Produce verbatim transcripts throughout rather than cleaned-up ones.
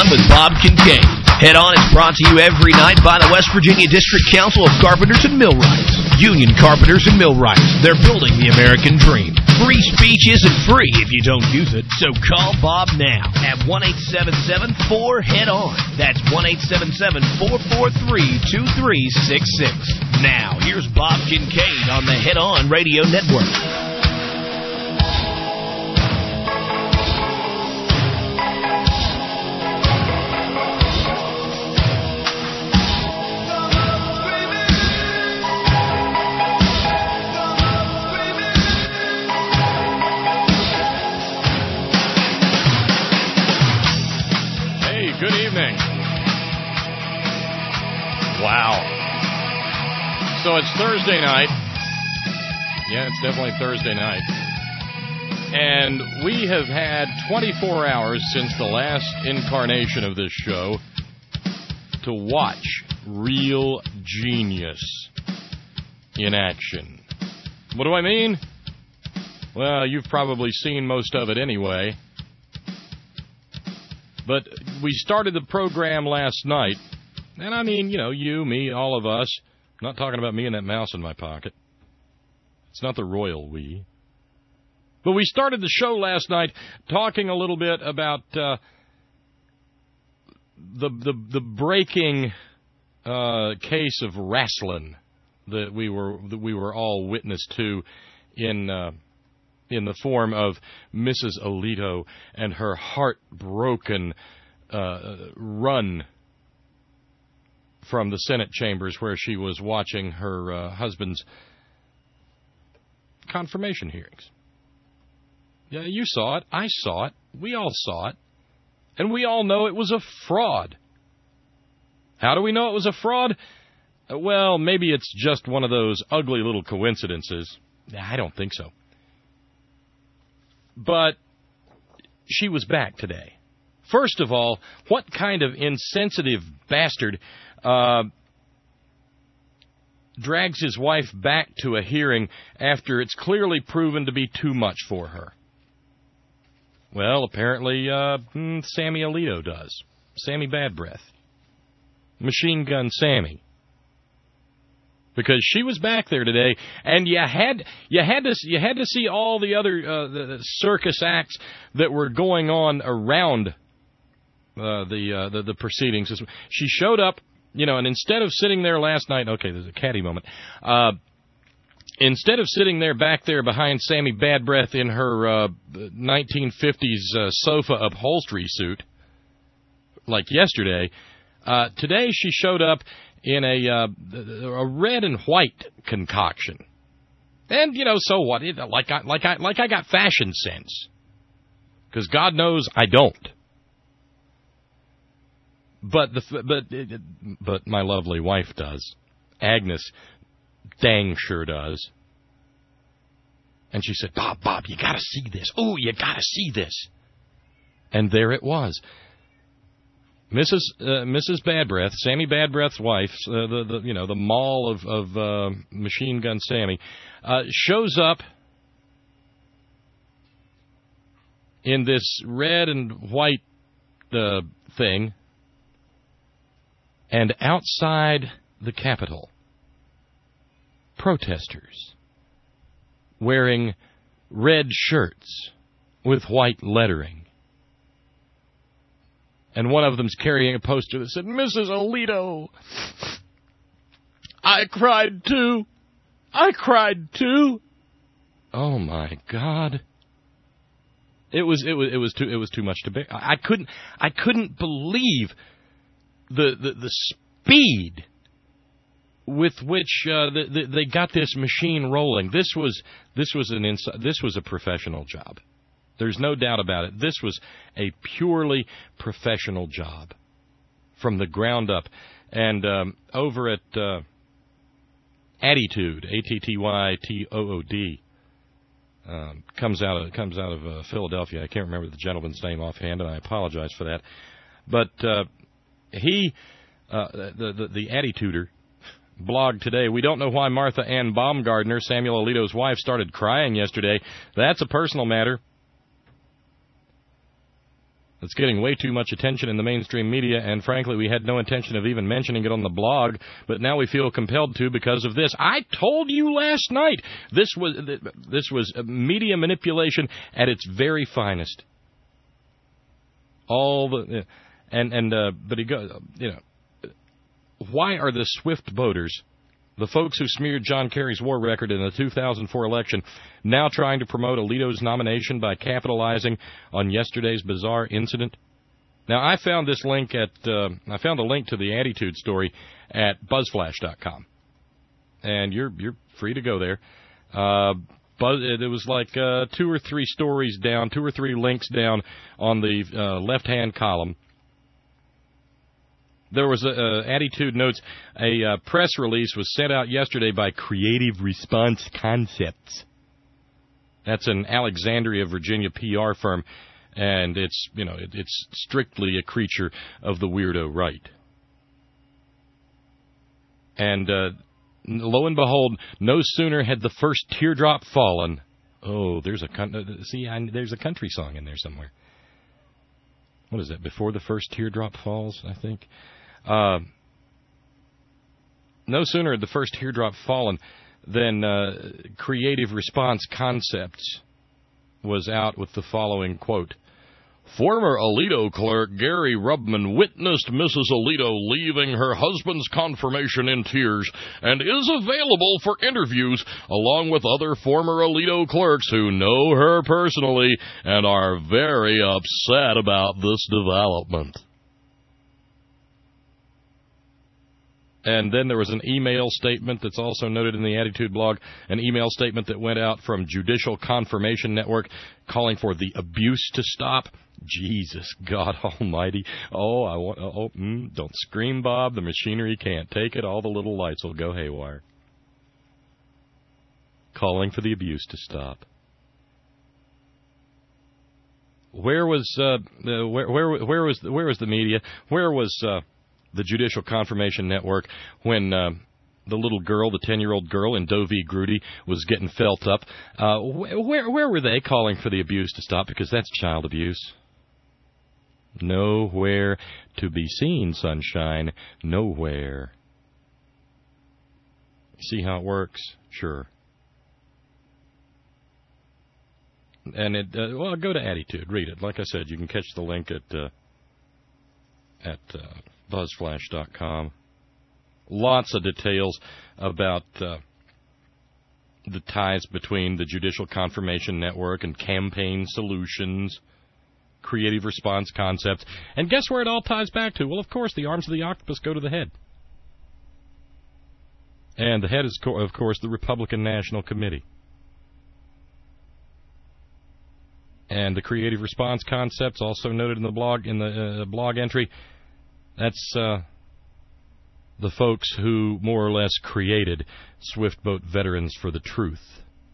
On with Bob Kincaid. Head On is brought to you every night by the West Virginia District Council of Carpenters and Millwrights. Union Carpenters and Millwrights. They're building the American dream. Free speech isn't free if you don't use it, so call Bob now at one eight seven seven four head on. That's one eight seven seven four four three two three six six. Now, here's Bob Kincaid on the Head On Radio Network. Good evening. Wow. So it's Thursday night. Yeah, it's definitely Thursday night. And we have had twenty-four hours since the last incarnation of this show to watch real genius in action. What do I mean? Well, you've probably seen most of it anyway. But we started the program last night, and I mean, you know, you, me, all of us. I'm not talking about me and that mouse in my pocket. It's not the royal we. But we started the show last night talking a little bit about uh, the, the the breaking uh, case of wrestling that we were that we were all witness to in. Uh, in the form of Missus Alito and her heartbroken uh, run from the Senate chambers where she was watching her uh, husband's confirmation hearings. Yeah, you saw it. I saw it. We all saw it. And we all know it was a fraud. How do we know it was a fraud? Uh, well, maybe it's just one of those ugly little coincidences. I don't think so. But she was back today. First of all, what kind of insensitive bastard uh, drags his wife back to a hearing after it's clearly proven to be too much for her? Well, apparently uh, Sammy Alito does. Sammy Bad Breath. Machine Gun Sammy. Because she was back there today, and you had you had to you had to see all the other uh, the circus acts that were going on around uh, the, uh, the the proceedings. She showed up, you know, and instead of sitting there last night, okay, there's a catty moment. Uh, instead of sitting there back there behind Sammy Bad Breath in her uh, nineteen fifties uh, sofa upholstery suit, like yesterday, uh, today she showed up in a uh, a red and white concoction. And, you know, so what? It, like, I, like, I, like I got fashion sense. Because God knows I don't. But, the, but, but my lovely wife does. Agnes dang sure does. And she said, Bob, Bob, you got to see this. Oh, you got to see this. And there it was. Missus Uh, Missus Bad Breath, Sammy Bad Breath's wife, uh, the, the you know the mall of of uh, Machine Gun Sammy, uh, shows up in this red and white uh, thing, and outside the Capitol, protesters wearing red shirts with white lettering. And one of them's carrying a poster that said, Missus Alito, I cried too. I cried too. Oh my God. It was it was it was too it was too much to bear. I couldn't I couldn't believe the the, the speed with which uh, the, the, they got this machine rolling. This was this was an ins- this was a professional job. There's no doubt about it. This was a purely professional job from the ground up. And um, over at uh, Attitude, A T T Y T O O D, um, comes out of comes out of uh, Philadelphia. I can't remember the gentleman's name offhand, and I apologize for that. But uh, he, uh, the, the the Attituder, blogged today, we don't know why Martha Ann Baumgardner, Samuel Alito's wife, started crying yesterday. That's a personal matter. It's getting way too much attention in the mainstream media, and frankly, we had no intention of even mentioning it on the blog, but now we feel compelled to because of this. I told you last night this was this was media manipulation at its very finest. All the and and uh, but he goes, you know, why are the swift voters, the folks who smeared John Kerry's war record in the two thousand four election, now trying to promote Alito's nomination by capitalizing on yesterday's bizarre incident? Now, I found this link at uh, I found a link to the Attitude story at buzzflash dot com, and you're you're free to go there. Uh, but it was like uh, two or three stories down, two or three links down on the uh, left-hand column. There was a, uh, Attitude notes, a uh, press release was sent out yesterday by Creative Response Concepts. That's an Alexandria, Virginia P R firm, and it's, you know, it, it's strictly a creature of the weirdo right. And uh, lo and behold, no sooner had the first teardrop fallen. Oh, there's a con- see, I, there's a country song in there somewhere. What is that? Before the first teardrop falls, I think. Uh, no sooner had the first teardrop fallen than uh, Creative Response Concepts was out with the following quote. Former Alito clerk Gary Rubman witnessed Missus Alito leaving her husband's confirmation in tears and is available for interviews along with other former Alito clerks who know her personally and are very upset about this development. And then there was an email statement that's also noted in the Attitude blog, an email statement that went out from Judicial Confirmation Network calling for the abuse to stop. Jesus, God almighty. Oh, I want. Oh, mm, don't scream, Bob. The machinery can't take it. All the little lights will go haywire. Calling for the abuse to stop. Where was uh, the, where where where was where was the media? Where was uh, the Judicial Confirmation Network when uh, the little girl, the ten-year-old girl in Doe v. Grudy, was getting felt up? Uh, where where were they calling for the abuse to stop? Because that's child abuse. Nowhere to be seen, sunshine. Nowhere. See how it works? Sure. And it uh, well, go to Attitude, read it. Like I said, you can catch the link at uh, at uh, buzzflash dot com. Lots of details about uh, the ties between the Judicial Confirmation Network and Campaign Solutions, Creative Response Concepts. And guess where it all ties back to? Well, of course, the arms of the octopus go to the head. And the head is, of course, the Republican National Committee. And the Creative Response Concepts, also noted in the blog in the uh, blog entry, that's uh, the folks who more or less created Swift Boat Veterans for the Truth.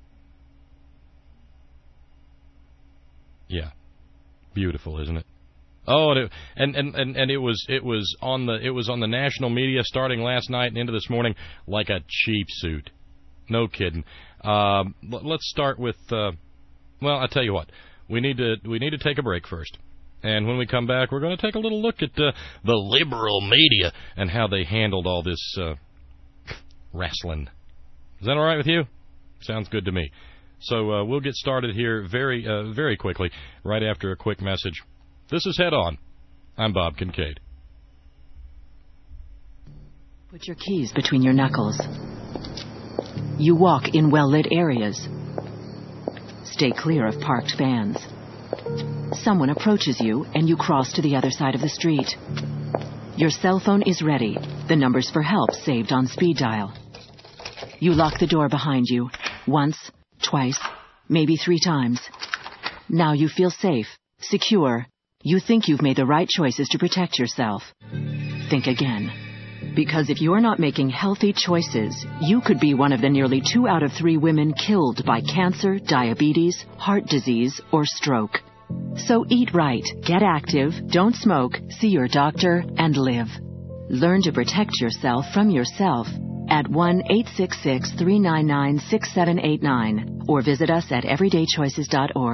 Yeah. Beautiful, isn't it? Oh, and, it, and and and and it was it was on the it was on the national media starting last night and into this morning like a cheap suit. No kidding. Um, let's start with. Uh, well, I tell you what, we need to we need to take a break first, and when we come back, we're going to take a little look at uh, the liberal media and how they handled all this uh, wrestling. Is that all right with you? Sounds good to me. So uh, we'll get started here very, uh, very quickly, right after a quick message. This is Head On. I'm Bob Kincaid. Put your keys between your knuckles. You walk in well-lit areas. Stay clear of parked vans. Someone approaches you, and you cross to the other side of the street. Your cell phone is ready. The numbers for help saved on speed dial. You lock the door behind you. Once, twice, maybe three times. Now you feel safe, secure. You think you've made the right choices to protect yourself. Think again. Because if you're not making healthy choices, you could be one of the nearly two out of three women killed by cancer, diabetes, heart disease, or stroke. So eat right, get active, don't smoke, see your doctor, and live. Learn to protect yourself from yourself at one eight six six, three nine nine, six seven eight nine or visit us at everyday choices dot org.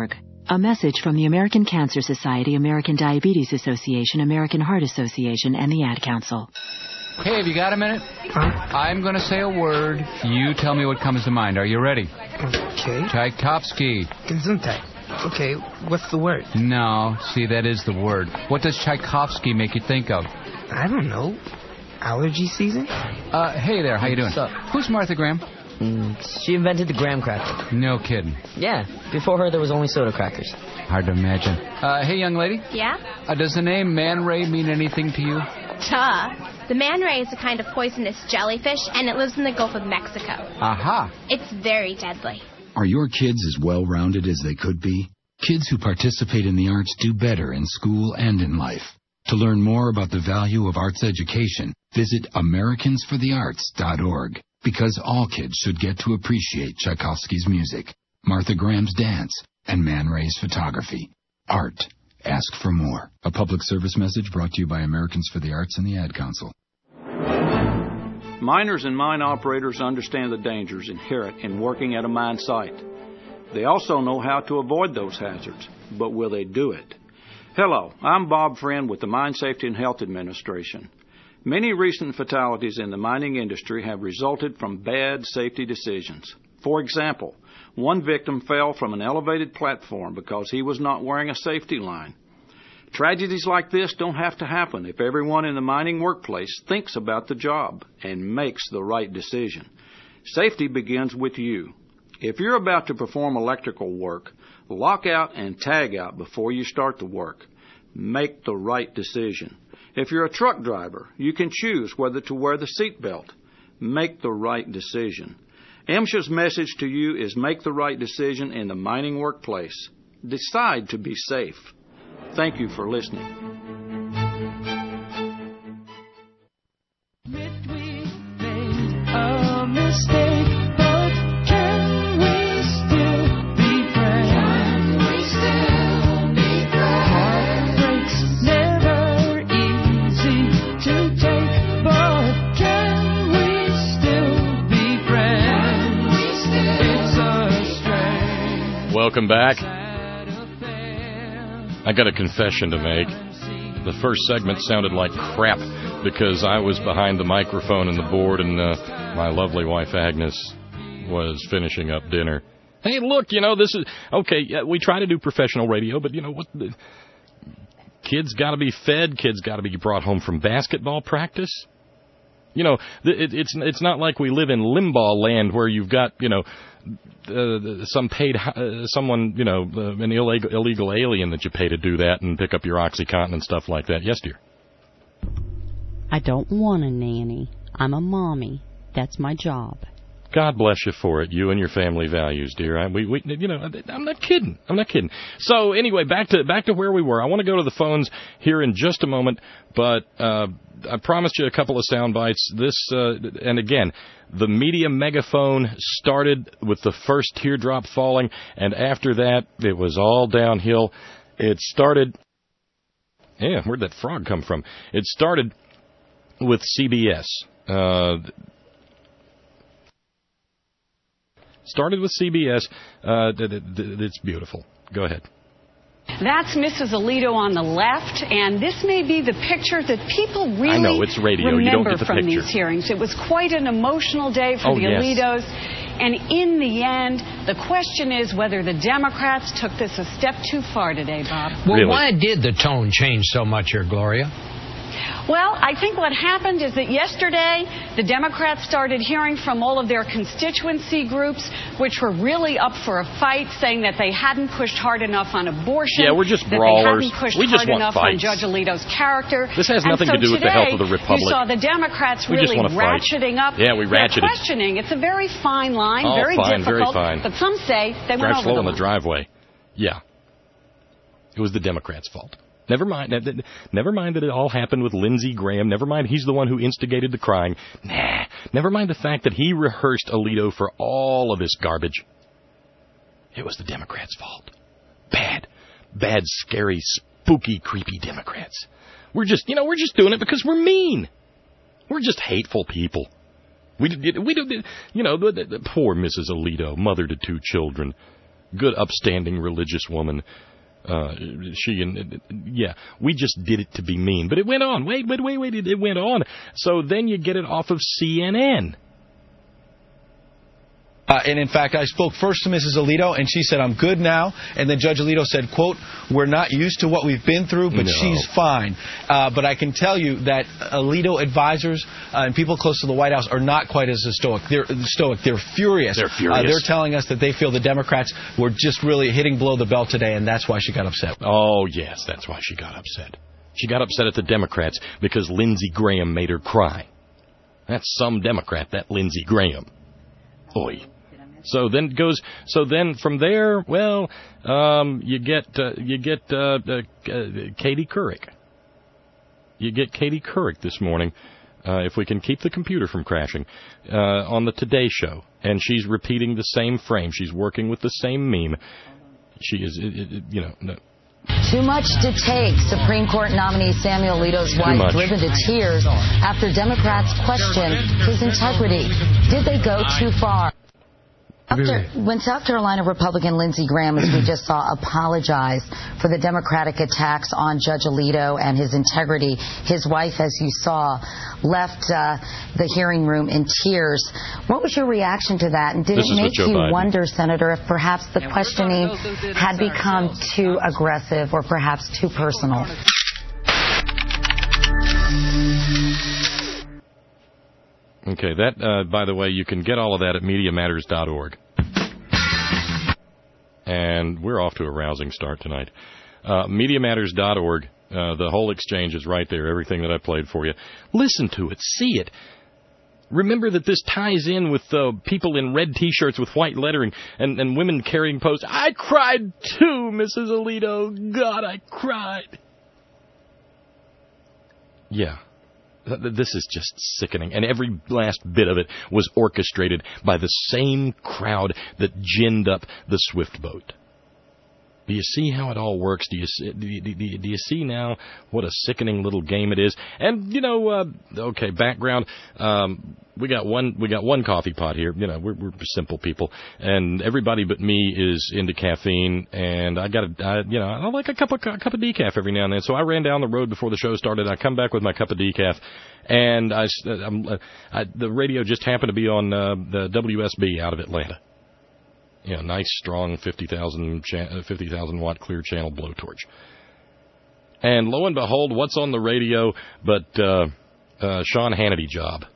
A message from the American Cancer Society, American Diabetes Association, American Heart Association, and the Ad Council. Hey, have you got a minute? Huh? I'm going to say a word. You tell me what comes to mind. Are you ready? Okay. Tchaikovsky. Gesundheit. Okay, what's the word? No, see, that is the word. What does Tchaikovsky make you think of? I don't know. Allergy season? Uh, hey there, how you doing? What's up? Who's Martha Graham? Mm, she invented the graham cracker. No kidding. Yeah, before her there was only soda crackers. Hard to imagine. Uh, hey, young lady. Yeah? Uh, does the name Man Ray mean anything to you? Duh. The man ray is a kind of poisonous jellyfish, and it lives in the Gulf of Mexico. Aha. It's very deadly. Are your kids as well-rounded as they could be? Kids who participate in the arts do better in school and in life. To learn more about the value of arts education, visit Americans for the Arts dot org. Because all kids should get to appreciate Tchaikovsky's music, Martha Graham's dance, and Man Ray's photography. Art. Ask for more. A public service message brought to you by Americans for the Arts and the Ad Council. Miners and mine operators understand the dangers inherent in working at a mine site. They also know how to avoid those hazards, but will they do it? Hello, I'm Bob Friend with the Mine Safety and Health Administration. Many recent fatalities in the mining industry have resulted from bad safety decisions. For example, one victim fell from an elevated platform because he was not wearing a safety line. Tragedies like this don't have to happen if everyone in the mining workplace thinks about the job and makes the right decision. Safety begins with you. If you're about to perform electrical work, lock out and tag out before you start the work. Make the right decision. If you're a truck driver, you can choose whether to wear the seatbelt. Make the right decision. MSHA's message to you is make the right decision in the mining workplace. Decide to be safe. Thank you for listening. A mistake, but can we still be friends? Can we still be friends? Heartbreak's never easy to take, but can we still be friends? Can we still it's a strange. Welcome back. I got a confession to make. The first segment sounded like crap because I was behind the microphone and the board, and uh, my lovely wife Agnes was finishing up dinner. Hey, look, you know, this is... Okay, we try to do professional radio, but, you know, what? The, kids got to be fed. Kids got to be brought home from basketball practice. You know, it, it's it's not like we live in limbo land where you've got, you know... Uh, some paid uh, someone, you know, uh, an illegal, illegal alien that you pay to do that and pick up your OxyContin and stuff like that. Yes, dear. I don't want a nanny. I'm a mommy. That's my job. God bless you for it. You and your family values, dear. I, we, we, you know, I'm not kidding. I'm not kidding. So anyway, back to back to where we were. I want to go to the phones here in just a moment, but uh, I promised you a couple of sound bites. This uh, and again, the media megaphone started with the first teardrop falling, and after that, it was all downhill. It started. Yeah, where'd that frog come from? It started with C B S. Uh, Started with C B S. Uh, it's beautiful. Go ahead. That's Missus Alito on the left, and this may be the picture that people really I know, it's radio. remember you don't get the from picture. these hearings. It was quite an emotional day for oh, the yes. Alitos, and in the end, the question is whether the Democrats took this a step too far today, Bob. Well, really? Why did the tone change so much here, Gloria? Well, I think what happened is that yesterday the Democrats started hearing from all of their constituency groups, which were really up for a fight, saying that they hadn't pushed hard enough on abortion. Yeah, we're just that brawlers. They hadn't pushed we just hard want enough fights. on Judge Alito's character. This has nothing and so to do with today, the health of the Republic. You saw the Democrats we really fight. ratcheting up. Yeah, we ratcheted. They're questioning. It's a very fine line, oh, very fine, difficult. Very fine. But some say they Drive went over slow the in the line. driveway. Yeah. It was the Democrats' fault. Never mind. Never mind that it all happened with Lindsey Graham. Never mind he's the one who instigated the crying. Nah. Never mind the fact that he rehearsed Alito for all of this garbage. It was the Democrats' fault. Bad. Bad, scary, spooky, creepy Democrats. We're just, you know, we're just doing it because we're mean. We're just hateful people. We, we don't, you know, the, the, the poor Missus Alito, mother to two children. good, upstanding, religious woman. Uh, she and yeah, we just did it to be mean, but it went on. Wait, wait, wait, wait! It went on. So then you get it off of C N N. Uh, and, in fact, I spoke first to Missus Alito, and she said, I'm good now. And then Judge Alito said, quote, we're not used to what we've been through, but No. she's fine. Uh, but I can tell you that Alito advisors uh, and people close to the White House are not quite as stoic. They're stoic. They're furious. They're furious. Uh, they're telling us that they feel the Democrats were just really hitting below the belt today, and that's why she got upset. Oh, yes, that's why she got upset. She got upset at the Democrats because Lindsey Graham made her cry. That's some Democrat, that Lindsey Graham. Oy. So then it goes. So then from there, well, um, you get uh, you get uh, uh, Katie Couric. You get Katie Couric this morning, uh, if we can keep the computer from crashing, uh, on the Today Show, and she's repeating the same frame. She's working with the same meme. She is, it, it, you know. No. Too much to take. Supreme Court nominee Samuel Alito's wife driven to tears after Democrats questioned his integrity. Did they go too far? After, when South Carolina Republican Lindsey Graham, as we just saw, apologized for the Democratic attacks on Judge Alito and his integrity, his wife, as you saw, left uh, the hearing room in tears. What was your reaction to that? And did This it make you Biden. wonder, Senator, if perhaps the questioning had become too aggressive or perhaps too personal? Okay, that, uh, by the way, you can get all of that at media matters dot org. And we're off to a rousing start tonight. Uh, media matters dot org, uh, the whole exchange is right there, everything that I played for you. Listen to it, see it. Remember that this ties in with uh, people in red T-shirts with white lettering and, and women carrying posts. I cried too, Missus Alito. God, I cried. Yeah. This is just sickening, and every last bit of it was orchestrated by the same crowd that ginned up the Swift boat. Do you see how it all works? Do you see, do you, do you, do you see now what a sickening little game it is? And you know, uh, okay, background. Um, we got one. We got one coffee pot here. You know, we're, we're simple people, and everybody but me is into caffeine. And I got a, I, you know, I like a cup of a cup of decaf every now and then. So I ran down the road before the show started. I come back with my cup of decaf, and I, I'm, I the radio just happened to be on uh, the W S B out of Atlanta. You know, nice, strong fifty thousand watt clear channel blowtorch. And lo and behold, what's on the radio but uh, uh, Sean Hannity job?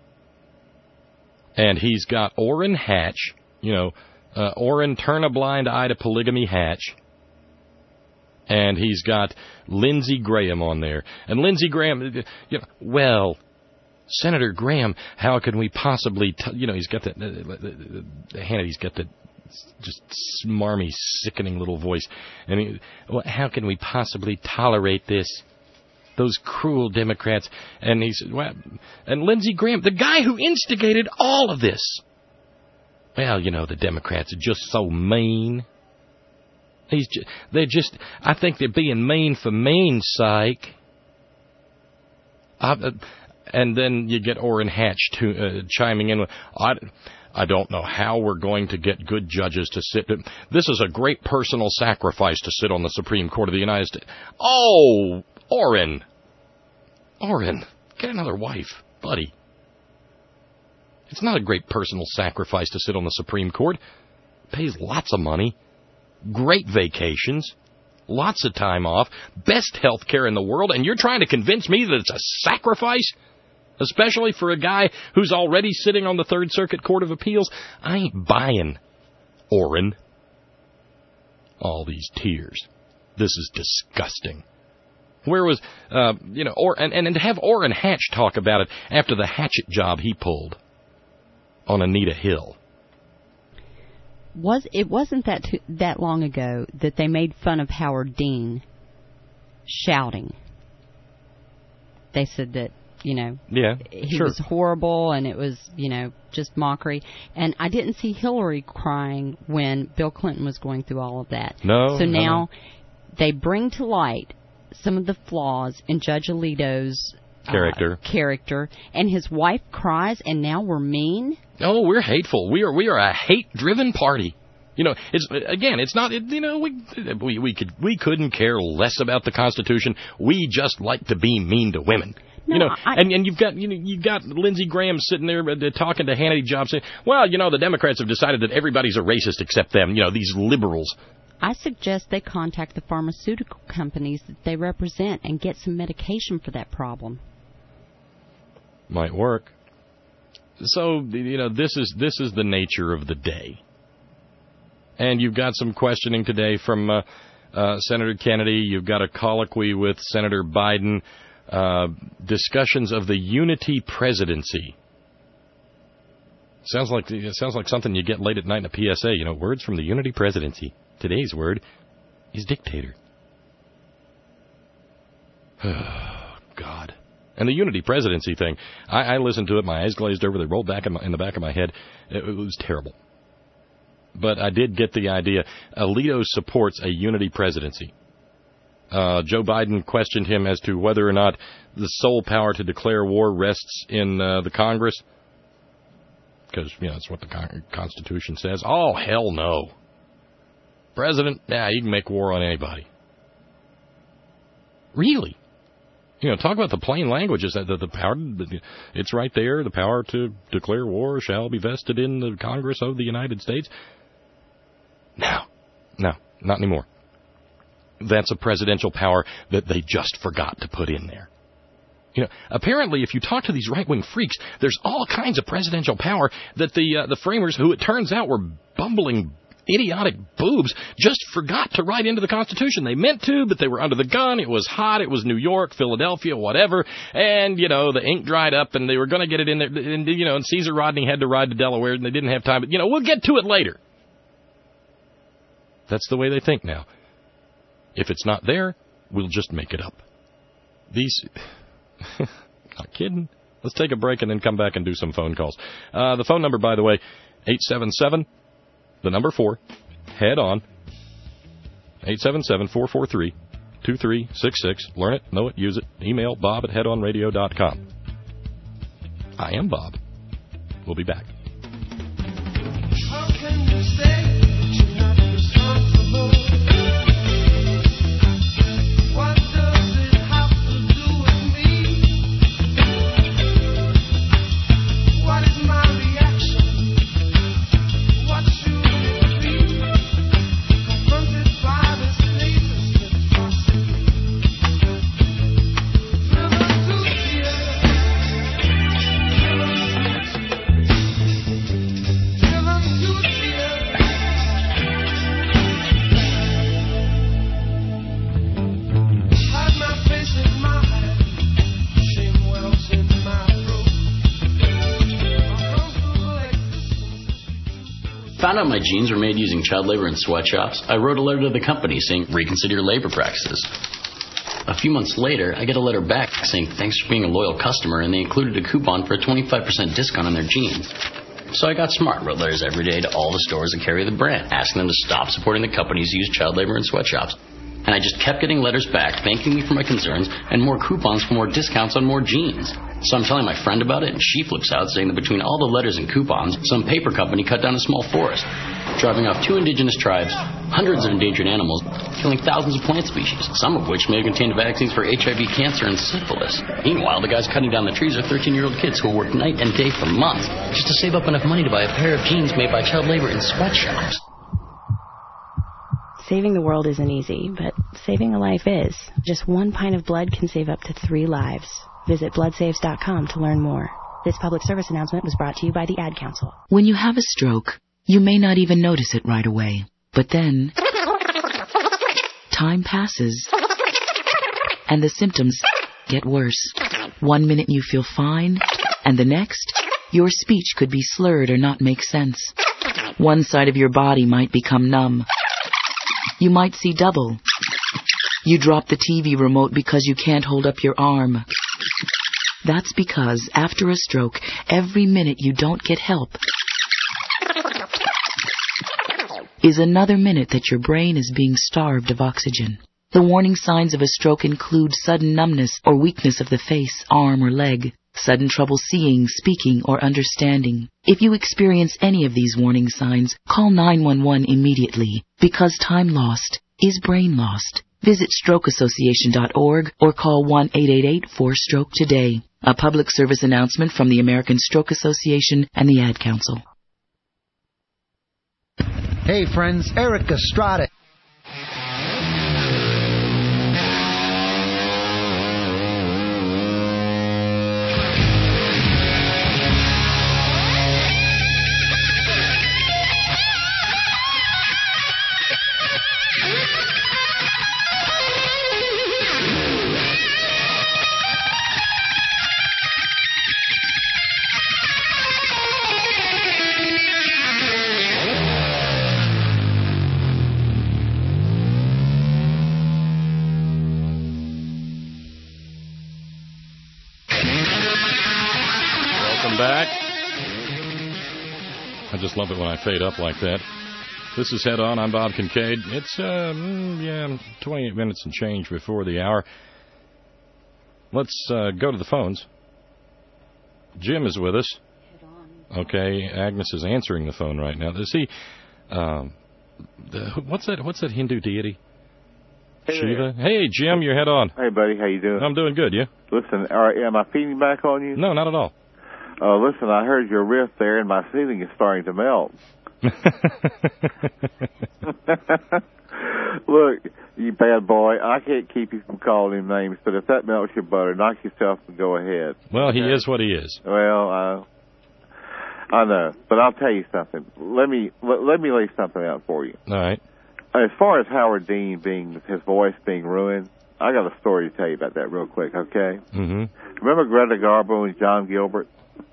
And he's got Orrin Hatch, you know, uh, Orrin turn a blind eye to polygamy Hatch. And he's got Lindsey Graham on there. And Lindsey Graham, you know, well, Senator Graham, how can we possibly, t-, you know, he's got that, uh, Hannity's got that, just smarmy, sickening little voice. And he, well, how can we possibly tolerate this? Those cruel Democrats. And he's, well, and Lindsey Graham, the guy who instigated all of this. Well, you know, the Democrats are just so mean. He's just, they're just, I think they're being mean for mean's sake. Uh, and then you get Orrin Hatch to, uh, chiming in with, I, I don't know how we're going to get good judges to sit. This is a great personal sacrifice to sit on the Supreme Court of the United States. Oh, Orrin. Orrin, get another wife, buddy. It's not a great personal sacrifice to sit on the Supreme Court. It pays lots of money, great vacations, lots of time off, best health care in the world, and you're trying to convince me that it's a sacrifice? Especially for a guy who's already sitting on the Third Circuit Court of Appeals. I ain't buying, Orrin. All these tears. This is disgusting. Where was, uh, you know, or and, and to have Orrin Hatch talk about it after the hatchet job he pulled on Anita Hill. Was it wasn't that too, that long ago that they made fun of Howard Dean shouting. They said that, you know, yeah, he sure. was horrible and it was, you know, just mockery. And I didn't see Hillary crying when Bill Clinton was going through all of that. No. So no, now no. they bring to light some of the flaws in Judge Alito's character. Uh, character, and his wife cries, and now we're mean. Oh, we're hateful. We are we are a hate-driven party. You know, it's again, it's not. It, you know, we we we could we couldn't care less about the Constitution. We just like to be mean to women. No, you know, I, and and you've got you know you got Lindsey Graham sitting there uh, talking to Hannity Jobs saying, well, you know, the Democrats have decided that everybody's a racist except them. You know, these liberals. I suggest they contact the pharmaceutical companies that they represent and get some medication for that problem. Might work. So you know, this is this is the nature of the day. And you've got some questioning today from uh, uh, Senator Kennedy. You've got a colloquy with Senator Biden. Uh, discussions of the unity presidency. Sounds like it sounds like something you get late at night in a P S A. You know, words from the unity presidency. Today's word is dictator. Oh, God. And the unity presidency thing. I, I listened to it. My eyes glazed over. They rolled back in, my, in the back of my head. It, it was terrible. But I did get the idea. Alito supports a unity presidency. Uh, Joe Biden questioned him as to whether or not the sole power to declare war rests in uh, the Congress. Because, you know, that's what the con- Constitution says. Oh, hell no. President, yeah, you can make war on anybody. Really? You know, talk about the plain language. Is that the, the power, it's right there. The power to declare war shall be vested in the Congress of the United States. No, no, not anymore. That's a presidential power that they just forgot to put in there. You know, apparently, if you talk to these right-wing freaks, there's all kinds of presidential power that the uh, the framers, who it turns out were bumbling, idiotic boobs, just forgot to write into the Constitution. They meant to, but they were under the gun. It was hot. It was New York, Philadelphia, whatever. And, you know, the ink dried up, and they were going to get it in there. And, you know, and Caesar Rodney had to ride to Delaware, and they didn't have time. But, you know, we'll get to it later. That's the way they think now. If it's not there, we'll just make it up. These... Not kidding. Let's take a break and then come back and do some phone calls. Uh, the phone number, by the way, eight seven seven, the number four, head on, eight seven seven, four four three, two three six six. Learn it, know it, use it. Email bob at head on radio dot com. I am Bob. We'll be back. How can you say that you're not responsible? What does it have to do with me? What is my reaction? What should it be? Confronted by this latest atrocity. Driven to tears. Driven to tears. Hide my face in my hand. Shame wells in my throat. Uncomfortable existence. Found out my jeans were made using child labor in sweatshops. I wrote a letter to the company saying, reconsider your labor practices. A few months later, I get a letter back saying, thanks for being a loyal customer, and they included a coupon for a twenty-five percent discount on their jeans. So I got smart, wrote letters every day to all the stores that carry the brand, asking them to stop supporting the companies who use child labor in sweatshops. And I just kept getting letters back, thanking me for my concerns, and more coupons for more discounts on more jeans. So I'm telling my friend about it, and she flips out, saying that between all the letters and coupons, some paper company cut down a small forest, driving off two indigenous tribes, hundreds of endangered animals, killing thousands of plant species, some of which may have contained vaccines for H I V, cancer, and syphilis. Meanwhile, the guys cutting down the trees are thirteen-year-old kids who will work night and day for months just to save up enough money to buy a pair of jeans made by child labor in sweatshops. Saving the world isn't easy, but saving a life is. Just one pint of blood can save up to three lives. Visit blood saves dot com to learn more. This public service announcement was brought to you by the Ad Council. When you have a stroke, you may not even notice it right away. But then, time passes, and the symptoms get worse. One minute you feel fine, and the next, your speech could be slurred or not make sense. One side of your body might become numb. You might see double. You drop the T V remote because you can't hold up your arm. That's because after a stroke, every minute you don't get help is another minute that your brain is being starved of oxygen. The warning signs of a stroke include sudden numbness or weakness of the face, arm, or leg. sudden trouble seeing, speaking, or understanding. If you experience any of these warning signs, call nine one one immediately, because time lost is brain lost. Visit stroke association dot org or call one eight eight eight four stroke today. A public service announcement from the American Stroke Association and the Ad Council. Hey friends, Eric Estrada. Back. I just love it when I fade up like that. This is Head On. I'm Bob Kincaid. It's, uh, yeah, twenty-eight minutes and change before the hour. Let's uh, go to the phones. Jim is with us. Okay, Agnes is answering the phone right now. See, um, the, what's that? What's that Hindu deity? Hey Shiva. There. Hey, Jim, you're Head On. Hey, buddy, how you doing? I'm doing good. You? Listen, all right, am I feeding back on you? No, not at all. Uh, listen, I heard your riff there, and my ceiling is starting to melt. Look, you bad boy, I can't keep you from calling him names, but if that melts your butter, knock yourself and go ahead. Well, he okay? is what he is. Well, uh, I know, but I'll tell you something. Let me let, let me lay something out for you. All right. As far as Howard Dean being, his voice being ruined, I got a story to tell you about that real quick, okay? Mm-hmm. Remember Greta Garbo and John Gilbert?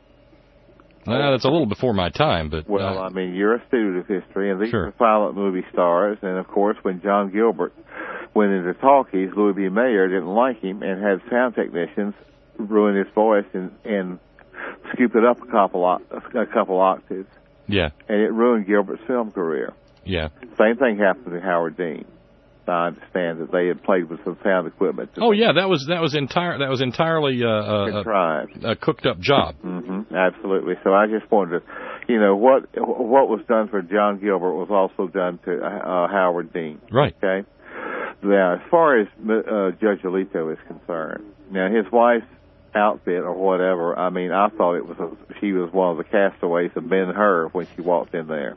Well, that's a little before my time, but... Well, uh, I mean, you're a student of history, and these sure. are silent movie stars, and of course, when John Gilbert went into talkies, Louis B. Mayer didn't like him and had sound technicians ruin his voice and, and scoop it up a couple, a couple octaves. Yeah. And it ruined Gilbert's film career. Yeah. Same thing happened to Howard Dean. I understand that they had played with some sound equipment. Oh yeah, that was that was entire that was entirely uh, uh, a, a cooked up job. Mm-hmm, absolutely. So I just wanted to, you know, what what was done for John Gilbert was also done to uh, Howard Dean. Right. Okay. Now, as far as uh, Judge Alito is concerned, now his wife's outfit or whatever, I mean, I thought it was a, she was one of the castaways of Ben-Hur when she walked in there.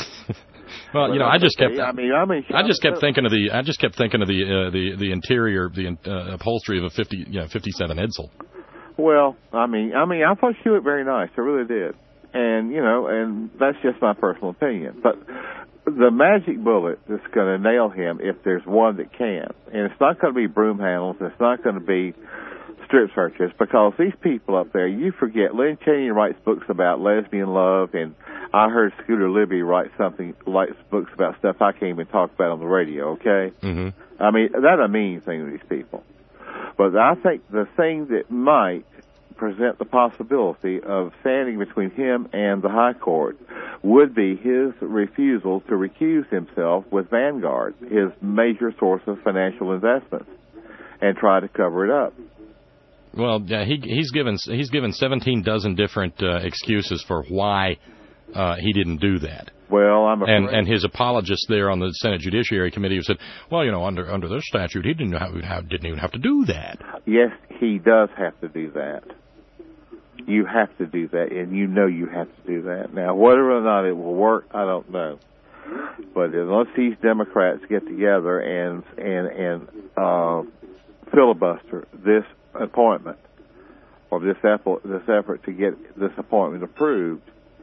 Well, you know, I just kept. I mean, I mean, I just kept thinking of the. I just kept thinking of the uh, the the interior, the uh, upholstery of a fifty, you know, fifty-seven Edsel. Well, I mean, I mean, I thought she looked very nice. I really did, and you know, and that's just my personal opinion. But the magic bullet that's going to nail him, if there's one that can, and it's not going to be broom handles. It's not going to be strip searches, because these people up there, you forget, Lynn Cheney writes books about lesbian love, and I heard Scooter Libby write something, writes books about stuff I can't even talk about on the radio, okay? Mm-hmm. I mean, that's a mean thing to these people. But I think the thing that might present the possibility of standing between him and the High Court would be his refusal to recuse himself with Vanguard, his major source of financial investments, and try to cover it up. Well, yeah, he he's given he's given seventeen dozen different uh, excuses for why uh, he didn't do that. Well, I'm afraid. And and his apologist there on the Senate Judiciary Committee said, well, you know, under under this statute, he didn't have, have didn't even have to do that. Yes, he does have to do that. You have to do that, and you know you have to do that. Now, whether or not it will work, I don't know. But unless these Democrats get together and and and uh, filibuster this appointment, or this effort, this effort to get this appointment approved,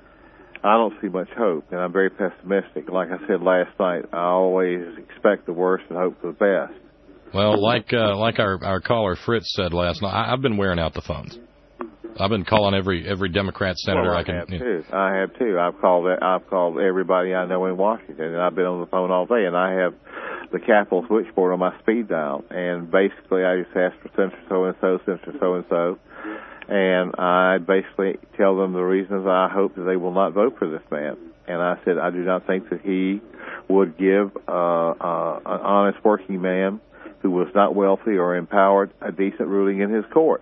I don't see much hope, and I'm very pessimistic. Like I said last night, I always expect the worst and hope for the best. Well, like uh, like our our caller Fritz said last night, I, I've been wearing out the phones. I've been calling every every Democrat senator well, I, I can. Have You know. too. I have too. I've called I've called everybody I know in Washington, and I've been on the phone all day, and I have the Capitol switchboard on my speed dial, and basically I just ask for Senator so-and-so, Senator so-and-so, and I basically tell them the reasons I hope that they will not vote for this man. And I said I do not think that he would give uh, uh, an honest working man who was not wealthy or empowered a decent ruling in his court.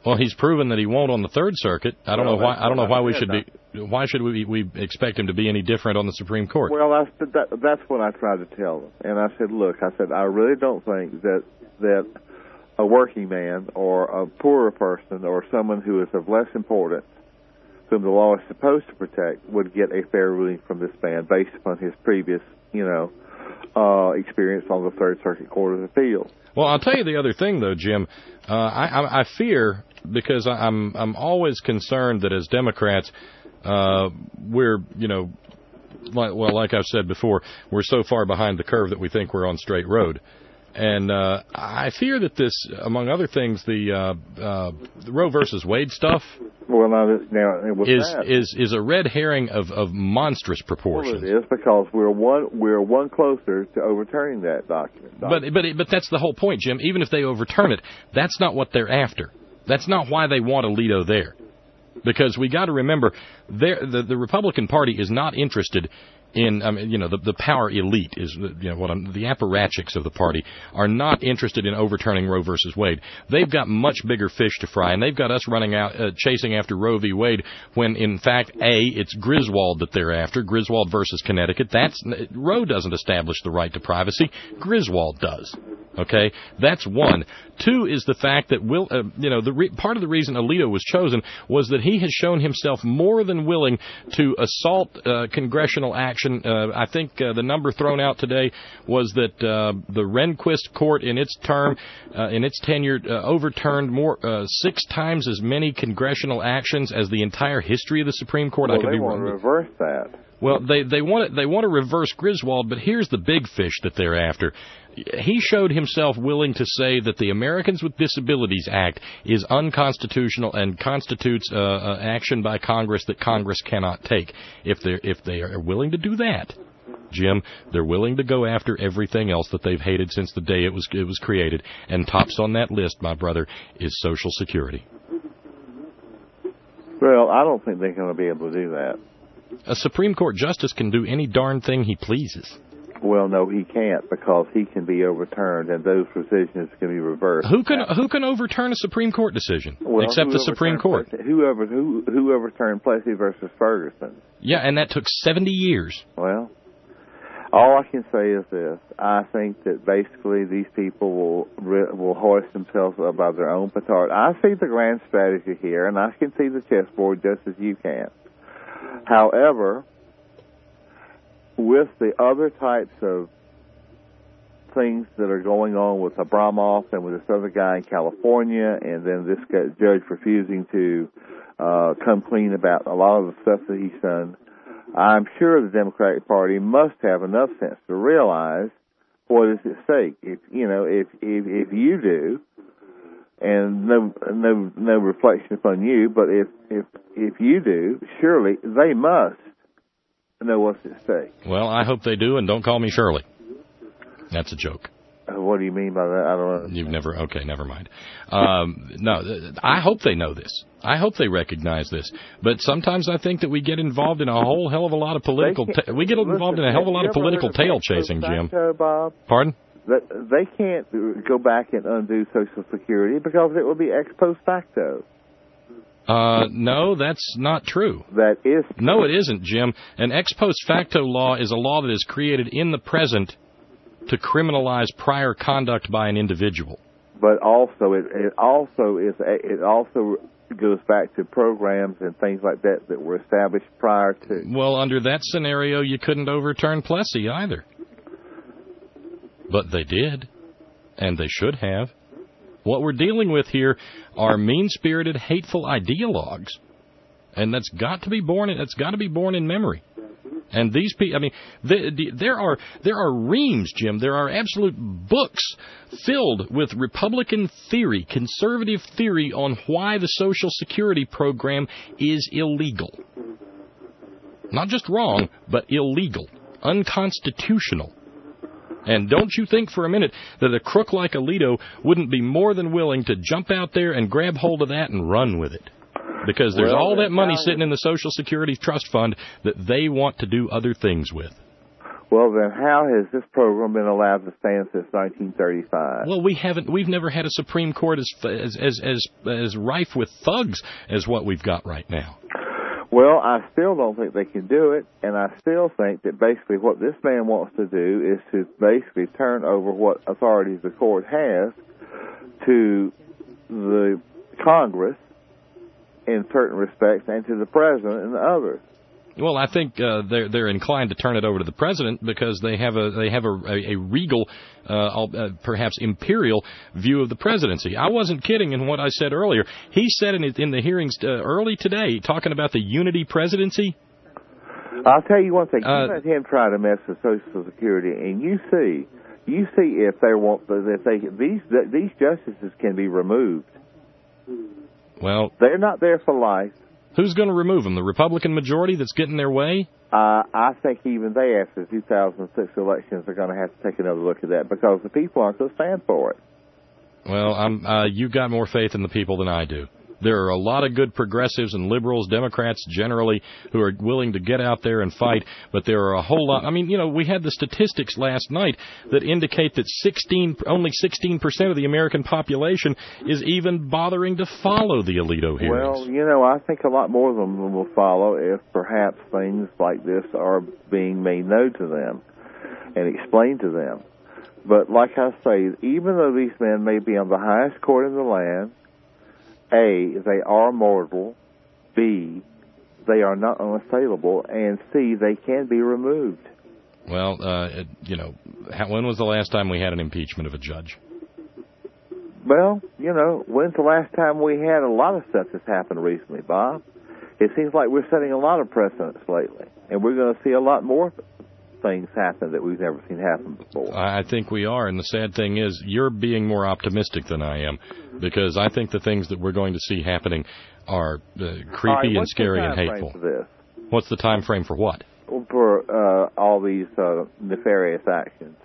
Well, he's proven that he won't on the Third Circuit. I don't Well, know why. that's I don't know what why I we said. should be. Why should we we expect him to be any different on the Supreme Court? Well, that's that, that's what I tried to tell them, and I said, look, I said I really don't think that that a working man or a poorer person or someone who is of less importance, whom the law is supposed to protect, would get a fair ruling from this man based upon his previous, you know, uh, experience on the Third Circuit Court of Appeals. Well, I'll tell you the other thing, though, Jim. Uh, I, I, I fear, because I'm I'm always concerned that as Democrats, uh, we're, you know, like, well, like I've said before, we're so far behind the curve that we think we're on straight road. And uh, I fear that this, among other things, the, uh, uh, the Roe versus Wade stuff Well, now, now with is, that, is is a red herring of, of monstrous proportions. Well, it is because we're one we're one closer to overturning that document. But but but that's the whole point, Jim. Even if they overturn it, that's not what they're after. That's not why they want Alito there. Because we got to remember, the the Republican Party is not interested in, I mean, you know, the the power elite is, you know, what I'm, the apparatchiks of the party are not interested in overturning Roe versus Wade. They've got much bigger fish to fry, and they've got us running out uh, chasing after Roe v. Wade when, in fact, A, it's Griswold that they're after, Griswold versus Connecticut. That's Roe doesn't establish the right to privacy. Griswold does. Okay, that's one. Two is the fact that will uh, you know the re- part of the reason Alito was chosen was that he has shown himself more than willing to assault uh, congressional action. Uh, I think uh, the number thrown out today was that uh, the Rehnquist court in its term, uh, in its tenure, uh, overturned more uh, six times as many congressional actions as the entire history of the Supreme Court. Well, I could they be want wrong. to reverse that. Well, they they want it, they want to reverse Griswold, but here's the big fish that they're after. He showed himself willing to say that the Americans with Disabilities Act is unconstitutional and constitutes uh, uh, action by Congress that Congress cannot take. If they if they are willing to do that, Jim, they're willing to go after everything else that they've hated since the day it was it was created. And tops on that list, my brother, is Social Security. Well, I don't think they're going to be able to do that. A Supreme Court justice can do any darn thing he pleases. Well, no, he can't, because he can be overturned, and those decisions can be reversed. Who can who can overturn a Supreme Court decision Well, except who the Supreme Court? Plessy, whoever who who overturned Plessy versus Ferguson. Yeah, and that took seventy years. Well, all I can say is this: I think that basically these people will will hoist themselves up by their own petard. I see the grand strategy here, and I can see the chessboard just as you can. However, with the other types of things that are going on with Abramoff and with this other guy in California, and then this guy, judge refusing to uh, come clean about a lot of the stuff that he's done, I'm sure the Democratic Party must have enough sense to realize what is at stake. If you know, if if, if you do, and no no no reflection upon you, but if if if you do, surely they must know what's at stake. Well, I hope they do, and don't call me Shirley. That's a joke. Uh, what do you mean by that? I don't know. You've never, okay, never mind. Um, no, I hope they know this. I hope they recognize this. But sometimes I think that we get involved in a whole hell of a lot of political, ta- we get involved in a hell of a lot of political tail chasing, Jim. Bob? Pardon? That they can't go back and undo Social Security because it will be ex post facto. Uh, no, that's not true. That is true. No, it isn't, Jim. An ex post facto law is a law that is created in the present to criminalize prior conduct by an individual. But also, it, it also is it also goes back to programs and things like that that were established prior to. Well, under that scenario, you couldn't overturn Plessy either. But they did, and they should have. What we're dealing with here are mean-spirited, hateful ideologues, and that's got to be born. In, that's got to be born in memory. And these people, I mean, the, the, there are there are reams, Jim. There are absolute books filled with Republican theory, conservative theory on why the Social Security program is illegal. Not just wrong, but illegal, unconstitutional. And don't you think for a minute that a crook like Alito wouldn't be more than willing to jump out there and grab hold of that and run with it? Because there's well, all that money sitting in the Social Security Trust Fund that they want to do other things with. Well, then how has this program been allowed to stand since nineteen thirty-five? Well, we haven't. We've never had a Supreme Court as as as as, as rife with thugs as what we've got right now. Well, I still don't think they can do it, and I still think that basically what this man wants to do is to basically turn over what authorities the court has to the Congress in certain respects and to the president in others. Well, I think uh, they're they're inclined to turn it over to the president because they have a they have a, a, a regal, uh, uh, perhaps imperial view of the presidency. I wasn't kidding in what I said earlier. He said in in the hearings uh, early today, talking about the unity presidency. I'll tell you one thing. You Uh, let him try to mess with Social Security, and you see, you see if they want if they these these justices can be removed. Well, they're not there for life. Who's going to remove them? The Republican majority that's getting their way? Uh, I think even they, after the two thousand six elections, are going to have to take another look at that because the people aren't going to stand for it. Well, I'm, uh, you've got more faith in the people than I do. There are a lot of good progressives and liberals, Democrats generally, who are willing to get out there and fight, but there are a whole lot. I mean, you know, we had the statistics last night that indicate that sixteen, only sixteen percent of the American population is even bothering to follow the Alito hearings. Well, you know, I think a lot more of them will follow if perhaps things like this are being made known to them and explained to them. But like I say, even though these men may be on the highest court in the land, A, they are mortal, B, they are not unassailable, and C, they can be removed. Well, uh, it, you know, how, when was the last time we had an impeachment of a judge? Well, you know, when's the last time we had a lot of stuff that's happened recently, Bob? It seems like we're setting a lot of precedents lately, and we're going to see a lot more things happen that we've never seen happen before. I think we are, and the sad thing is you're being more optimistic than I am, because I think the things that we're going to see happening are uh, creepy right, and scary and hateful. For this? What's the time frame for what? For uh, all these uh, nefarious actions.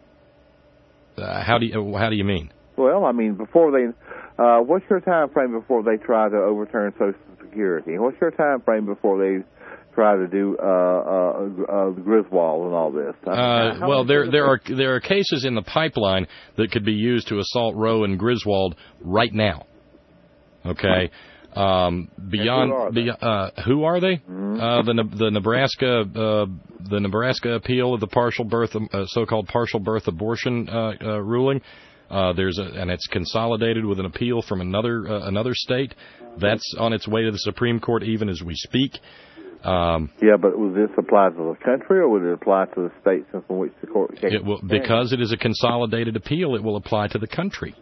Uh, how do you how do you mean? Well, I mean, before they, uh, what's your time frame before they try to overturn Social Security? What's your time frame before they try to do uh, uh, uh, Griswold and all this? I mean, uh, well, there there are there are cases in the pipeline that could be used to assault Roe and Griswold right now. Okay, um, beyond who are they? the uh, who are they? Mm-hmm. Uh, the the Nebraska uh, the Nebraska appeal of the partial birth uh, so-called partial birth abortion uh, uh, ruling. Uh, there's a, and it's consolidated with an appeal from another uh, another state that's on its way to the Supreme Court even as we speak. Um, yeah, but would this apply to the country, or would it apply to the states from which the court came? It will, because it is a consolidated appeal, it will apply to the country.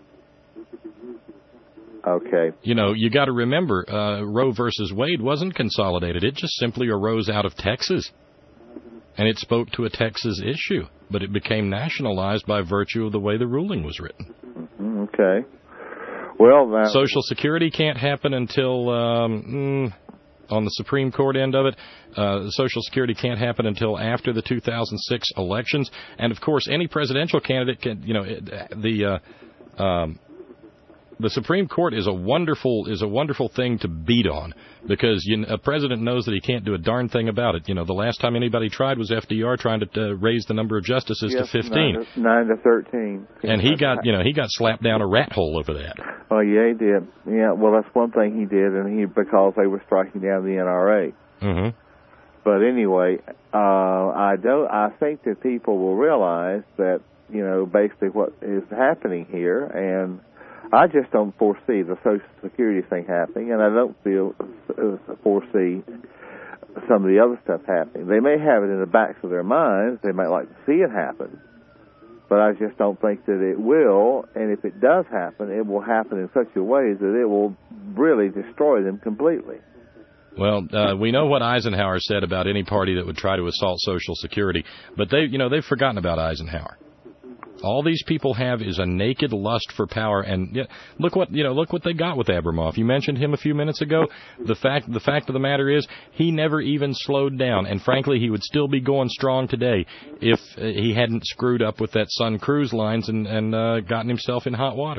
Okay. You know, you got to remember, uh, Roe versus Wade wasn't consolidated. It just simply arose out of Texas, and it spoke to a Texas issue, but it became nationalized by virtue of the way the ruling was written. Mm-hmm. Okay. Well, now, Social Security can't happen until. Um, mm, On the Supreme Court end of it, uh, Social Security can't happen until after the two thousand six elections, and of course, any presidential candidate can, you know, the uh, um, the Supreme Court is a wonderful is a wonderful thing to beat on because you, a president knows that he can't do a darn thing about it. You know, the last time anybody tried was F D R trying to uh, raise the number of justices yes, to fifteen, nine to, nine to thirteen, and he got you know he got slapped down a rat hole over that. Oh yeah, he did. Yeah, well that's one thing he did, and he because they were striking down the N R A. Mm-hmm. But anyway, uh, I don't. I think that people will realize that you know basically what is happening here, and I just don't foresee the Social Security thing happening, and I don't feel uh, foresee some of the other stuff happening. They may have it in the backs of their minds. They might like to see it happen, but I just don't think that it will. And if it does happen, it will happen in such a way that it will really destroy them completely. Well, uh, we know what Eisenhower said about any party that would try to assault Social Security, but they, you know, they've forgotten about Eisenhower. All these people have is a naked lust for power, and yeah, look what you know. Look what they got with Abramoff. You mentioned him a few minutes ago. The fact, the fact of the matter is, he never even slowed down, and frankly, he would still be going strong today if uh, he hadn't screwed up with that Sun Cruise Lines and and uh, gotten himself in hot water.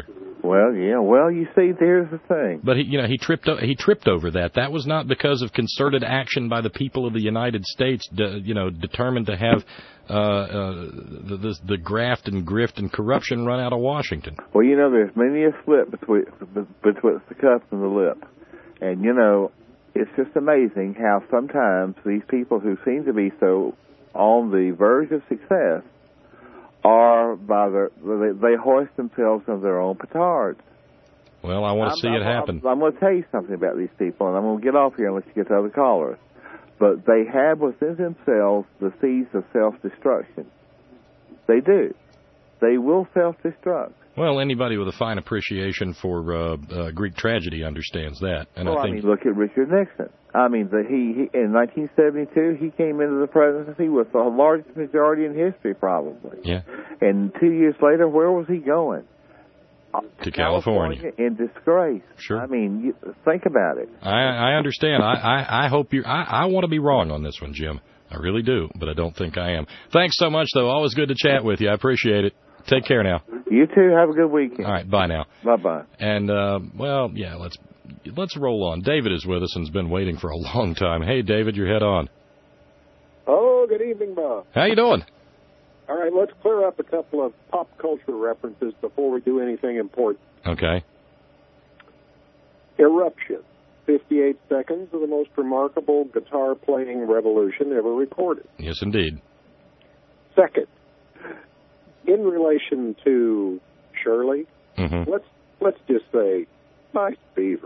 Well, yeah. Well, you see, there's the thing. But he, you know, he tripped. o- He tripped over that. That was not because of concerted action by the people of the United States. De, you know, determined to have uh, uh, the, the the graft and grift and corruption run out of Washington. Well, you know, there's many a slip between between the cup and the lip, and you know, it's just amazing how sometimes these people who seem to be so on the verge of success are by their they, they hoist themselves on their own petards. Well, I want to see I'm, it happen. I'm, I'm going to tell you something about these people, and I'm going to get off here and let you get to other callers. But they have within themselves the seeds of self-destruction. They do. They will self-destruct. Well, anybody with a fine appreciation for uh, uh, Greek tragedy understands that. And well, I I, think mean, look at Richard Nixon. I mean, the, he, he in nineteen seventy-two, he came into the presidency with the largest majority in history, probably. Yeah. And two years later, where was he going? To California. California in disgrace. Sure. I mean, you, think about it. I, I understand. I, I, I hope you. I, I want to be wrong on this one, Jim. I really do, but I don't think I am. Thanks so much, though. Always good to chat with you. I appreciate it. Take care now. You too. Have a good weekend. All right. Bye now. Bye bye. And uh, well, yeah. Let's let's roll on. David is with us and's been waiting for a long time. Hey, David, your head on. Oh, good evening, Bob. How you doing? All right, let's clear up a couple of pop culture references before we do anything important. Okay. Eruption. fifty-eight seconds of the most remarkable guitar-playing revolution ever recorded. Yes, indeed. Second, in relation to Shirley, mm-hmm. let's let's just say, nice beaver.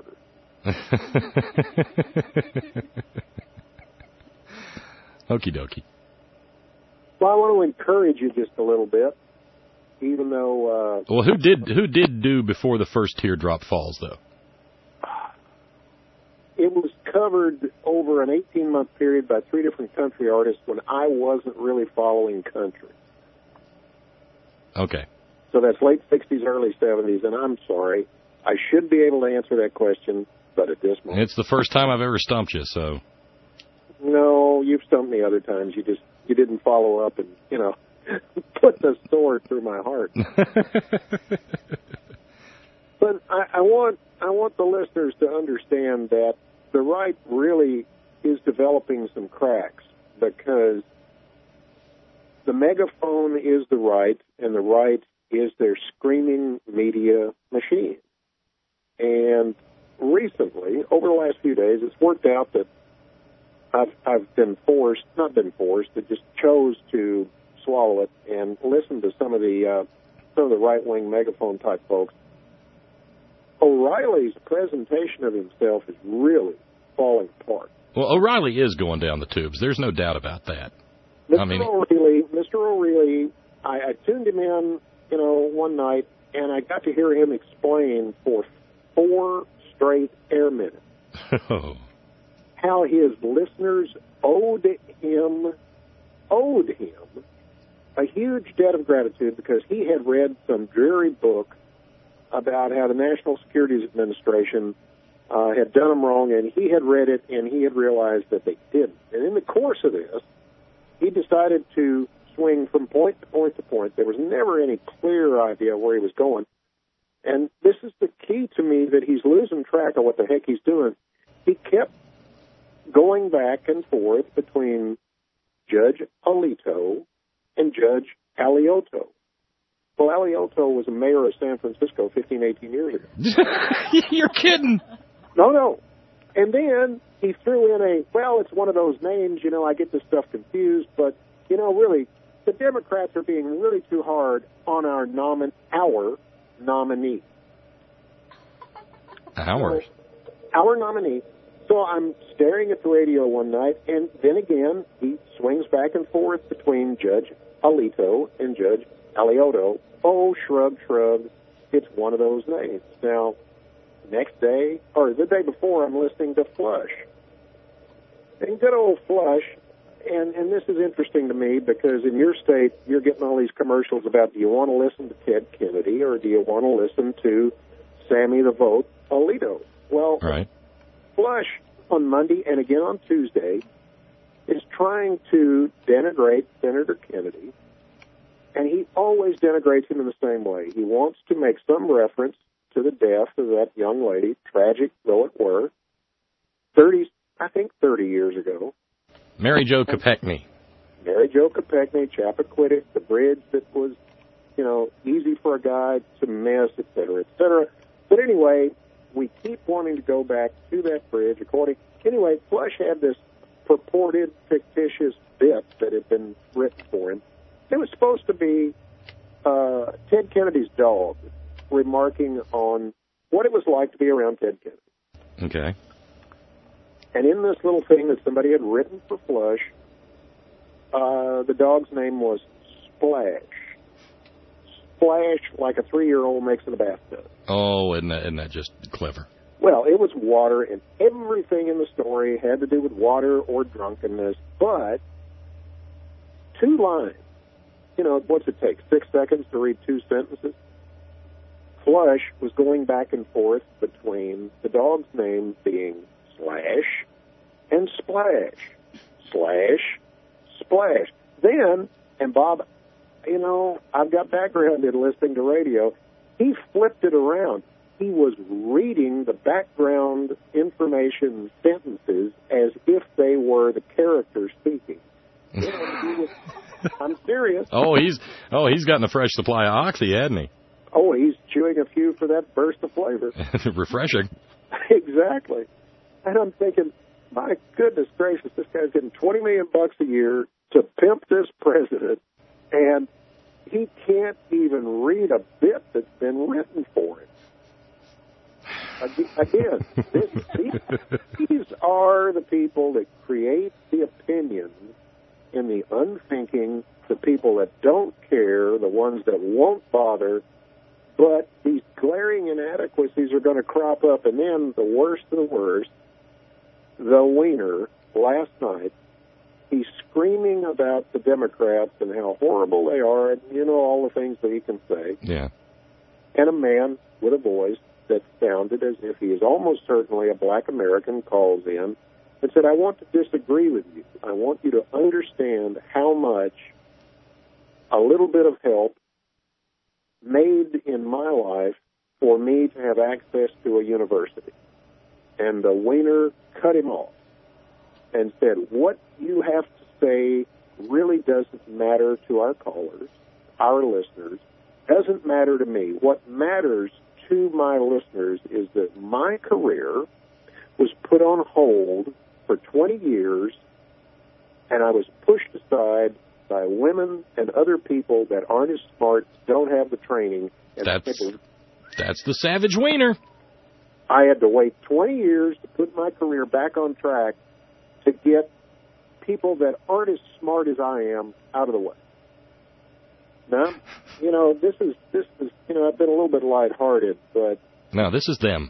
Okie dokie. Well, I want to encourage you just a little bit, even though. Uh, well, who did who did do Before the First Teardrop Falls, though? It was covered over an eighteen-month period by three different country artists when I wasn't really following country. Okay. So that's late sixties, early seventies, and I'm sorry. I should be able to answer that question, but at this moment... It's the first time I've ever stumped you, so... No, you've stumped me other times. You just you didn't follow up and, you know, put the sword through my heart. But I, I want I want the listeners to understand that the right really is developing some cracks, because the megaphone is the right, and the right is their screaming media machine. And recently, over the last few days, it's worked out that I've, I've been forced, not been forced, but just chose to swallow it and listen to some of the uh, some of the right-wing megaphone-type folks. O'Reilly's presentation of himself is really falling apart. Well, O'Reilly is going down the tubes. There's no doubt about that. Mister I mean, O'Reilly, Mister O'Reilly, I, I tuned him in, you know, one night, and I got to hear him explain for four straight air minutes how his listeners owed him, owed him a huge debt of gratitude because he had read some dreary book about how the National Security Administration uh, had done him wrong, and he had read it, and he had realized that they didn't. And in the course of this, he decided to swing from point to point to point. There was never any clear idea where he was going. And this is the key to me, that he's losing track of what the heck he's doing. He kept going back and forth between Judge Alito and Judge Alioto. Well, Alioto was a mayor of San Francisco fifteen, eighteen years ago. You're kidding. No, no. And then he threw in a, well, it's one of those names, you know, I get this stuff confused, but, you know, really, the Democrats are being really too hard on our nomin, our nominee. Our? Our nominee. So I'm staring at the radio one night, and then again, he swings back and forth between Judge Alito and Judge Alioto. Oh, shrug, shrug. It's one of those names. Now, next day, or the day before, I'm listening to Flush. And good old Flush, and, and this is interesting to me because in your state, you're getting all these commercials about, do you want to listen to Ted Kennedy or do you want to listen to Sammy the Vote Alito? Well, right. Flush on Monday and again on Tuesday is trying to denigrate Senator Kennedy, and he always denigrates him in the same way. He wants to make some reference to the death of that young lady, tragic though it were, thirty, I think thirty years ago. Mary Jo Kopechne. Mary Jo Kopechne, Chappaquiddick, the bridge that was, you know, easy for a guy to miss, et cetera, et cetera. But anyway, we keep wanting to go back to that bridge. According, anyway, Flush had this purported fictitious bit that had been written for him. It was supposed to be uh, Ted Kennedy's dog remarking on what it was like to be around Ted Kennedy. Okay. And in this little thing that somebody had written for Flush, uh, the dog's name was Splash. Splash, like a three-year-old makes in a bathtub. Oh, isn't that, isn't that just clever? Well, it was water, and everything in the story had to do with water or drunkenness, but two lines. You know, what's it take, six seconds to read two sentences? Flush was going back and forth between the dog's name being Slash and Splash. Slash, Splash. Then, and Bob, you know, I've got background in listening to radio, he flipped it around. He was reading the background information sentences as if they were the character speaking. You know, he was, I'm serious. Oh, he's oh he's gotten a fresh supply of Oxy, hasn't he? Oh, he's chewing a few for that burst of flavor. Refreshing. Exactly. And I'm thinking, my goodness gracious, this guy's getting twenty million bucks a year to pimp this president, and he can't even read a bit that's been written for him. Again, this, these, these are the people that create the opinions in the unthinking, the people that don't care, the ones that won't bother, but these glaring inadequacies are going to crop up, and then the worst of the worst, the wiener, last night, he's screaming about the Democrats and how horrible they are, and you know all the things that he can say. Yeah. And a man with a voice that sounded as if he is almost certainly a black American calls in and said, I want to disagree with you. I want you to understand how much a little bit of help made in my life for me to have access to a university. And the wiener cut him off and said, what you have to say really doesn't matter to our callers, our listeners, doesn't matter to me. What matters to my listeners is that my career was put on hold for twenty years, and I was pushed aside by women and other people that aren't as smart, don't have the training. And that's, that's the savage wiener. I had to wait twenty years to put my career back on track to get people that aren't as smart as I am out of the way. Now, you know, this is, this is, you know, I've been a little bit lighthearted, but... No, this is them.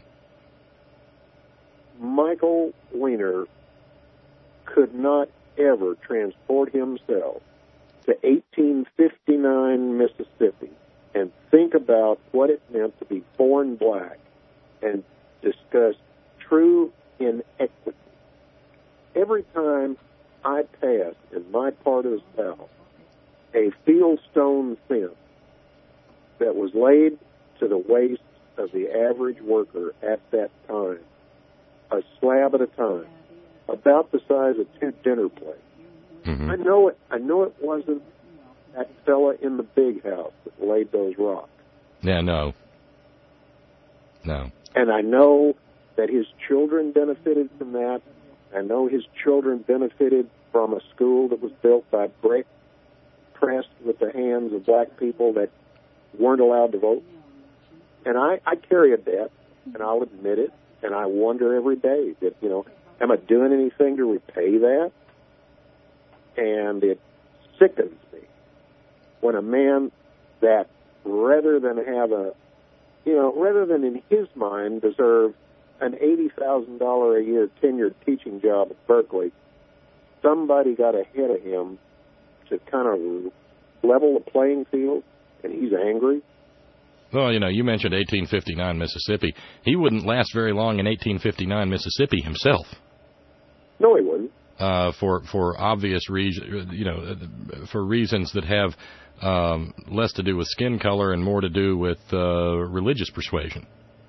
Michael Wiener could not ever transport himself to eighteen fifty-nine Mississippi and think about what it meant to be born black and discuss true inequity. Every time I pass in my part of the South a fieldstone fence that was laid to the waist of the average worker at that time, a slab at a time, about the size of two dinner plates. Mm-hmm. I know it. I know it wasn't that fella in the big house that laid those rocks. Yeah, no, no. And I know that his children benefited from that. I know his children benefited from a school that was built by brick, pressed with the hands of black people that weren't allowed to vote. And I, I carry a debt, and I'll admit it, and I wonder every day that, you know, am I doing anything to repay that? And it sickens me when a man that, rather than have a, you know, rather than in his mind deserve an eighty thousand dollars a year tenured teaching job at Berkeley, somebody got ahead of him to kind of level the playing field, and he's angry. Well, you know, you mentioned eighteen fifty-nine Mississippi. He wouldn't last very long in eighteen fifty-nine Mississippi himself. No, he wouldn't. Uh, for for obvious reasons, you know, for reasons that have um, less to do with skin color and more to do with uh, religious persuasion.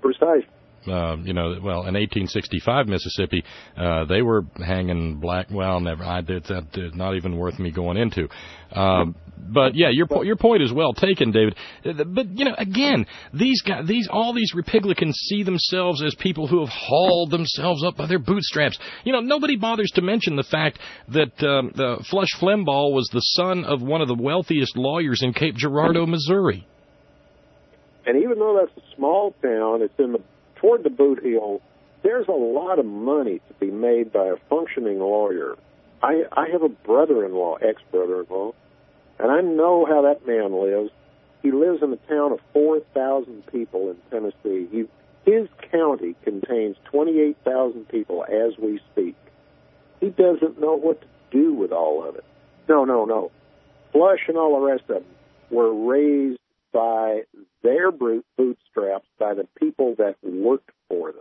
Precisely. Uh, you know, well, in eighteen sixty-five, Mississippi, uh, they were hanging black. Well, never. I did that. It's not even worth me going into. Um, but yeah, your your point is well taken, David. But you know, again, these guys, these all these Republicans see themselves as people who have hauled themselves up by their bootstraps. You know, nobody bothers to mention the fact that um, the Flush Flembaugh was the son of one of the wealthiest lawyers in Cape Girardeau, Missouri. And even though that's a small town, it's in the toward the boot heel, there's a lot of money to be made by a functioning lawyer. I, I have a brother-in-law, ex-brother-in-law, and I know how that man lives. He lives in a town of four thousand people in Tennessee. He, his county contains twenty-eight thousand people as we speak. He doesn't know what to do with all of it. No, no, no. Flush and all the rest of them were raised by their bootstraps, by the people that worked for them.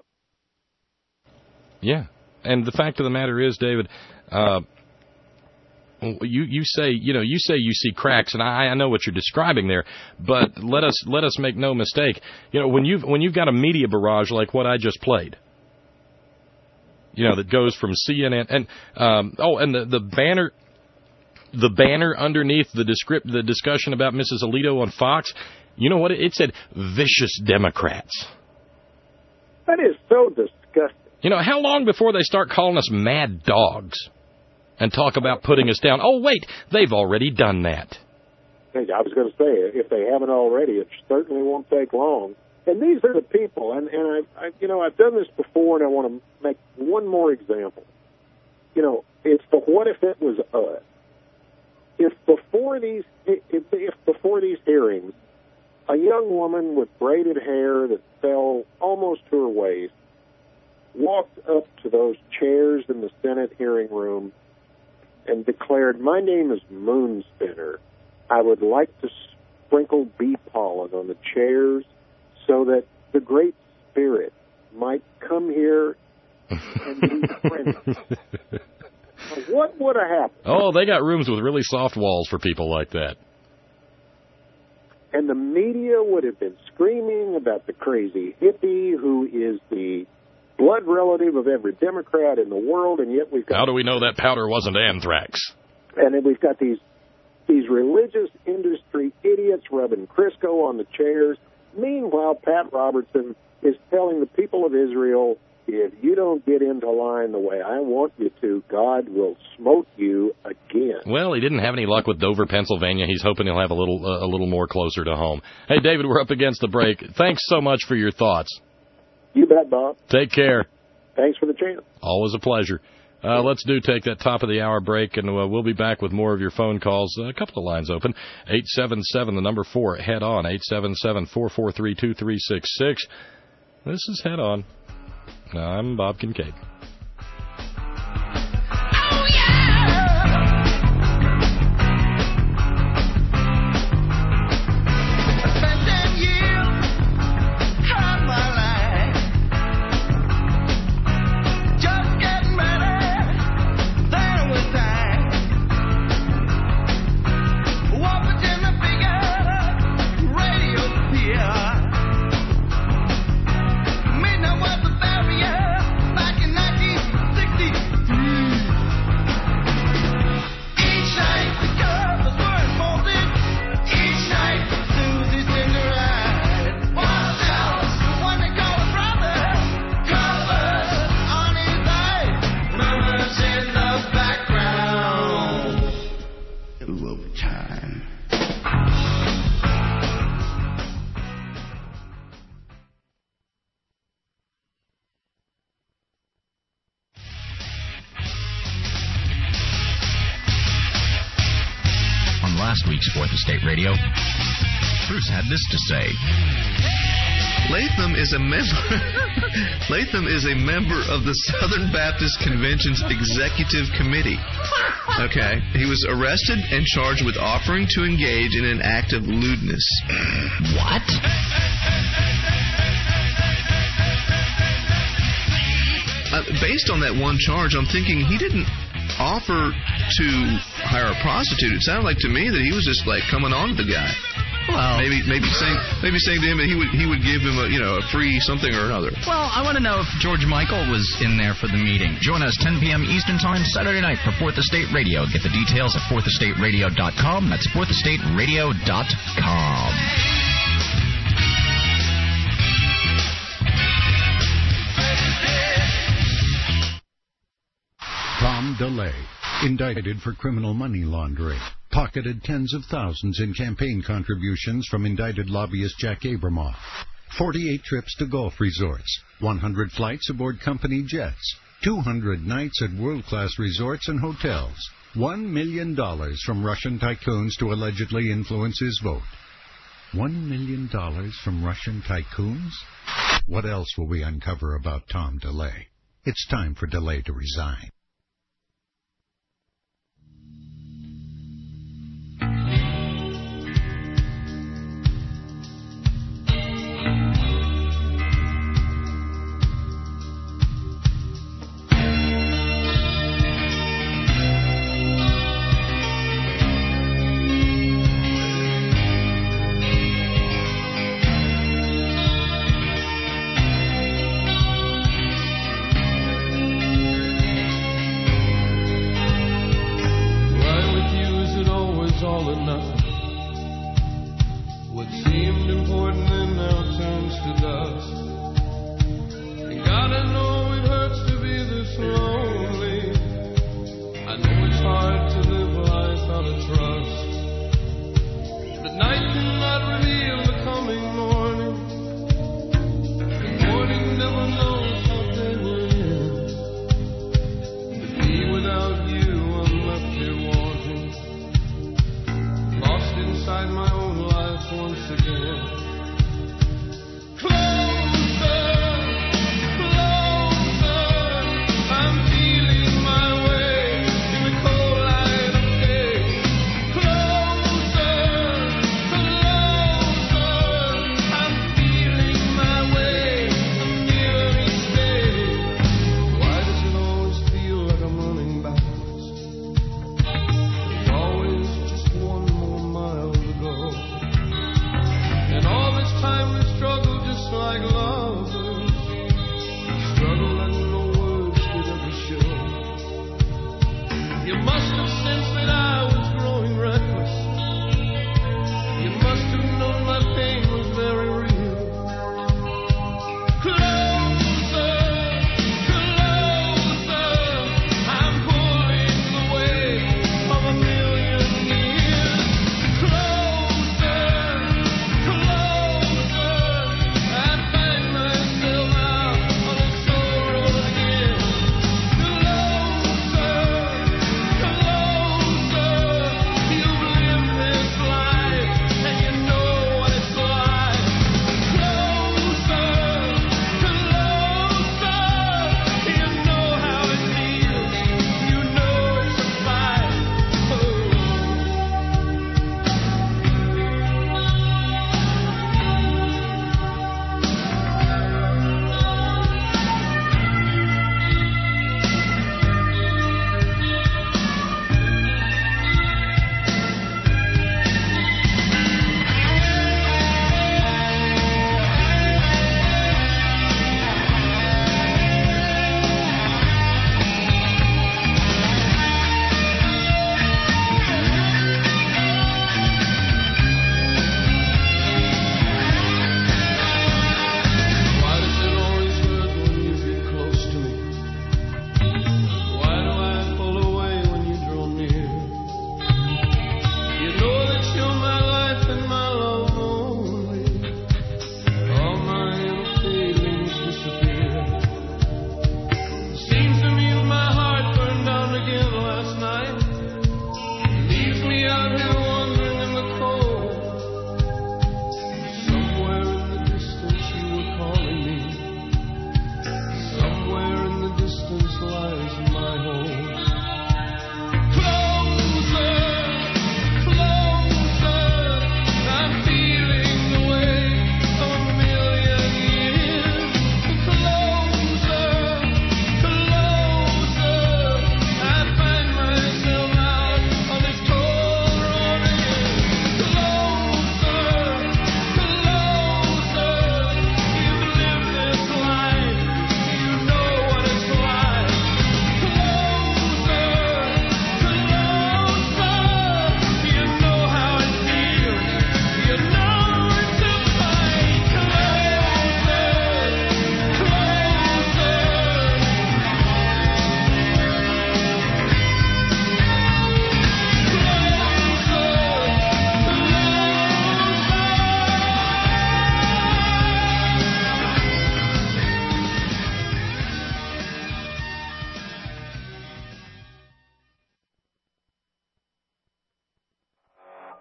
Yeah, and the fact of the matter is, David, uh, you you say you know you say you see cracks, and I, I know what you're describing there. But let us let us make no mistake. You know, when you've when you've got a media barrage like what I just played, you know, that goes from C N N and um, oh, and the the banner. The banner underneath the descript, the discussion about Missus Alito on Fox, you know what? It said vicious Democrats. That is so disgusting. You know, how long before they start calling us mad dogs and talk about putting us down? Oh, wait, they've already done that. I was going to say, if they haven't already, it certainly won't take long. And these are the people, and, and I, I, you know, I've done this before, and I want to make one more example. You know, it's the what if it was us. If before these, if, if before these hearings, a young woman with braided hair that fell almost to her waist walked up to those chairs in the Senate hearing room and declared, "My name is Moonspinner. I would like to sprinkle bee pollen on the chairs so that the Great Spirit might come here and be friendly." What would have happened? Oh, they got rooms with really soft walls for people like that. And the media would have been screaming about the crazy hippie who is the blood relative of every Democrat in the world, and yet we've got... How do we know that powder wasn't anthrax? And then we've got these these religious industry idiots rubbing Crisco on the chairs. Meanwhile, Pat Robertson is telling the people of Israel, if you don't get into line the way I want you to, God will smote you again. Well, he didn't have any luck with Dover, Pennsylvania. He's hoping he'll have a little uh, a little more closer to home. Hey, David, we're up against the break. Thanks so much for your thoughts. You bet, Bob. Take care. Thanks for the chance. Always a pleasure. Uh, let's do take that top of the hour break, and uh, we'll be back with more of your phone calls. Uh, a couple of lines open. eight seven seven, the number four, head on. eight seven seven, four four three, two three six six. This is Head On. I'm Bob Kincaid. Last week's Fourth Estate Radio, Bruce had this to say. Latham is a member Latham is a member of the Southern Baptist Convention's Executive Committee. Okay. He was arrested and charged with offering to engage in an act of lewdness. What? Uh, based on that one charge, I'm thinking he didn't offer to hire a prostitute. It sounded like to me that he was just like coming on to the guy. Well, maybe maybe saying maybe saying to him that he would he would give him a you know a free something or another. Well, I want to know if George Michael was in there for the meeting. Join us ten p.m. Eastern Time Saturday night for Fourth Estate Radio. Get the details at fourth estate radio dot com. That's fourth estate radio dot com. Tom DeLay, indicted for criminal money laundering, pocketed tens of thousands in campaign contributions from indicted lobbyist Jack Abramoff. forty-eight trips to golf resorts, one hundred flights aboard company jets, two hundred nights at world-class resorts and hotels, one million dollars from Russian tycoons to allegedly influence his vote. One million dollars from Russian tycoons? What else will we uncover about Tom DeLay? It's time for DeLay to resign. And all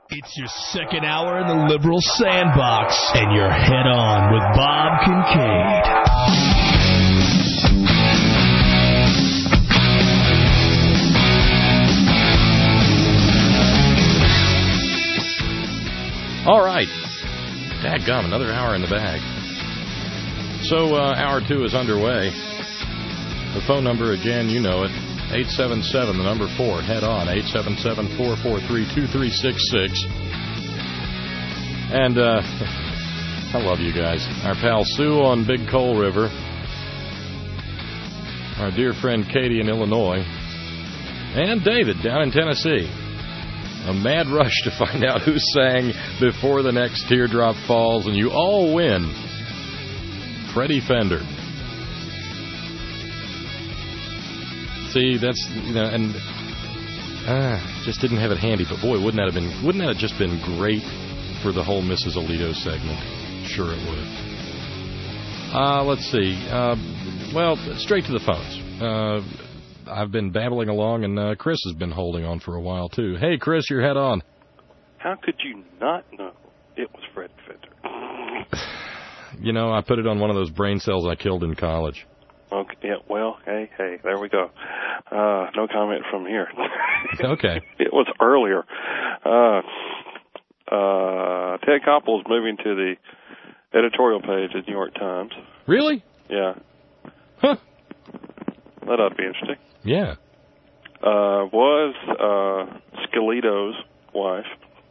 It's your second hour in the liberal sandbox, and you're head on with Bob Kincaid. All right. Dadgum, another hour in the bag. So, uh, hour two is underway. The phone number, again, you know it. eight seven seven, the number four, head on, eight seven seven, four four three, two three six six. And, uh, I love you guys. Our pal Sue on Big Coal River. Our dear friend Katie in Illinois. And David down in Tennessee. A mad rush to find out who sang Before the Next Teardrop Falls, and you all win. Freddie Fender. See, that's, you know, and ah, just didn't have it handy. But boy, wouldn't that have been? Wouldn't that have just been great for the whole Missus Alito segment? Sure, it would. Uh, let's see. Uh, well, straight to the phones. Uh, I've been babbling along, and uh, Chris has been holding on for a while too. Hey, Chris, you're head on. How could you not know it was Freddie Fender? You know, I put it on one of those brain cells I killed in college. Okay, yeah, well, hey, hey, there we go. Uh, no comment from here. Okay. It was earlier. Uh, uh, Ted Koppel is moving to the editorial page of the New York Times. Really? Yeah. Huh. That ought to be interesting. Yeah. Uh, was uh, Scalito's wife,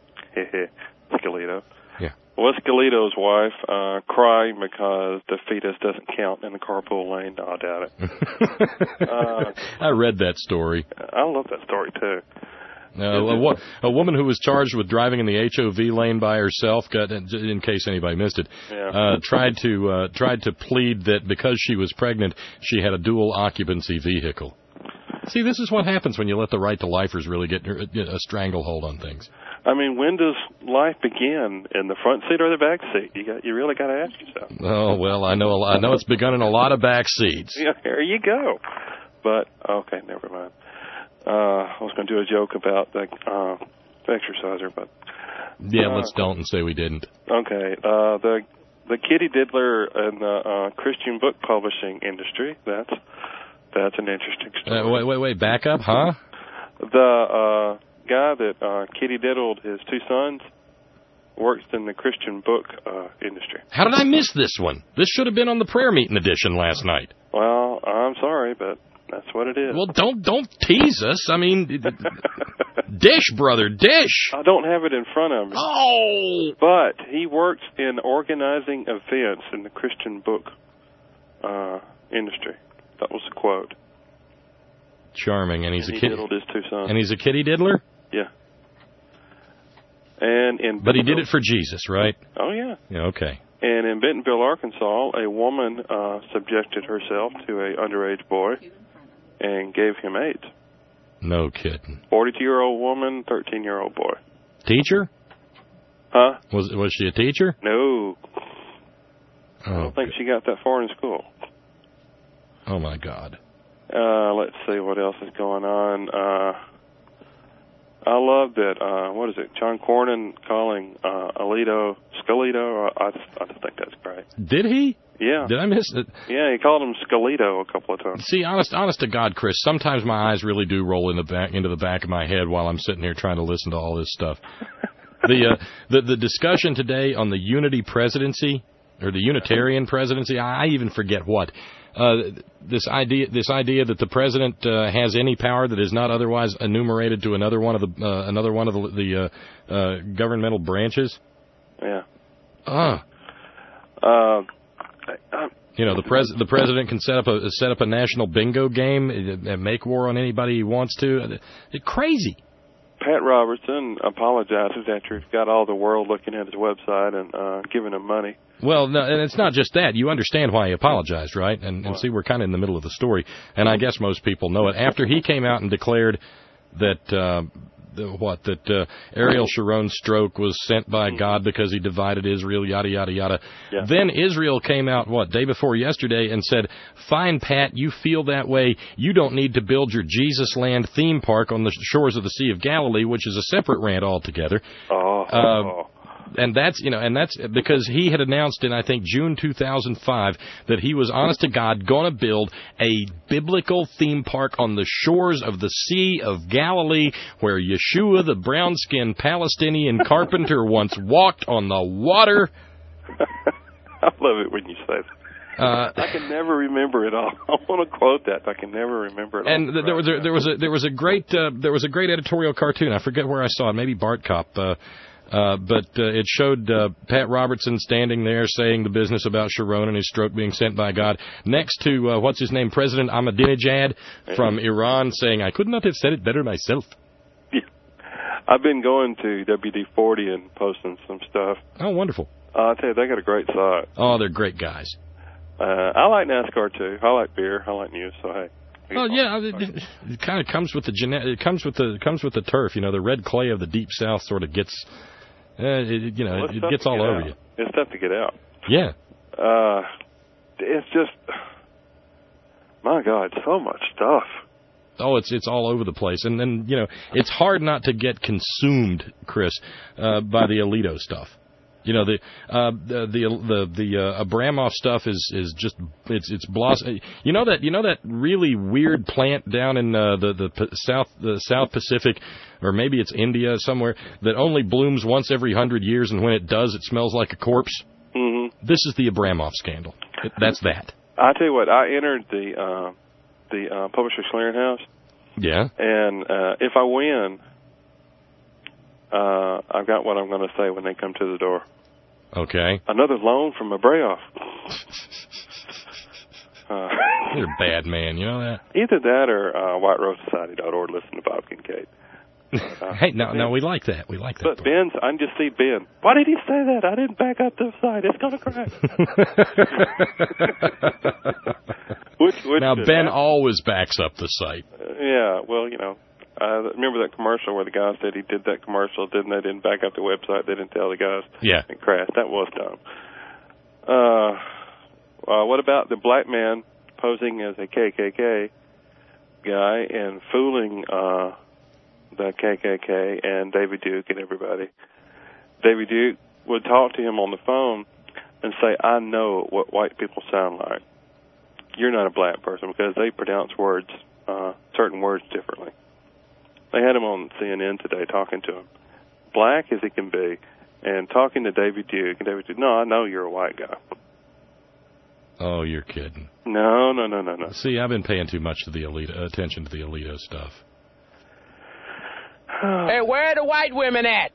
Scalito, yeah. was Scalito's wife uh, crying because the fetus doesn't count in the carpool lane? No, I doubt it. uh, I read that story. I love that story, too. Uh, a, wo- a woman who was charged with driving in the H O V lane by herself, got, in case anybody missed it, Yeah. uh, tried to uh, tried to plead that because she was pregnant, she had a dual occupancy vehicle. See, this is what happens when you let the right to lifers really get a stranglehold on things. I mean, when does life begin? In the front seat or the back seat? You got, you really got to ask yourself. Oh well, I know I know it's begun in a lot of back seats. Yeah, there you go. But okay, never mind. Uh, I was going to do a joke about the uh, exerciser, but yeah, uh, let's don't and say we didn't. Okay, uh, the the Kitty Diddler in the uh, Christian book publishing industry. That's that's an interesting story. Uh, wait, wait, wait, back up, huh? The uh, guy that uh, Kitty diddled his two sons works in the Christian book uh, industry. How did I miss this one? This should have been on the prayer meeting edition last night. Well, I'm sorry, but that's what it is. Well, don't don't tease us. I mean, dish, brother, dish. I don't have it in front of me. Oh! But he works in organizing events in the Christian book uh, industry. That was the quote. Charming, and he's and a he kid. diddled his two sons. And he's a kitty diddler. Yeah. And in but he did it for Jesus, right? Oh yeah. Yeah. Okay. And in Bentonville, Arkansas, a woman uh, subjected herself to a underage boy and gave him AIDS. No kidding. forty-two-year-old woman, thirteen-year-old boy. Teacher? Huh? Was was she a teacher? No. I Oh, don't think she got that far in school. oh my God. Uh, let's see what else is going on. Uh, I love that, uh, what is it, John Cornyn calling uh, Alito Scalito. I just, I just think that's great. Did he? Yeah. Did I miss it? Yeah, he called him Scalito a couple of times. See, honest, honest to God, Chris, sometimes my eyes really do roll in the back, into the back of my head while I'm sitting here trying to listen to all this stuff. the, uh, the the discussion today on the unity presidency, or the Unitarian presidency, I even forget what. Uh, this idea, this idea that the president uh, has any power that is not otherwise enumerated to another one of the uh, another one of the, the uh, uh, governmental branches. Yeah. Ah. Uh, You know, the pres the president can set up a set up a national bingo game and make war on anybody he wants to. It's crazy. Pat Robertson apologizes after he's got all the world looking at his website and uh, giving him money. Well, no, and it's not just that. You understand why he apologized, right? And, and see, we're kind of in the middle of the story, and I guess most people know it. After he came out and declared that uh, the, what, that uh, Ariel Sharon's stroke was sent by God because he divided Israel, yada, yada, yada. Yeah. Then Israel came out, what, day before yesterday and said, fine, Pat, you feel that way. You don't need to build your Jesus Land theme park on the shores of the Sea of Galilee, which is a separate rant altogether. Oh. Uh, And that's, you know, and that's because he had announced in, I think, June two thousand five that he was, honest to God, going to build a biblical theme park on the shores of the Sea of Galilee where Yeshua, the brown-skinned Palestinian carpenter, once walked on the water. I love it when you say that. Uh, I can never remember it all. I want to quote that. I can never remember it all. And th- there was a, there was a there was a great uh, there was a great editorial cartoon. I forget where I saw it. Maybe Bart Cop. Uh, Uh, but uh, it showed uh, Pat Robertson standing there saying the business about Sharon and his stroke being sent by God, next to, uh, what's his name, President Ahmadinejad from Iran, saying, I could not have said it better myself. Yeah. I've been going to W D forty and posting some stuff. Oh, wonderful. Uh, I'll tell you, they got a great site. Oh, they're great guys. Uh, I like NASCAR, too. I like beer. I like news, so hey. Oh yeah, it, it kind of comes with the gene- it comes with the it comes with the turf. You know, the red clay of the deep south sort of gets, uh, it, you know, well, it, it gets all get over out. you. It's tough to get out. Yeah. Uh, it's just, my God, so much stuff. Oh, it's it's all over the place, and then you know it's hard not to get consumed, Chris, uh, by the Alito stuff. You know the uh, the the the, the uh, Abramov stuff is, is just it's it's blossom. You know that you know that really weird plant down in uh, the the P- South the South Pacific, or maybe it's India somewhere, that only blooms once every hundred years, and when it does, it smells like a corpse. Mm-hmm. This is the Abramov scandal. It, that's that. I tell you what, I entered the uh, the uh, Publishers Clearinghouse. Yeah. And uh, if I win, uh, I've got what I'm going to say when they come to the door. Okay. Another loan from Abraoff. uh, You're a bad man, you know that? Either that or uh, white rose society dot org, listen to Bob Kincaid. Uh, hey, no, no, we like that. We like that. But Ben's, I can just see Ben. Why did he say that? I didn't back up the site. It's going to crash. which, which now, Ben happen? always backs up the site. Uh, yeah, well, you know, I remember that commercial where the guy said he did that commercial, didn't they? Didn't back up the website. They didn't tell the guys. Yeah. It crashed. That was dumb. Uh, uh, what about the black man posing as a K K K guy and fooling uh, the K K K and David Duke and everybody? David Duke would talk to him on the phone and say, I know what white people sound like. You're not a black person, because they pronounce words, uh, certain words differently. They had him on C N N today talking to him, black as he can be, and talking to David Duke. And David Duke, no, I know you're a white guy. Oh, you're kidding. No, no, no, no, no. See, I've been paying too much to the Alito, attention to the Alito stuff. Hey, where are the white women at?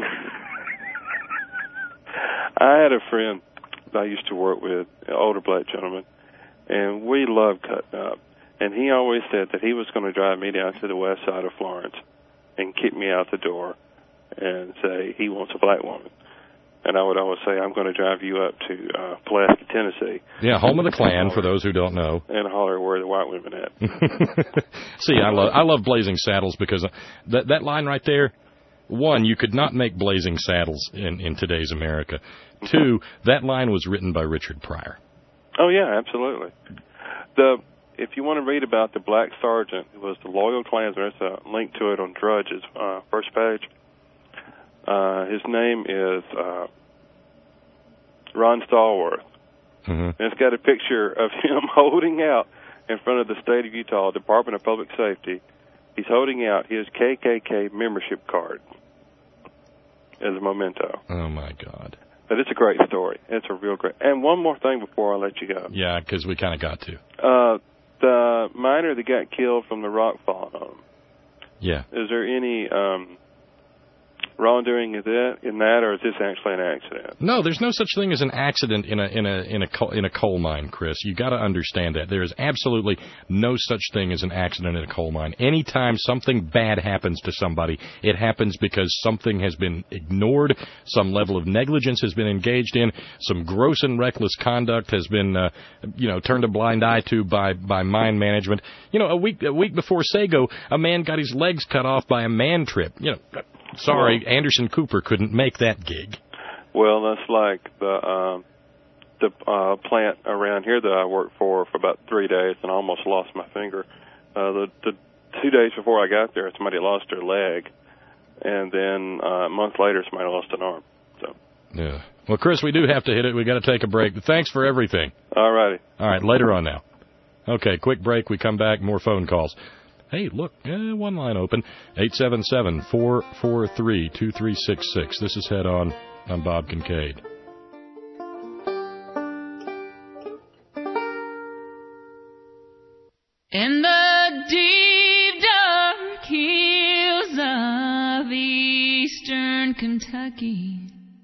I had a friend that I used to work with, an older black gentleman, and we loved cutting up. And he always said that he was going to drive me down to the west side of Florence and kick me out the door and say he wants a black woman. And I would always say, I'm going to drive you up to uh, Pulaski, Tennessee. Yeah, home of the Klan, for those who don't know. And holler where are the white women at. See, I love I love Blazing Saddles because that that line right there, one, you could not make Blazing Saddles in, in today's America. Two, that line was written by Richard Pryor. Oh, yeah, absolutely. The If you want to read about the black sergeant who was the loyal Klansman, there's a link to it on Drudge's uh, first page. Uh, his name is uh, Ron Stallworth. Mm-hmm. And it's got a picture of him holding out in front of the State of Utah Department of Public Safety. He's holding out his K K K membership card as a memento. Oh, my God. But it's a great story. It's a real great. And one more thing before I let you go. Yeah, because we kind of got to. Uh, the miner that got killed from the rock falling on him. Yeah. Is there any um, wrongdoing is it in that, or is this actually an accident? No, there's no such thing as an accident in a in a in a coal, in a coal mine, Chris. You got to understand that there is absolutely no such thing as an accident in a coal mine. Anytime something bad happens to somebody, it happens because something has been ignored, some level of negligence has been engaged in, some gross and reckless conduct has been, uh, you know, turned a blind eye to by by mine management. You know, a week a week before Sago, a man got his legs cut off by a man trip. You know. Sorry, well, Anderson Cooper couldn't make that gig. Well, that's like the um, the uh, plant around here that I worked for for about three days and almost lost my finger. Uh, the, the two days before I got there, somebody lost their leg, and then uh, a month later, somebody lost an arm. So. Yeah. Well, Chris, we do have to hit it. We got to take a break. But thanks for everything. All righty. All right. Later on now. Okay. Quick break. We come back. More phone calls. Hey, look, eh, one line open, eight seven seven, four four three, two three six six. This is Head On. I'm Bob Kincaid. In the deep, dark hills of eastern Kentucky,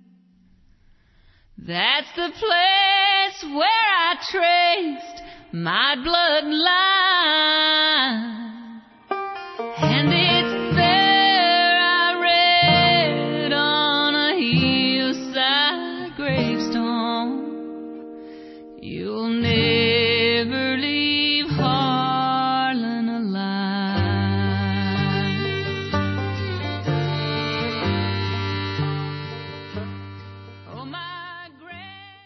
that's the place where I traced my bloodline. And it's there I read on a hillside gravestone, you'll never leave Harlan alive. Oh, my grandfather.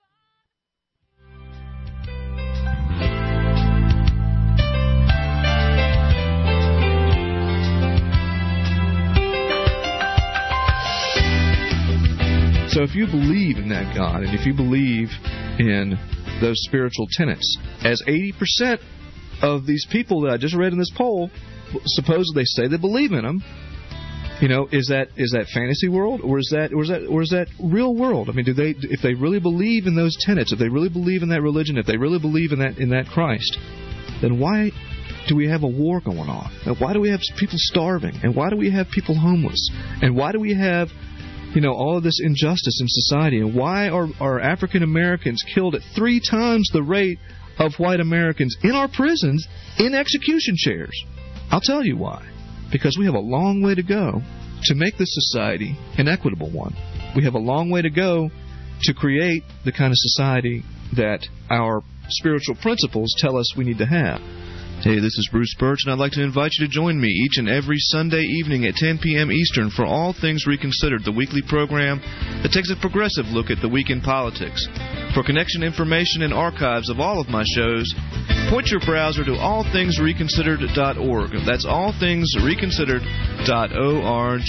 So if you believe in that God, and if you believe in those spiritual tenets, as eighty percent of these people that I just read in this poll supposedly they say they believe in them, you know, is that is that fantasy world, or is that or is that or is that real world? I mean, do they if they really believe in those tenets, if they really believe in that religion, if they really believe in that in that Christ, then why do we have a war going on? And why do we have people starving? And why do we have people homeless? And why do we have, you know, all of this injustice in society? And why are, are African Americans killed at three times the rate of white Americans in our prisons in execution chairs? I'll tell you why. Because we have a long way to go to make this society an equitable one. We have a long way to go to create the kind of society that our spiritual principles tell us we need to have. Hey, this is Bruce Birch, and I'd like to invite you to join me each and every Sunday evening at ten p.m. Eastern for All Things Reconsidered, the weekly program that takes a progressive look at the week in politics. For connection information and archives of all of my shows, point your browser to all things reconsidered dot org. That's all things reconsidered dot org.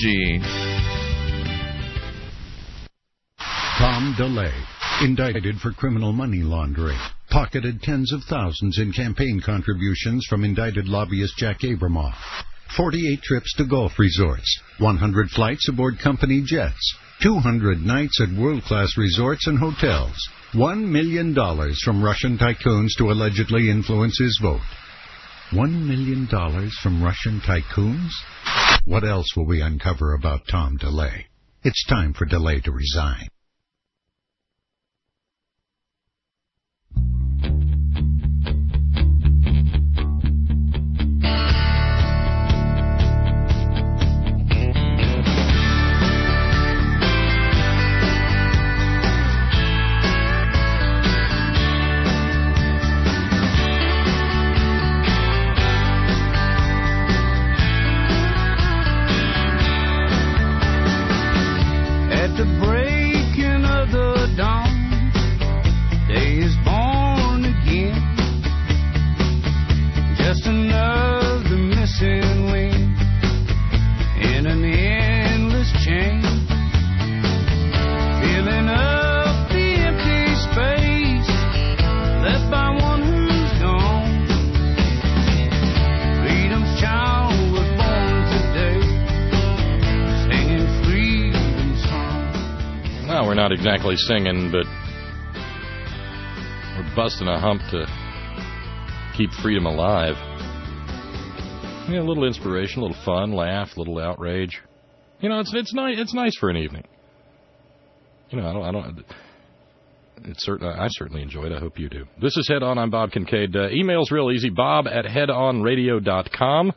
Tom DeLay, indicted for criminal money laundering, pocketed tens of thousands in campaign contributions from indicted lobbyist Jack Abramoff. forty-eight trips to golf resorts, one hundred flights aboard company jets, two hundred nights at world-class resorts and hotels, one million dollars from Russian tycoons to allegedly influence his vote. one million dollars from Russian tycoons? What else will we uncover about Tom DeLay? It's time for DeLay to resign. We're not exactly singing, but we're busting a hump to keep freedom alive. Yeah, a little inspiration, a little fun, laugh, a little outrage. You know, it's it's nice. It's nice for an evening. You know, I don't. I don't. It's certain. I certainly enjoy it. I hope you do. This is Head On. I'm Bob Kincaid. Uh, email's real easy. Bob at head on radio dot com.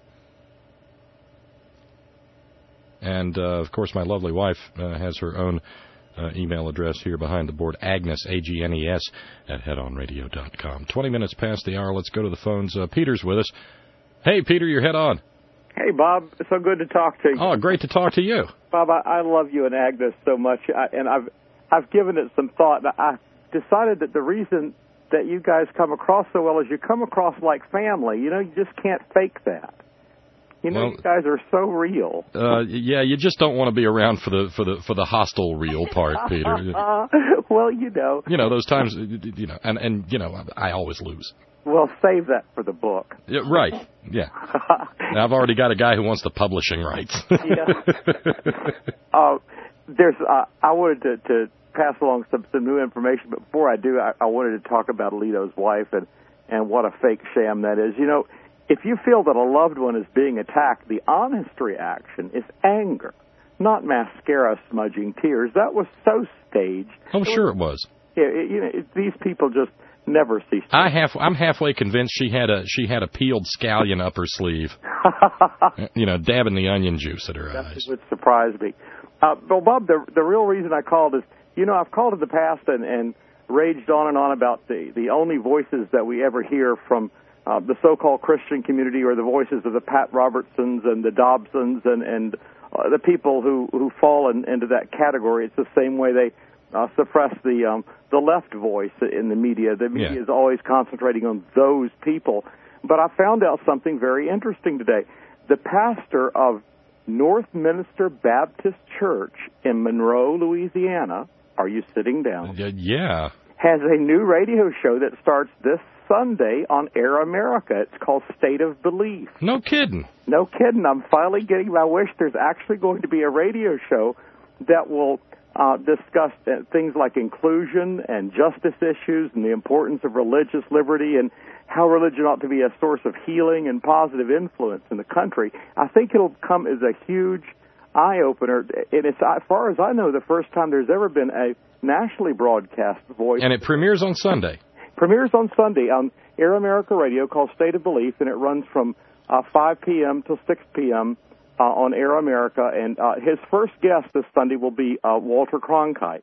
And, uh, of course, my lovely wife uh, has her own uh, email address here behind the board, Agnes, A G N E S, at head on radio dot com. twenty minutes past the hour. Let's go to the phones. Uh, Peter's with us. Hey, Peter, you're Head On. Hey, Bob. It's so good to talk to you. Oh, great to talk to you. Bob, I, I love you and Agnes so much, I, and I've I've given it some thought. I decided that the reason that you guys come across so well is you come across like family. You know, you just can't fake that. You know, Well, you guys are so real. Uh, yeah, you just don't want to be around for the for the for the hostile real part, Peter. Well, you know. You know those times, you know, and and you know, I always lose. Well, save that for the book. Yeah, right. Yeah. I've already got a guy who wants the publishing rights. uh, there's. Uh, I wanted to, to pass along some, some new information, but before I do, I, I wanted to talk about Alito's wife and and what a fake sham that is. You know, if you feel that a loved one is being attacked, the honest reaction is anger, not mascara smudging tears. That was so staged. Oh, sure it was. Yeah, it, you know, it, these people just never cease. I half, I'm halfway convinced she had a she had a peeled scallion up her sleeve. You know, dabbing the onion juice at her That eyes. would surprise me. Uh, well, Bob, the the real reason I called is, you know, I've called in the past and, and raged on and on about the, the only voices that we ever hear from uh, the so-called Christian community are the voices of the Pat Robertsons and the Dobsons and, and uh, the people who, who fall in, into that category. It's the same way they uh, suppress the um, the left voice in the media. The media Yeah. is always concentrating on those people. But I found out something very interesting today. The pastor of Northminster Baptist Church in Monroe, Louisiana, are you sitting down? Uh, yeah. Has a new radio show that starts this Sunday on Air America. It's called State of Belief. No kidding. No kidding. I'm finally getting my wish. There's actually going to be a radio show that will uh, discuss uh, things like inclusion and justice issues and the importance of religious liberty and how religion ought to be a source of healing and positive influence in the country. I think it'll come as a huge eye-opener. And it's, as far as I know, the first time there's ever been a nationally broadcast voice. And it premieres on Sunday. Premieres on Sunday on Air America Radio called State of Belief, and it runs from uh, five p.m. till six p.m. Uh, on Air America. And uh, his first guest this Sunday will be uh, Walter Cronkite.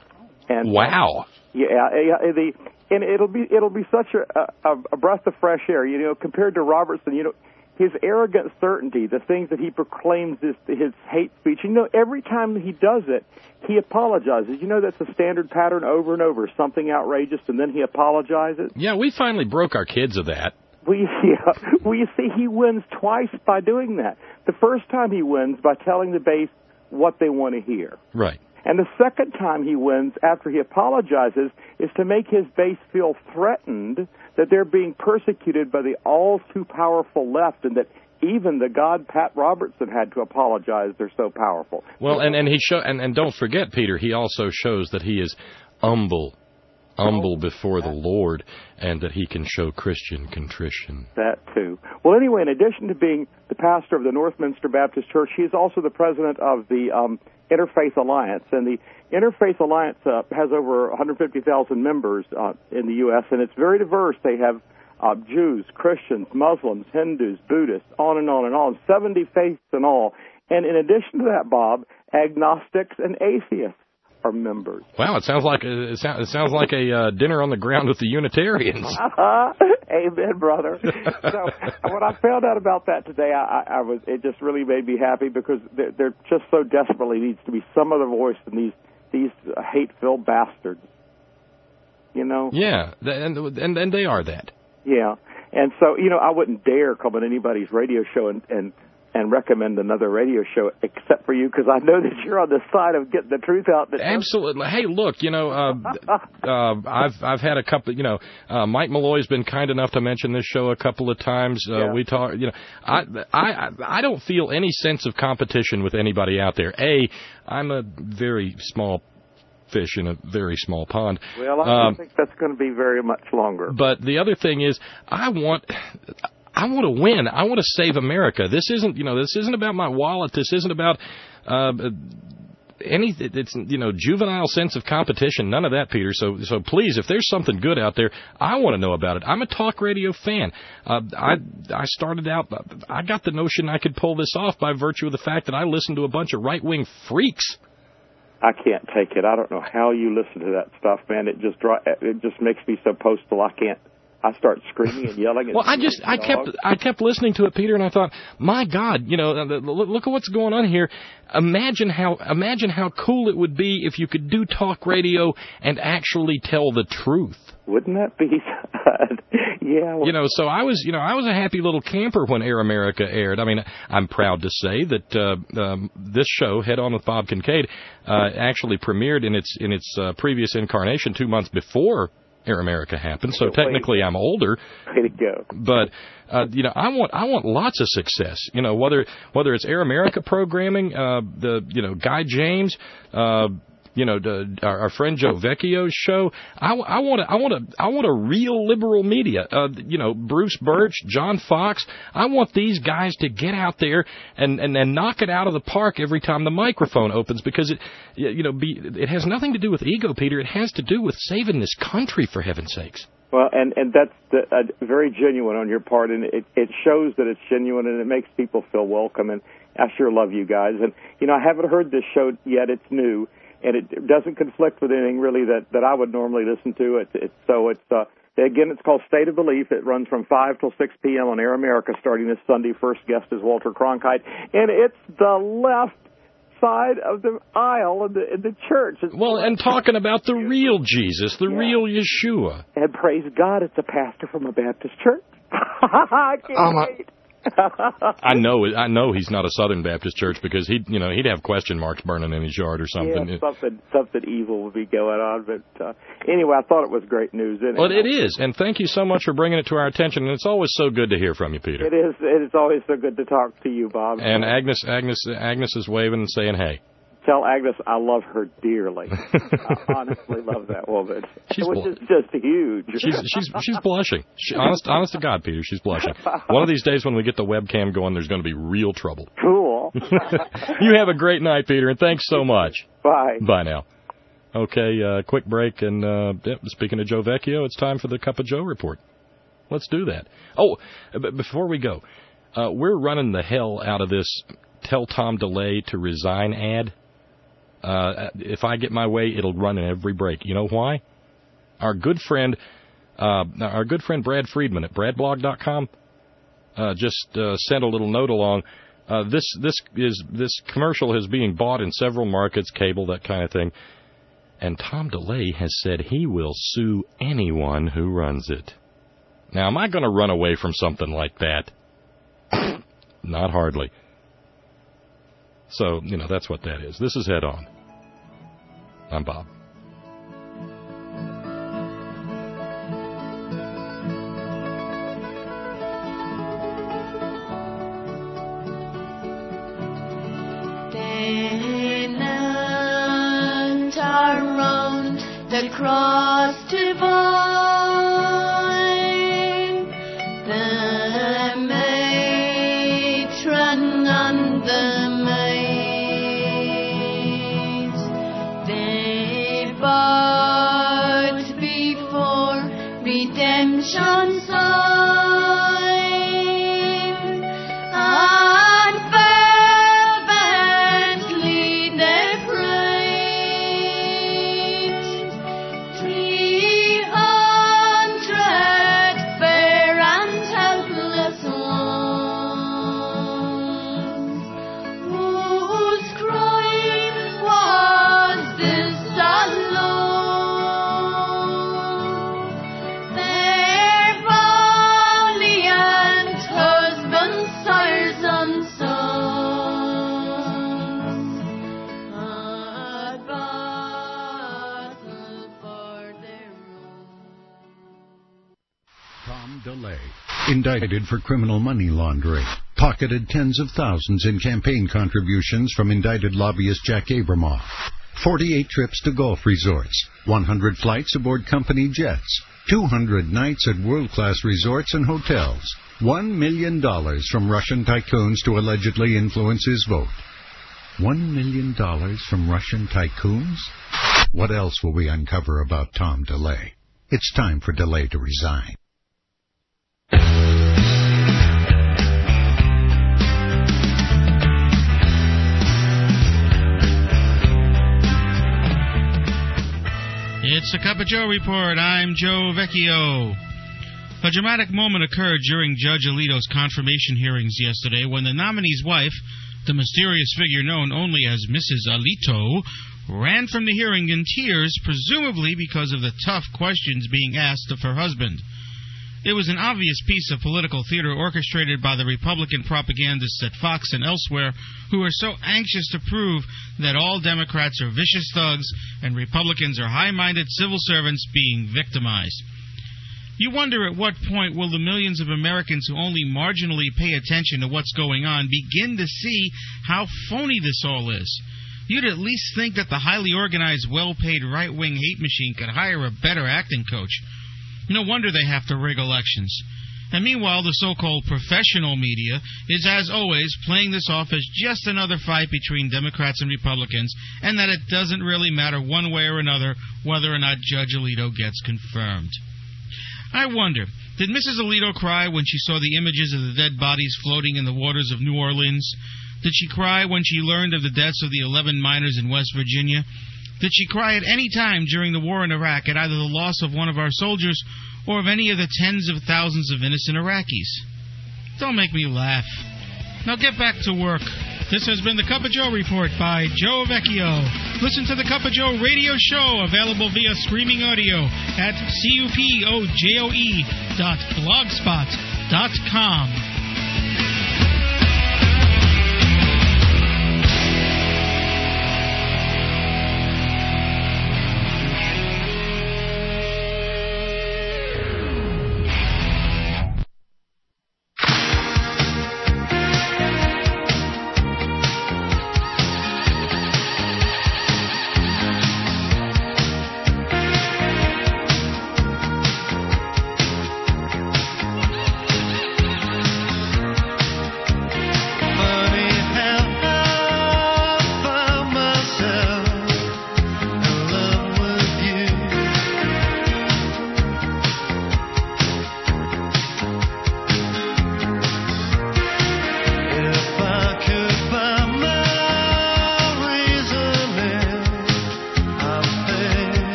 And, Wow. Uh, yeah, yeah, the and it'll be it'll be such a, a a breath of fresh air, you know, compared to Robertson. You know, his arrogant certainty, the things that he proclaims is his hate speech. You know, every time he does it, he apologizes. You know, that's a standard pattern over and over. Something outrageous, and then he apologizes. Yeah, we finally broke our kids of that. We yeah, we see he wins twice by doing that. The first time he wins by telling the base what they want to hear. Right. And the second time he wins, after he apologizes, is to make his base feel threatened that they're being persecuted by the all-too-powerful left and that even the God Pat Robertson had to apologize. They're so powerful. Well, and, and he show and, and don't forget, Peter, he also shows that he is humble, humble before the Lord, and that he can show Christian contrition. That, too. Well, anyway, in addition to being the pastor of the Northminster Baptist Church, he is also the president of the um, Interfaith Alliance. And the Interfaith Alliance uh, has over one hundred fifty thousand members uh, in the U S, and it's very diverse. They have uh, Jews, Christians, Muslims, Hindus, Buddhists, on and on and on, seventy faiths in all. And in addition to that, Bob, agnostics and atheists are members. Wow, it sounds like a, it sounds, it sounds like a uh, dinner on the ground with the Unitarians. Amen, brother. So when I found out about that today, I, I was it just really made me happy because there, there just so desperately needs to be some other voice than these these hate-filled bastards. You know? Yeah, and and and they are that. Yeah, and so you know, I wouldn't dare come on anybody's radio show and and. and recommend another radio show except for you because I know that you're on the side of getting the truth out. That Absolutely. Hey, look, you know, uh, uh, I've I've had a couple. You know, uh, Mike Malloy's been kind enough to mention this show a couple of times. Uh, Yeah. We talk. You know, I I I don't feel any sense of competition with anybody out there. A, I'm a very small fish in a very small pond. Well, I don't Um, think that's going to be very much longer. But the other thing is, I want. I want to win. I want to save America. This isn't, you know, this isn't about my wallet. This isn't about Uh, Any, it's, you know, juvenile sense of competition, none of that, Peter. So, so please, if there's something good out there, I want to know about it. I'm a talk radio fan. Uh, I, I started out, I got the notion I could pull this off by virtue of the fact that I listened to a bunch of right-wing freaks. I can't take it. I don't know how you listen to that stuff, man. It just dri- it just makes me so postal. I can't. I start screaming and yelling. And well, I just I kept I kept listening to it, Peter, and I thought, my God, you know, look at what's going on here. Imagine how imagine how cool it would be if you could do talk radio and actually tell the truth. Wouldn't that be sad? Yeah. Well, you know, so I was, you know, I was a happy little camper when Air America aired. I mean, I'm proud to say that uh, um, this show, Head On with Bob Kincaid, uh, actually premiered in its in its uh, previous incarnation two months before Air America happened, so technically I'm older. Way to go. But uh, you know, I want I want lots of success. You know, whether whether it's Air America programming, uh, the you know Guy James, uh, you know the, our, our friend Joe Vecchio's show. I, I want a, I want a I want a real liberal media. Uh, you know, Bruce Birch, John Fox. I want these guys to get out there and and then knock it out of the park every time the microphone opens, because it you know be, it has nothing to do with ego, Peter. It has to do with saving this country, for heaven's sakes. Well, and, and that's the, uh, very genuine on your part, and it, it shows that it's genuine, and it makes people feel welcome, and I sure love you guys. And, you know, I haven't heard this show yet. It's new, and it doesn't conflict with anything, really, that, that I would normally listen to. It, it's so it's, uh, again, it's called State of Belief. It runs from five till six p.m. on Air America starting this Sunday. First guest is Walter Cronkite, and it's the left side of the aisle in the, in the church. It's well, and talking about the real Jesus, the yeah. real Yeshua. And praise God, it's a pastor from a Baptist church. I can't um, wait. I know, I know he's not a Southern Baptist church, because he, you know, he'd have question marks burning in his yard or something. Yeah, something, something evil would be going on. But uh, anyway, I thought it was great news. Isn't well, it? it is, and thank you so much for bringing it to our attention. And it's always so good to hear from you, Peter. It is. It is always so good to talk to you, Bob. And Agnes, Agnes, Agnes is waving and saying, "Hey." Tell Agnes I love her dearly. I honestly love that woman. She's which bl- is just huge. She's she's she's blushing. She, honest honest to God, Peter, she's blushing. One of these days when we get the webcam going, there's going to be real trouble. Cool. You have a great night, Peter, and thanks so much. Bye. Bye now. Okay, uh, quick break, and uh, yeah, speaking of Joe Vecchio, it's time for the Cup of Joe report. Let's do that. Oh, but before we go, uh, we're running the hell out of this "Tell Tom DeLay to resign" ad. Uh, if I get my way, it'll run in every break. You know why? Our good friend, uh, our good friend Brad Friedman at brad blog dot com uh, just uh, sent a little note along. Uh, this this is this commercial is being bought in several markets, cable, that kind of thing. And Tom DeLay has said he will sue anyone who runs it. Now, am I going to run away from something like that? Not hardly. So, you know, that's what that is. This is Head On. I'm Bob. They learned around the cross divine, the matron and the redemption sign, and fervently they prayed. Three hundred fair and helpless ones, whose crime was this alone. DeLay, indicted for criminal money laundering, pocketed tens of thousands in campaign contributions from indicted lobbyist Jack Abramoff, forty-eight trips to golf resorts, one hundred flights aboard company jets, two hundred nights at world-class resorts and hotels, one million dollars from Russian tycoons to allegedly influence his vote. One million dollars from Russian tycoons? What else will we uncover about Tom DeLay? It's time for DeLay to resign. It's the Cup of Joe report. I'm Joe Vecchio. A dramatic moment occurred during Judge Alito's confirmation hearings yesterday when the nominee's wife, the mysterious figure known only as Missus Alito, ran from the hearing in tears, presumably because of the tough questions being asked of her husband. It was an obvious piece of political theater orchestrated by the Republican propagandists at Fox and elsewhere who are so anxious to prove that all Democrats are vicious thugs and Republicans are high-minded civil servants being victimized. You wonder at what point will the millions of Americans who only marginally pay attention to what's going on begin to see how phony this all is. You'd at least think that the highly organized, well-paid right-wing hate machine could hire a better acting coach. No wonder they have to rig elections. And meanwhile, the so-called professional media is, as always, playing this off as just another fight between Democrats and Republicans, and that it doesn't really matter one way or another whether or not Judge Alito gets confirmed. I wonder, did Missus Alito cry when she saw the images of the dead bodies floating in the waters of New Orleans? Did she cry when she learned of the deaths of the eleven miners in West Virginia? Did she cry at any time during the war in Iraq at either the loss of one of our soldiers or of any of the tens of thousands of innocent Iraqis? Don't make me laugh. Now get back to work. This has been the Cup of Joe report by Joe Vecchio. Listen to the Cup of Joe radio show, available via streaming audio at cupojoe dot blogspot dot com.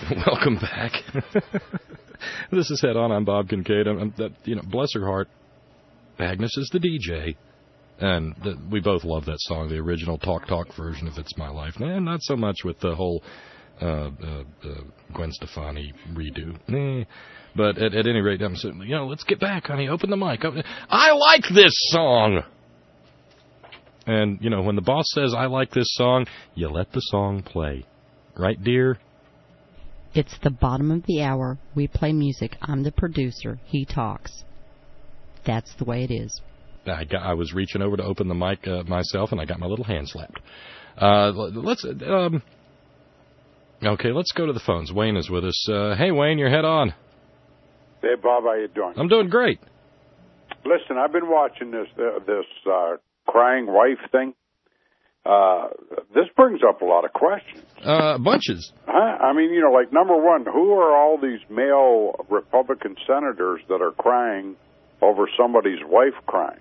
Welcome back. This is Head On. I'm Bob Kincaid. I'm, I'm, that, you know, bless her heart, Agnes is the D J. And the, we both love that song, the original Talk Talk version of It's My Life. Eh, not so much with the whole uh, uh, uh, Gwen Stefani redo. Eh. But at, at any rate, I'm saying, you know, let's get back, honey. Open the mic. Open, I like this song. And, you know, when the boss says, I like this song, you let the song play. Right, dear? It's the bottom of the hour. We play music. I'm the producer. He talks. That's the way it is. I, got, I was reaching over to open the mic uh, myself, and I got my little hand slapped. Uh, let's, um, okay, let's go to the phones. Wayne is with us. Uh, hey, Wayne, your Head On. Hey, Bob, how you doing? I'm doing great. Listen, I've been watching this uh, this uh, crying wife thing. Uh, this brings up a lot of questions. Uh, bunches. Huh? I mean, you know, like, number one, who are all these male Republican senators that are crying over somebody's wife crying?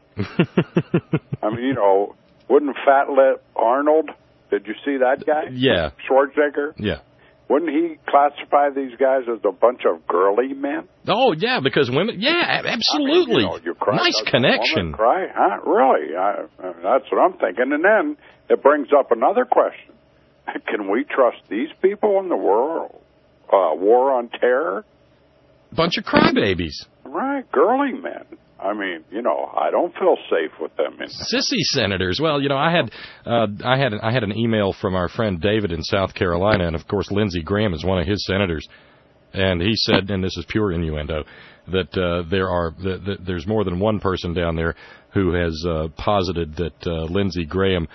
I mean, you know, wouldn't Fat Lip Arnold, did you see that guy? Yeah. Schwarzenegger? Yeah. Wouldn't he classify these guys as a bunch of girly men? Oh, yeah, because women, yeah, absolutely. I mean, you know, you cry, nice does a connection. woman cry, huh? Really? I, I, that's what I'm thinking. And then it brings up another question. Can we trust these people in the world? Uh, war on terror? Bunch of crybabies. Right, girly men. I mean, you know, I don't feel safe with them. In Sissy senators. Well, you know, I had uh, I had I had an email from our friend David in South Carolina, and of course Lindsey Graham is one of his senators, and he said, and this is pure innuendo, that uh, there are that, that there's more than one person down there who has uh, posited that uh, Lindsey Graham,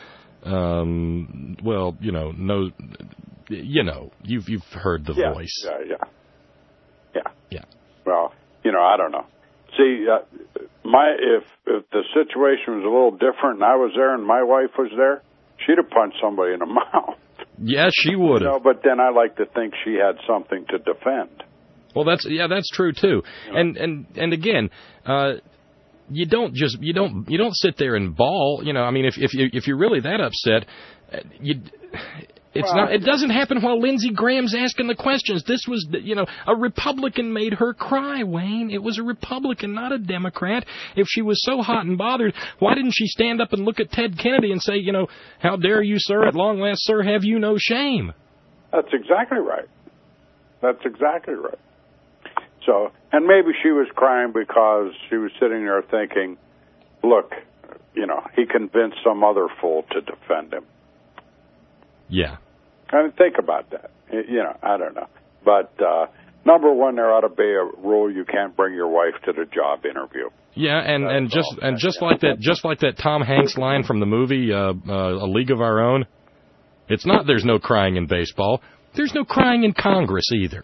um, well, you know, knows, you know, you've you've heard the yeah, voice. Yeah, yeah, yeah, yeah. Well, you know, I don't know. See, uh, my if if the situation was a little different and I was there and my wife was there, she'd have punched somebody in the mouth. Yes, she would have. You know, but then I like to think she had something to defend. Well, that's yeah, that's true too. Yeah. And and and again, uh, you don't just you don't you don't sit there and bawl. You know, I mean, if if you if you're really that upset, you. It's well, not. It doesn't happen while Lindsey Graham's asking the questions. This was, you know, a Republican made her cry, Wayne. It was a Republican, not a Democrat. If she was so hot and bothered, why didn't she stand up and look at Ted Kennedy and say, you know, how dare you, sir, at long last, sir, have you no shame? That's exactly right. That's exactly right. So, and maybe she was crying because she was sitting there thinking, look, you know, he convinced some other fool to defend him. Yeah. I mean, think about that. You know, I don't know. But, uh, number one, there ought to be a rule you can't bring your wife to the job interview. Yeah, and, That's and just all. and just like that just like that Tom Hanks line from the movie uh, uh, A League of Our Own. It's not there's no crying in baseball. There's no crying in Congress either.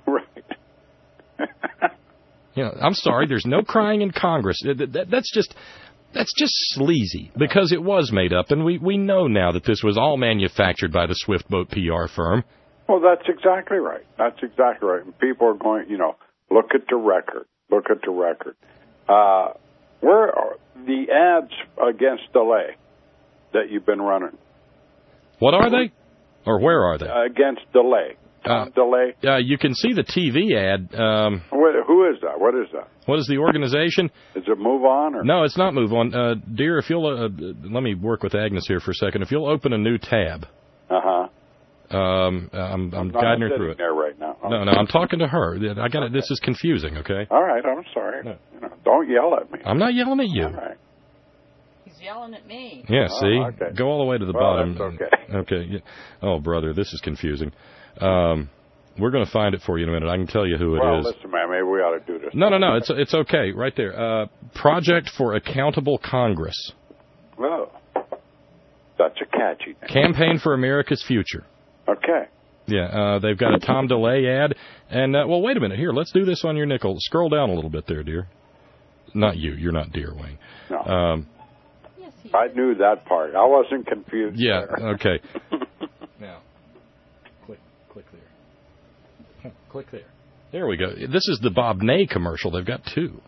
Right. You know, I'm sorry, there's no crying in Congress. That, that, that's just That's just sleazy, because it was made up, and we, we know now that this was all manufactured by the Swift Boat P R firm. Well, that's exactly right. That's exactly right. And people are going, you know, look at the record. Look at the record. Uh, where are the ads against delay that you've been running? What are they? Or where are they? Uh, against delay. Uh, delay. Uh, you can see the T V ad. Um, what, who is that? What is that? What is the organization? Is it Move On? Or? No, it's not Move On. Uh, dear, if you'll, uh, let me work with Agnes here for a second. If you'll open a new tab. Uh-huh. Um, I'm, I'm, I'm guiding her sitting through it. There right now. No, no, I'm talking to her. I got it. This is confusing. Okay. All right, I'm sorry. No. You know, don't yell at me. I'm not yelling at you. All right. He's yelling at me. Yeah. Oh, see, okay. Go all the way to the well, bottom. That's okay. Okay. Yeah. Oh, brother, this is confusing. Um, we're going to find it for you in a minute. I can tell you who it well, is. Well, listen, man, maybe we ought to do this. No, no, no. It's it's okay. Right there. Uh, Project for Accountable Congress. Well, that's a catchy name. Campaign for America's Future. Okay. Yeah, uh, they've got a Tom DeLay ad. And, uh, well, wait a minute. Here, let's do this on your nickel. Scroll down a little bit there, dear. Not you. You're not dear, Wayne. No. Um, I knew that part. I wasn't confused. Yeah, there. okay. Now, click, click there. Click there. There we go. This is the Bob Ney commercial. They've got two.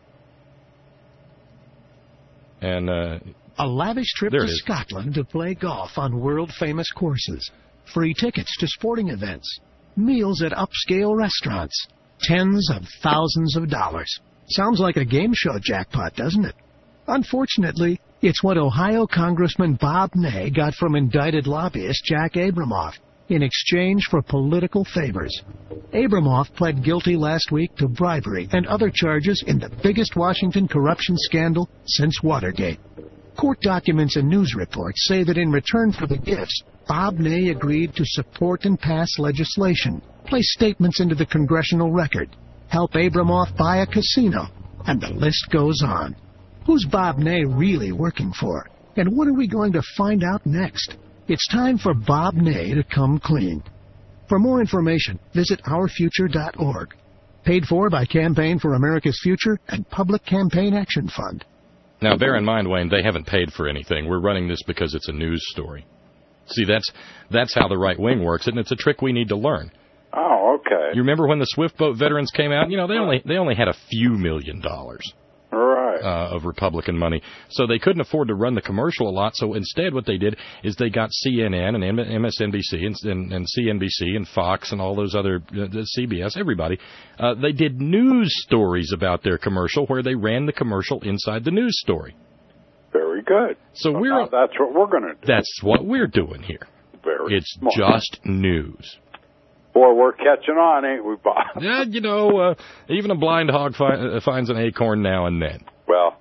And, uh... a lavish trip to Scotland to play golf on world-famous courses. Free tickets to sporting events. meals at upscale restaurants. Tens of thousands of dollars. Sounds like a game show jackpot, doesn't it? Unfortunately, it's what Ohio Congressman Bob Ney got from indicted lobbyist Jack Abramoff in exchange for political favors. Abramoff pled guilty last week to bribery and other charges in the biggest Washington corruption scandal since Watergate. Court documents and news reports say that in return for the gifts, Bob Ney agreed to support and pass legislation, place statements into the congressional record, help Abramoff buy a casino, and the list goes on. Who's Bob Ney really working for? And what are we going to find out next? It's time for Bob Ney to come clean. For more information, visit our future dot org. Paid for by Campaign for America's Future and Public Campaign Action Fund. Now, bear in mind, Wayne, they haven't paid for anything. We're running this because it's a news story. See, that's that's how the right wing works, and it's a trick we need to learn. Oh, okay. You remember when the Swift Boat veterans came out? You know, they only they only had a few million dollars. Right. Uh, of Republican money. So they couldn't afford to run the commercial a lot, so instead what they did is they got C N N and M S N B C and, and, and C N B C and Fox and all those other, uh, C B S, everybody. Uh, they did news stories about their commercial where they ran the commercial inside the news story. Very good. So, so we're now that's what we're going to do. That's what we're doing here. Very It's smart. just news. Boy, we're catching on, ain't we, Bob? Yeah, you know, uh, even a blind hog fi- uh, finds an acorn now and then. Well,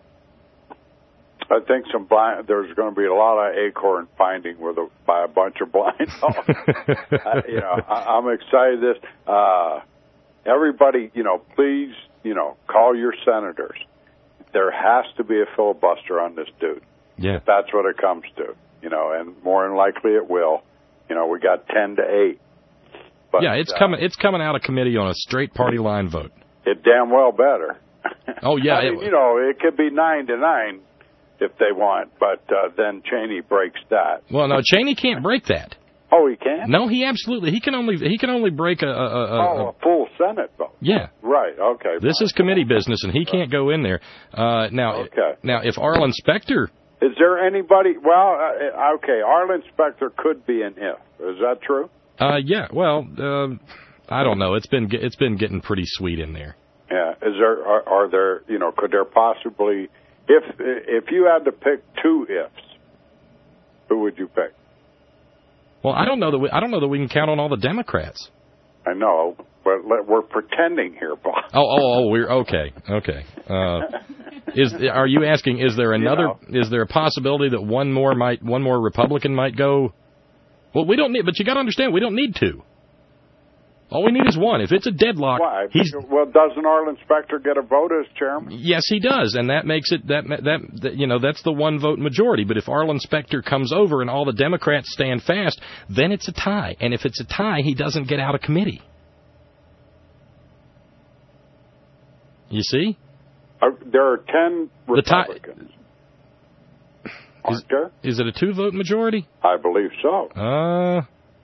I think some blind, there's going to be a lot of acorn finding with a, by a bunch of blind hogs. I, you know, I, I'm excited. This uh, everybody, you know, please, you know, call your senators. There has to be a filibuster on this dude. Yeah, that's what it comes to. You know, and more than likely it will. You know, we got ten to eight. But, yeah, it's uh, coming. It's coming out of committee on a straight party line vote. It damn well better. Oh yeah, I mean, it, you know, it could be nine to nine if they want, but uh, then Cheney breaks that. Well, no, Cheney can't break that. Oh, he can't? No, he absolutely he can only he can only break a, a, a, oh, a full Senate vote. Yeah. Right. Okay. This is committee business, and he can't go in there. Uh, now, okay. now, if Arlen Specter, is there anybody? Well, uh, okay, Arlen Specter could be an if. Is that true? Uh, yeah. Well, um, I don't know. It's been it's been getting pretty sweet in there. Yeah. Is there are, are there you know could there possibly if if you had to pick two ifs, who would you pick? Well, I don't know that we, I don't know that we can count on all the Democrats. I know, but let, we're pretending here, Bob. Oh, oh, oh, we're okay, okay. Uh, is are you asking? Is there another? You know. Is there a possibility that one more might one more Republican might go? Well, we don't need, but you got to understand, we don't need two. All we need is one. If it's a deadlock, Why? he's well. Doesn't Arlen Specter get a vote as chairman? Yes, he does, and that makes it that that, that you know that's the one vote majority. But if Arlen Specter comes over and all the Democrats stand fast, then it's a tie. And if it's a tie, he doesn't get out of committee. You see? Uh, there are ten Republicans. The tie, Aren't is, there? Is it a two-vote majority? I believe so. Uh,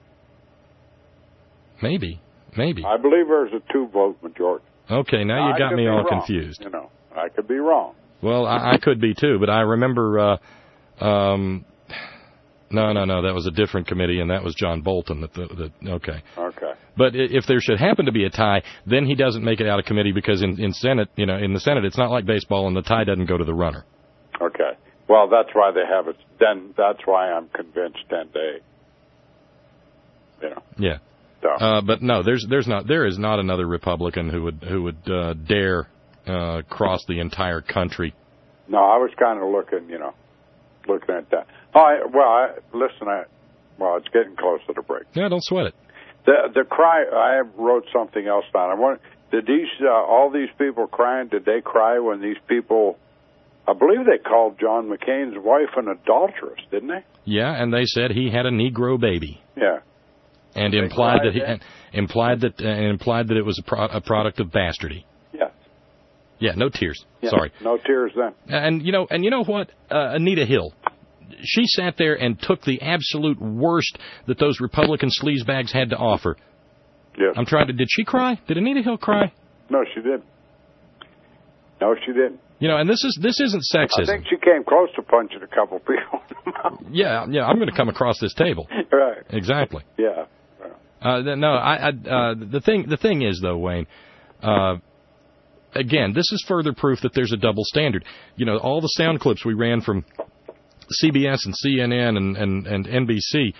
maybe. Maybe. I believe there's a two-vote majority. Okay, now you I got me all wrong, confused. You know, I could be wrong. Well, I, I could be too, but I remember. Uh, um, no, no, no, that was a different committee, and that was John Bolton. That, the, the, okay. Okay. But if there should happen to be a tie, then he doesn't make it out of committee because in, in Senate, you know, in the Senate, it's not like baseball, and the tie doesn't go to the runner. Okay. Well, that's why they have it. Then that's why I'm convinced ten to eight. You know. Yeah. So. Uh, but no, there's there's not there is not another Republican who would who would uh, dare uh, cross the entire country. No, I was kind of looking, you know, looking at that. Oh, I, well, I, listen, I, well, it's getting close to the break. Yeah, don't sweat it. The the cry. I wrote something else down. I want. Did these uh, all these people crying? Did they cry when these people? I believe they called John McCain's wife an adulteress, didn't they? Yeah, and they said he had a Negro baby. Yeah. And implied that he and implied that uh, and implied that it was a, pro- a product of bastardy. Yes. Yeah, no tears. Yeah, Sorry. No tears then. And you know, and you know what? Uh, Anita Hill, she sat there and took the absolute worst that those Republican sleazebags had to offer. Yes. I'm trying to. Did she cry? Did Anita Hill cry? No, she didn't. No, she didn't. You know, and this is this isn't sexism. I think she came close to punching a couple people. yeah, yeah. I'm going to come across this table. Right. Exactly. Yeah. Uh, no, I, I uh, the thing the thing is though, Wayne. Uh, again, this is further proof that there's a double standard. You know, all the sound clips we ran from C B S and C N N and, and, and N B C.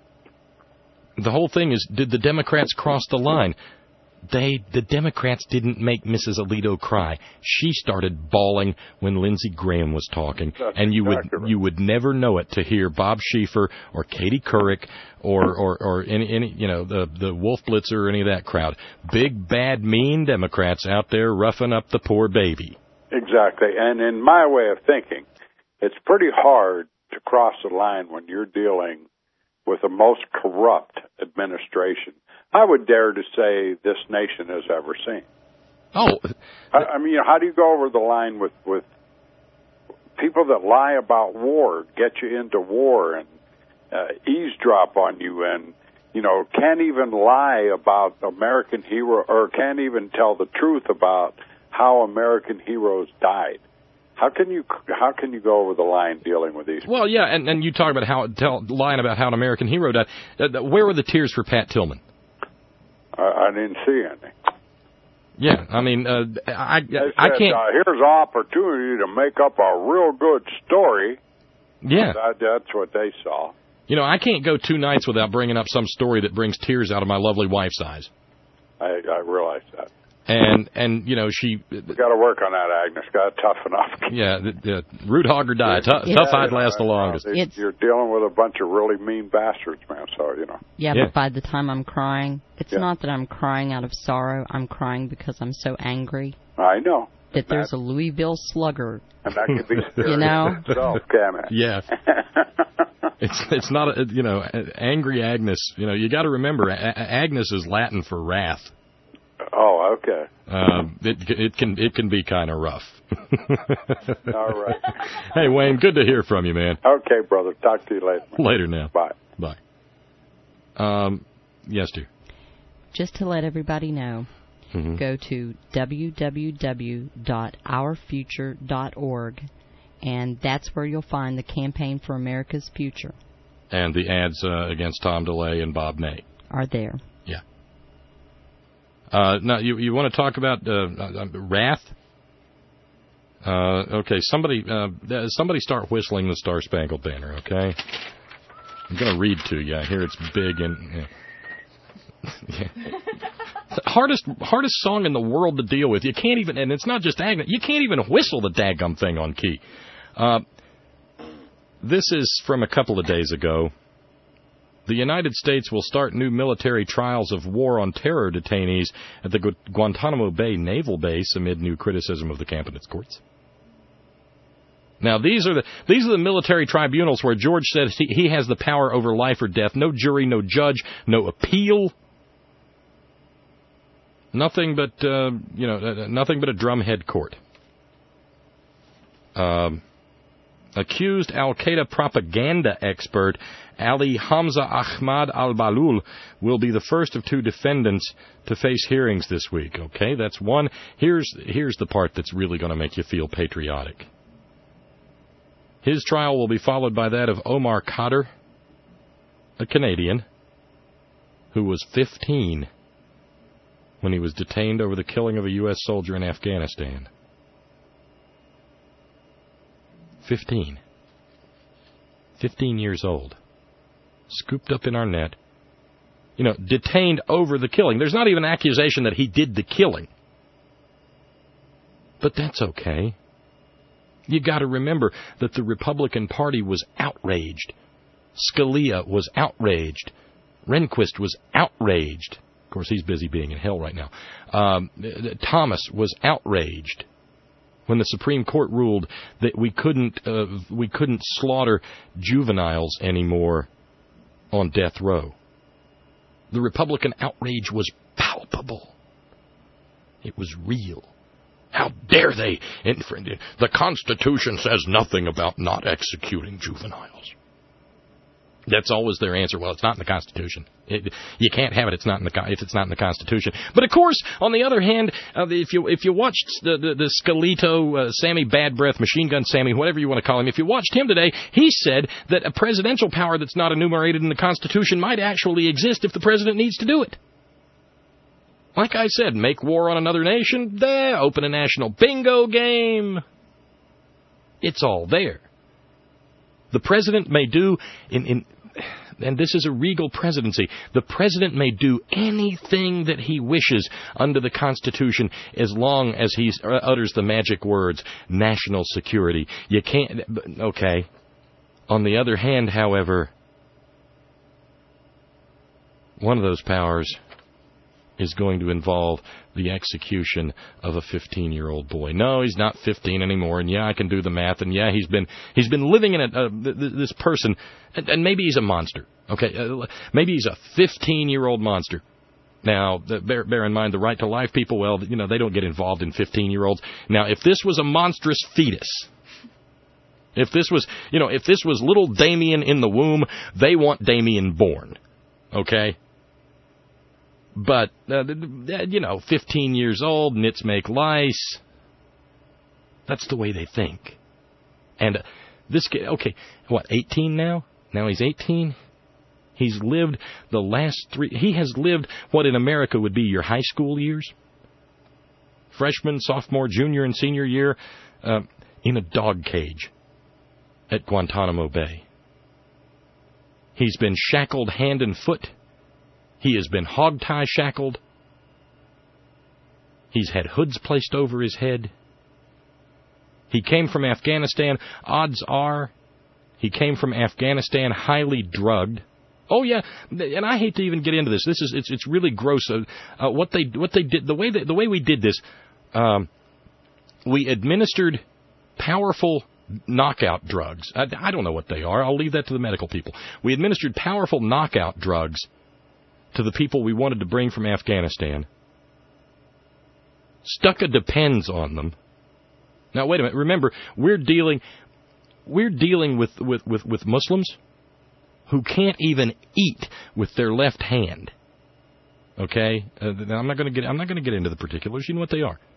The whole thing is, did the Democrats cross the line? They, the Democrats didn't make Missus Alito cry. She started bawling when Lindsey Graham was talking, That's and you exactly would right. you would never know it to hear Bob Schieffer or Katie Couric or or, or any, any you know the the Wolf Blitzer or any of that crowd. Big bad mean Democrats out there roughing up the poor baby. Exactly. And in my way of thinking, it's pretty hard to cross the line when you're dealing with the most corrupt administration I would dare to say this nation has ever seen. Oh. I, I mean, how do you go over the line with, with people that lie about war, get you into war, and uh, eavesdrop on you, and, you know, can't even lie about American hero, or can't even tell the truth about how American heroes died? How can you how can you go over the line dealing with these? Well, yeah, and, and you talk about how tell, lying about how an American hero died. Uh, where were the tears for Pat Tillman? I, I didn't see any. Yeah, I mean, uh, I They I said, can't. Uh, here's an opportunity to make up a real good story. Yeah, that, that's what they saw. You know, I can't go two nights without bringing up some story that brings tears out of my lovely wife's eyes. I, I realize that. And and you know she. We got to work on that, Agnes. Got to toughen up. Yeah, the, the root hog or die. T- Yeah, tough hide you know, lasts the longest. They, you're dealing with a bunch of really mean bastards, man. So you know. Yeah, Yeah. but by the time I'm crying, it's Yeah. not that I'm crying out of sorrow. I'm crying because I'm so angry I know. that there's a Louisville Slugger. And that could be scary You know? in itself, can it? Yeah. It's it's not a, you know angry Agnes. You know you got to remember a- A- Agnes is Latin for wrath. Oh, okay. Um, it it can it can be kind of rough. All right. Hey Wayne, good to hear from you, man. Okay, brother. Talk to you later. Later now. Bye. Bye. Um, yes, dear. Just to let everybody know, Mhm. go to w w w dot our future dot org, and that's where you'll find the Campaign for America's Future. And the ads uh, against Tom DeLay and Bob Ney are there. Yeah. Uh, now you you want to talk about uh, uh, wrath? Uh, okay, somebody uh, somebody start whistling the Star Spangled Banner. Okay, I'm going to read to you. I hear it's big and. Yeah. Yeah. hardest hardest song in the world to deal with. You can't even, and it's not just Agnes. You can't even whistle the daggum thing on key. Uh, this is from a couple of days ago. The United States will start new military trials of war on terror detainees at the Gu- Guantanamo Bay Naval Base amid new criticism of the camp and its courts. Now, these are the these are the military tribunals where George says he, he has the power over life or death. No jury, no judge, no appeal. Nothing but uh, you know, nothing but a drumhead court. Um, accused Al-Qaeda propaganda expert Ali Hamza Ahmad al-Balul will be the first of two defendants to face hearings this week. Okay, that's one. Here's here's the part that's really going to make you feel patriotic. His trial will be followed by that of Omar Khadr, a Canadian, who was fifteen when he was detained over the killing of a U S soldier in Afghanistan. Fifteen. Fifteen years old. Scooped up in our net. You know, detained over the killing. There's not even an accusation that he did the killing. But that's okay. You got to remember that the Republican Party was outraged. Scalia was outraged. Rehnquist was outraged. Of course, he's busy being in hell right now. Um, Thomas was outraged when the Supreme Court ruled that we couldn't uh, we couldn't slaughter juveniles anymore on death row. The Republican outrage was palpable. It was real. How dare they infringe? The Constitution says nothing about not executing juveniles. That's always their answer. Well, it's not in the Constitution. It, you can't have it. It's not in the if it's not in the Constitution. But of course, on the other hand, uh, if you if you watched the the, the Scalito, uh, Sammy Bad Breath, Machine Gun Sammy, whatever you want to call him, if you watched him today, he said that a presidential power that's not enumerated in the Constitution might actually exist if the president needs to do it. Like I said, make war on another nation. There, open a national bingo game. It's all there. The president may do in in. And this is a regal presidency. The president may do anything that he wishes under the Constitution as long as he utters the magic words, national security. You can't... Okay. On the other hand, however, one of those powers is going to involve the execution of a fifteen-year-old boy. No, he's not fifteen anymore, and yeah, I can do the math, and yeah, he's been he's been living in a, uh, this person, and, and maybe he's a monster. Okay, uh, maybe he's a fifteen-year-old monster. Now, the, bear, bear in mind, the right to life people, well, you know, they don't get involved in fifteen-year-olds. Now, if this was a monstrous fetus, if this was, you know, if this was little Damien in the womb, they want Damien born. Okay? But, uh, you know, fifteen years old, nits make lice. That's the way they think. And uh, this kid, okay, what, eighteen now? Now he's eighteen? He's lived the last three, he has lived what in America would be your high school years. Freshman, sophomore, junior, and senior year uh, in a dog cage at Guantanamo Bay. He's been shackled hand and foot. He has been hog-tie shackled. He's had hoods placed over his head. He came from Afghanistan. Odds are he came from Afghanistan highly drugged. Oh yeah, and I hate to even get into this. This is it's it's really gross. Uh, uh, what they what they did the way they, the way we did this, um, we administered powerful knockout drugs. I, I don't know what they are. I'll leave that to the medical people. We administered powerful knockout drugs to the people we wanted to bring from Afghanistan. Stuck a Depends on them. Now wait a minute. Remember, we're dealing we're dealing with with, with, with Muslims who can't even eat with their left hand. Okay? Uh, I'm not going to get I'm not going to get into the particulars. You know what they are.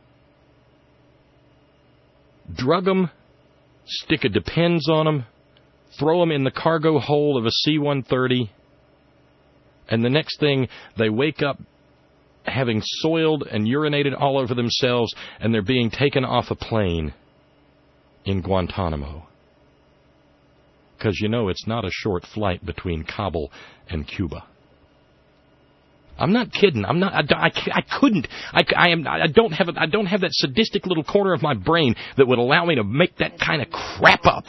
Drug them, stick a Depends on them, throw them in the cargo hold of a C one thirty, and the next thing they wake up having soiled and urinated all over themselves, and they're being taken off a plane in Guantanamo. Because, you know, it's not a short flight between Kabul and Cuba. I'm not kidding. I'm not. I, I, I couldn't. I, I am. I don't have. A, I don't have that sadistic little corner of my brain that would allow me to make that kind of crap up.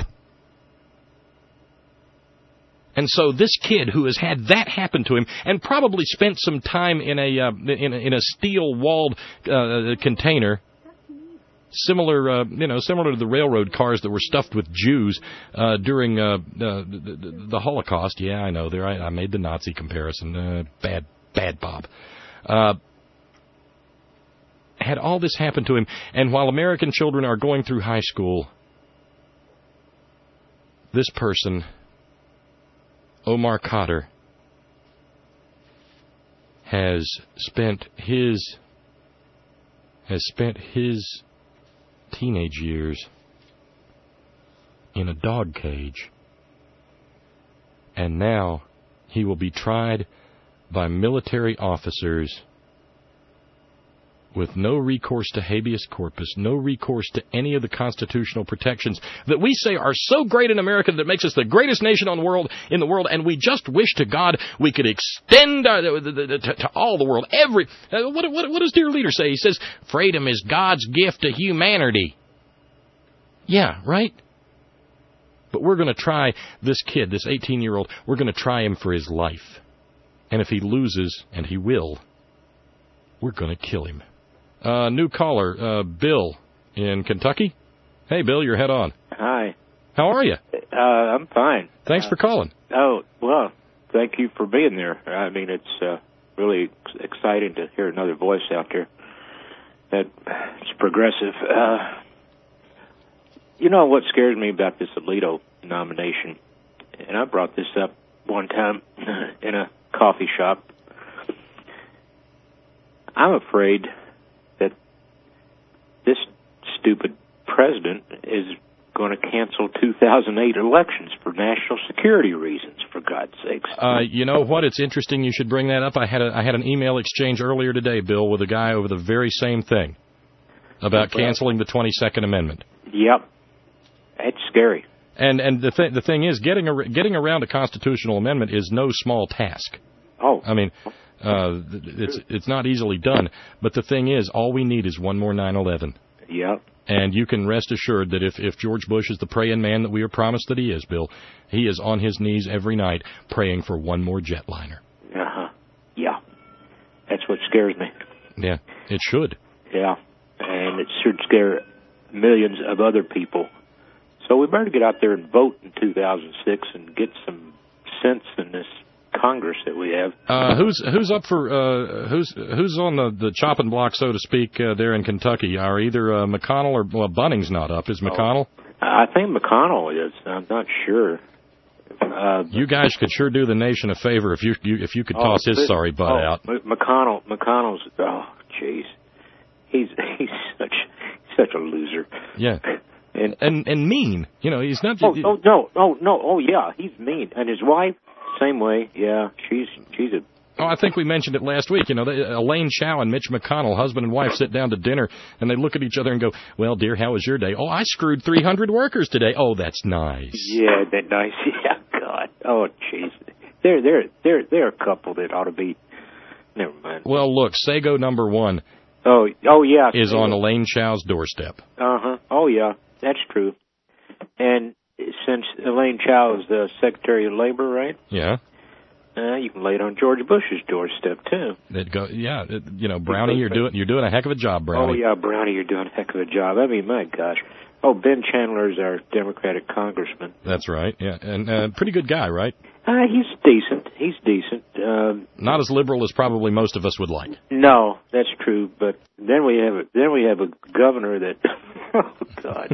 And so this kid who has had that happen to him and probably spent some time in a uh, in, a, in a steel-walled uh, container, similar, uh, you know, similar to the railroad cars that were stuffed with Jews uh, during uh, uh, the, the Holocaust. Yeah, I know. There, I, I made the Nazi comparison. Uh, bad, bad, Bob. Uh, had all this happen to him, and while American children are going through high school, this person, Omar Khadr, has spent his has spent his teenage years in a dog cage, and now he will be tried by military officers with no recourse to habeas corpus, no recourse to any of the constitutional protections that we say are so great in America that makes us the greatest nation on the world in the world, and we just wish to God we could extend uh, to, to all the world. Every uh, what, what, what does dear leader say? He says, freedom is God's gift to humanity. Yeah, right? But we're going to try this kid, this eighteen-year-old, we're going to try him for his life. And if he loses, and he will, we're going to kill him. Uh, new caller, uh, Bill in Kentucky. Hey, Bill, you're head on. Hi. How are you? Uh, I'm fine. Thanks uh, for calling. Oh, well, thank you for being there. I mean, it's uh, really ex- exciting to hear another voice out there. That it's progressive. Uh, you know what scares me about this Alito nomination and I brought this up one time in a coffee shop. I'm afraid that this stupid president is going to cancel two thousand eight elections for national security reasons, for God's sakes. Uh, you know what? It's interesting you should bring that up. I had a, I had an email exchange earlier today, Bill, with a guy over the very same thing about canceling the twenty-second Amendment. Yep. That's scary. And and the th- the thing is, getting ar- getting around a constitutional amendment is no small task. Oh. I mean, uh, it's it's not easily done. But the thing is, all we need is one more nine eleven. Yep. And you can rest assured that if, if George Bush is the praying man that we are promised that he is, Bill, he is on his knees every night praying for one more jetliner. Uh-huh. Yeah. That's what scares me. Yeah, it should. Yeah. And it should scare millions of other people. So we better get out there and vote in two thousand six and get some sense in this Congress that we have. Uh, who's who's up for uh, who's who's on the, the chopping block, so to speak, uh, there in Kentucky? Are either uh, McConnell or well, Bunning's not up? Is McConnell? Oh, I think McConnell is. I'm not sure. Uh, you guys could sure do the nation a favor if you, you if you could oh, toss his this, sorry butt oh, out. McConnell, McConnell's. Oh, jeez, he's he's such such a loser. Yeah. And and and mean. You know, he's not. Oh, oh no, oh no, oh yeah, he's mean, and his wife. Same way, yeah. She's she's a. Oh, I think we mentioned it last week. You know, they, Elaine Chao and Mitch McConnell, husband and wife, sit down to dinner, and they look at each other and go, "Well, dear, how was your day?" "Oh, I screwed three hundred workers today." "Oh, that's nice." Yeah, that nice. Yeah, God. Oh, jeez. They're they're they're they're a couple that ought to be. Never mind. Well, look, Sago number one. Oh, oh yeah. Is on Elaine Chao's doorstep. Uh huh. Oh yeah, that's true. And since Elaine Chao is the Secretary of Labor, right? Yeah. Uh, you can lay it on George Bush's doorstep too. It go, yeah. It, you know, Brownie, you're doing you're doing a heck of a job, Brownie. Oh yeah, Brownie, you're doing a heck of a job. I mean, my gosh. Oh, Ben Chandler is our Democratic congressman. That's right. Yeah, and uh, pretty good guy, right? Uh, he's decent. He's decent. Um, Not as liberal as probably most of us would like. No, that's true. But then we have a then we have a governor that. Oh God,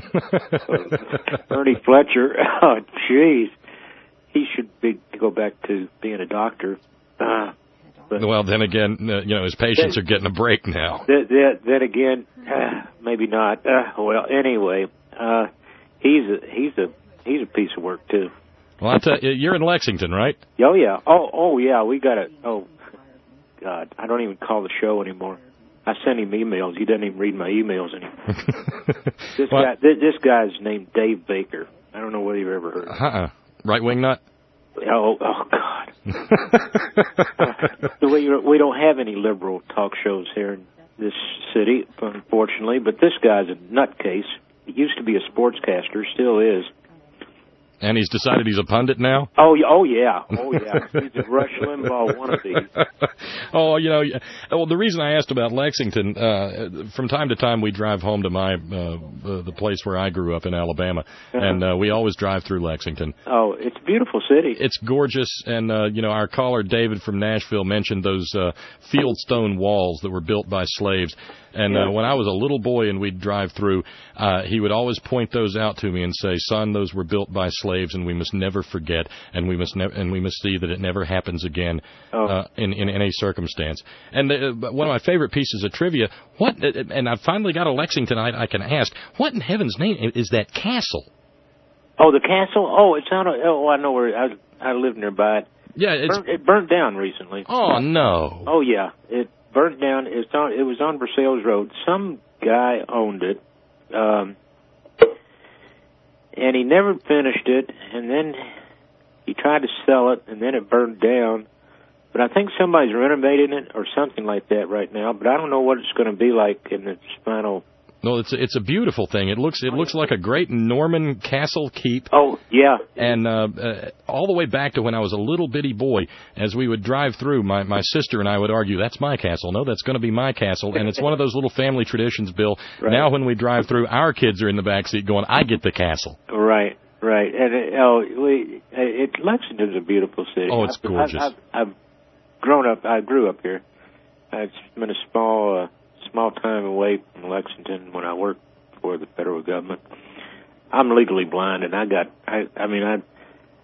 Ernie Fletcher. Oh jeez, he should be go back to being a doctor. Uh, but well, then again, uh, you know, his patients then, are getting a break now. Then, then, then again, uh, maybe not. Uh, well, anyway, uh, he's a he's a he's a piece of work too. Well, I tell you, you're in Lexington, right? Oh yeah. Oh oh yeah. We got a. Oh God, I don't even call the show anymore. I send him emails. He doesn't even read my emails anymore. this what? guy, this, this guy's named Dave Baker. I don't know whether you've ever heard of him. Uh-uh. Right wing nut. Oh, oh God. uh, we we don't have any liberal talk shows here in this city, unfortunately. But this guy's a nutcase. He used to be a sportscaster, still is. And he's decided he's a pundit now? Oh, oh yeah. Oh, yeah. He's a Rush Limbaugh wannabe. Oh, you know, well, the reason I asked about Lexington, uh, from time to time we drive home to my uh, the, the place where I grew up in Alabama, uh-huh. and uh, we always drive through Lexington. Oh, it's a beautiful city. It's gorgeous, and, uh, you know, our caller David from Nashville mentioned those uh, fieldstone walls that were built by slaves. And uh, when I was a little boy and we'd drive through, uh, he would always point those out to me and say, "Son, those were built by slaves, and we must never forget, and we must ne- and we must see that it never happens again oh. uh, in in any circumstance." And uh, one of my favorite pieces of trivia, what? And I've finally got a Lexington I, I can ask. What in heaven's name is that castle? Oh, the castle. Oh, it's on. A, oh, I know where. I I live nearby it. Yeah, it's burnt, it burnt down recently. Oh no. Oh yeah, it. Burnt down. It's on. It was on Versailles Road. Some guy owned it, um, and he never finished it. And then he tried to sell it, and then it burned down. But I think somebody's renovating it or something like that right now. But I don't know what it's going to be like in its final. No, it's a, it's a beautiful thing. It looks it looks like a great Norman castle keep. Oh yeah, and uh, uh, all the way back to when I was a little bitty boy, as we would drive through, my my sister and I would argue, "That's my castle. No, that's going to be my castle." And it's one of those little family traditions, Bill. Right. Now when we drive through, our kids are in the back seat going, "I get the castle." Right, right. And it, oh, we, it, Lexington's a beautiful city. Oh, it's I've, gorgeous. I've, I've, I've grown up. I grew up here. It's been a small. Uh, small time away from Lexington when I worked for the federal government. I'm legally blind, and I got, I, I mean, I,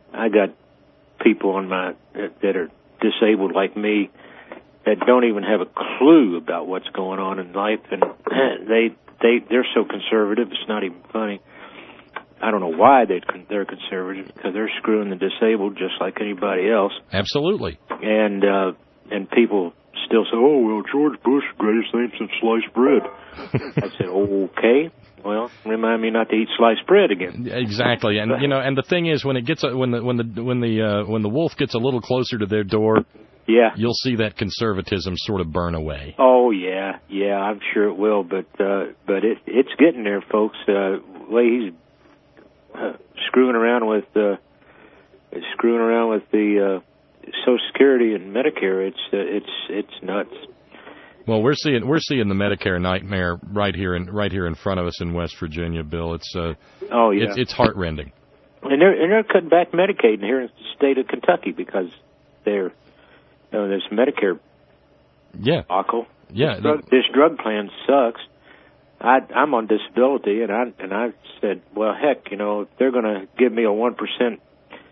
I got people on my that are disabled like me that don't even have a clue about what's going on in life, and they they they're so conservative it's not even funny. I don't know why they they're conservative, because they're screwing the disabled just like anybody else. Absolutely. And uh, and people still say, "Oh well, George Bush, greatest thing since sliced bread." I said, "Okay, well, remind me not to eat sliced bread again." Exactly, and you know, and the thing is, when it gets when the when the when the uh, when the wolf gets a little closer to their door, yeah, you'll see that conservatism sort of burn away. Oh yeah, yeah, I'm sure it will, but uh, but it it's getting there, folks. Uh, way he's uh, screwing around with uh, screwing around with the uh, Social Security and Medicare, it's uh, it's it's nuts. Well, we're seeing we're seeing the Medicare nightmare right here in right here in front of us in West Virginia, Bill. It's uh, oh yeah, it's, it's heartrending. And they're and they're cutting back Medicaid here in the state of Kentucky because they're you know, this Medicare yeah debacle. Yeah, this drug, this drug plan sucks. I, I'm on disability, and I and I said, well, heck, you know, if they're going to give me a one percent,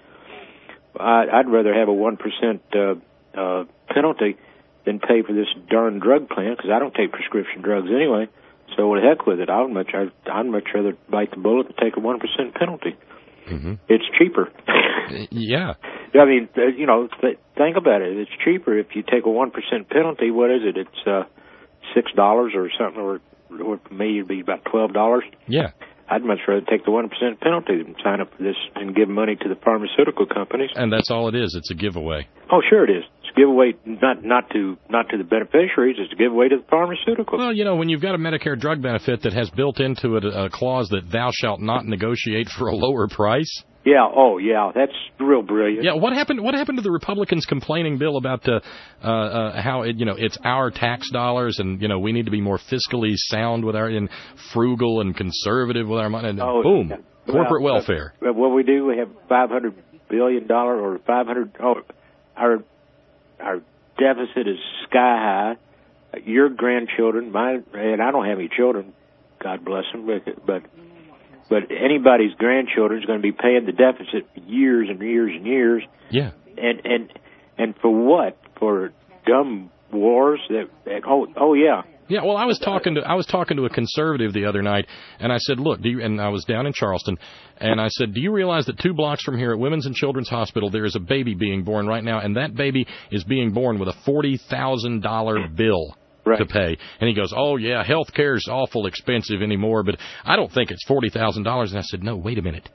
I'd rather have a one percent uh, uh, penalty than pay for this darn drug plan, because I don't take prescription drugs anyway. So the heck with it. I'd much I'd, I'd much rather bite the bullet and take a one percent penalty. Mm-hmm. It's cheaper. Yeah. I mean, you know, th- think about it. It's cheaper if you take a one percent penalty. What is it? It's uh, six dollars or something, or, or for me it'd be about twelve dollars. Yeah. I'd much rather take the one percent penalty than sign up for this and give money to the pharmaceutical companies. And that's all it is. It's a giveaway. Oh, sure it is. It's a giveaway not not to not to the beneficiaries. It's a giveaway to the pharmaceuticals. Well, you know, when you've got a Medicare drug benefit that has built into it a, a clause that thou shalt not negotiate for a lower price. Yeah. Oh, yeah. That's real brilliant. Yeah. What happened? What happened to the Republicans complaining, Bill, about uh, uh, uh, how it, you know it's our tax dollars, and you know we need to be more fiscally sound with our and frugal and conservative with our money. And oh, boom, yeah. corporate well, welfare. Uh, what we do, we have five hundred billion dollar or five hundred. Oh, our our deficit is sky high. Your grandchildren, my and I don't have any children, God bless them, but. but But anybody's grandchildren is going to be paying the deficit for years and years and years. Yeah. And and and for what? For dumb wars? That, that oh oh yeah. Yeah. Well, I was talking to I was talking to a conservative the other night, and I said, look, do you, and I was down in Charleston, and I said, do you realize that two blocks from here at Women's and Children's Hospital there is a baby being born right now, and that baby is being born with a forty thousand dollar bill. Right. To pay. And he goes, oh, yeah, health care is awful expensive anymore, but I don't think it's forty thousand dollars. And I said, no, wait a minute.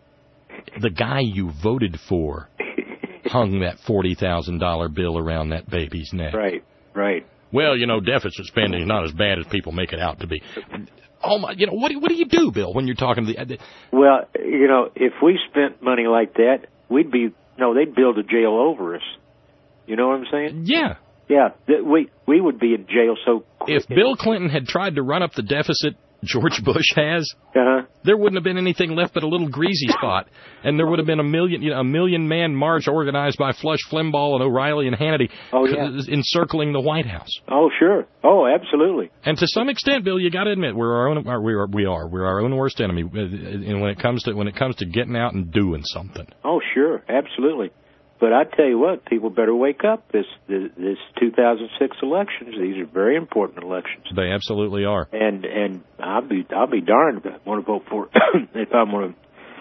The guy you voted for hung that forty thousand dollar bill around that baby's neck. Right, right. Well, you know, deficit spending is not as bad as people make it out to be. Oh, my, you know, what do, what do you do, Bill, when you're talking to the... Well, you know, if we spent money like that, we'd be... No, they'd build a jail over us. You know what I'm saying? Yeah. Yeah, th- we we would be in jail so quick. If Bill Clinton had tried to run up the deficit George Bush has, uh-huh. there wouldn't have been anything left but a little greasy spot, and there would have been a million, you know, a million man march organized by Flush Flimbaugh and O'Reilly and Hannity, oh, yeah. encircling the White House. Oh, sure. Oh, absolutely. And to some extent, Bill, you got to admit we're our own. We are. We are. We're our own worst enemy. And when it comes to when it comes to getting out and doing something. Oh, sure, absolutely. But I tell you what, people better wake up. This, this this two thousand six elections, these are very important elections. They absolutely are. And and I'll be I'll be darned if I want to vote for if I want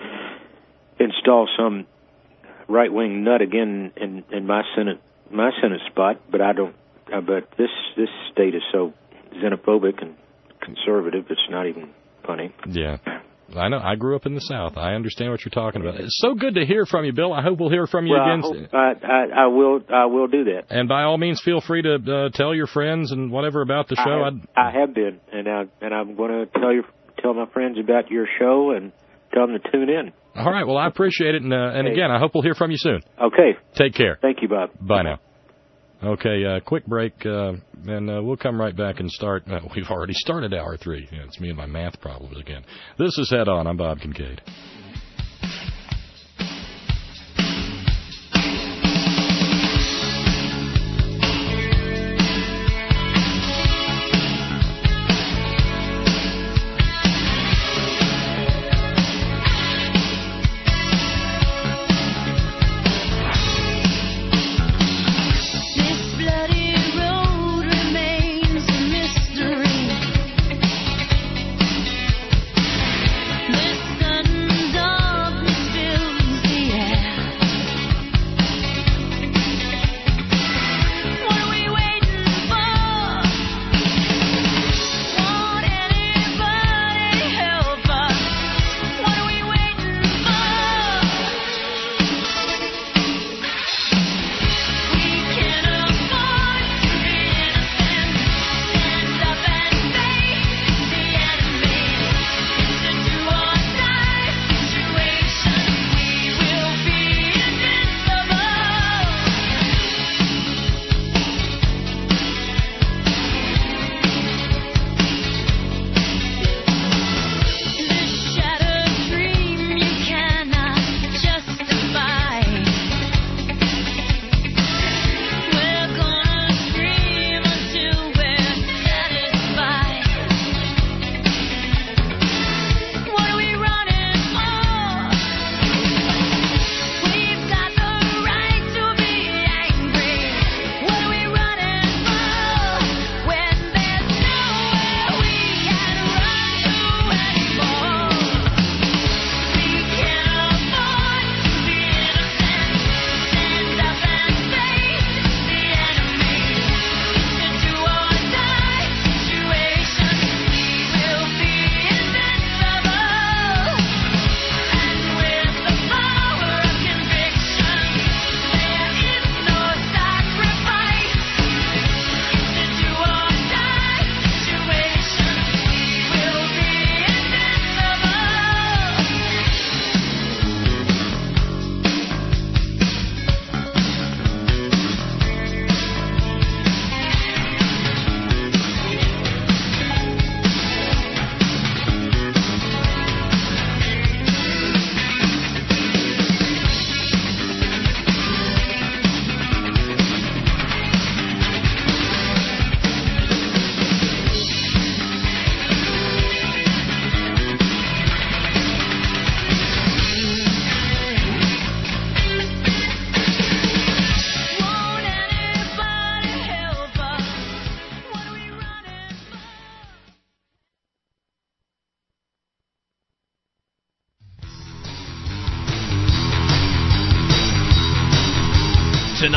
to install some right wing nut again in, in my Senate my Senate spot. But I don't. Uh, but this this state is so xenophobic and conservative. It's not even funny. Yeah. I know. I grew up in the South. I understand what you're talking about. It's so good to hear from you, Bill. I hope we'll hear from you well, again. I, hope, I, I, I will. I will do that. And by all means, feel free to uh, tell your friends and whatever about the show. I have, I have been, and I, and I'm going to tell you, tell my friends about your show and tell them to tune in. All right. Well, I appreciate it, and uh, and hey. again, I hope we'll hear from you soon. Okay. Take care. Thank you, Bob. Bye now. Okay, uh, quick break, uh, and uh, we'll come right back and start. Uh, we've already started hour three. Yeah, it's me and my math problems again. This is Head On. I'm Bob Kincaid.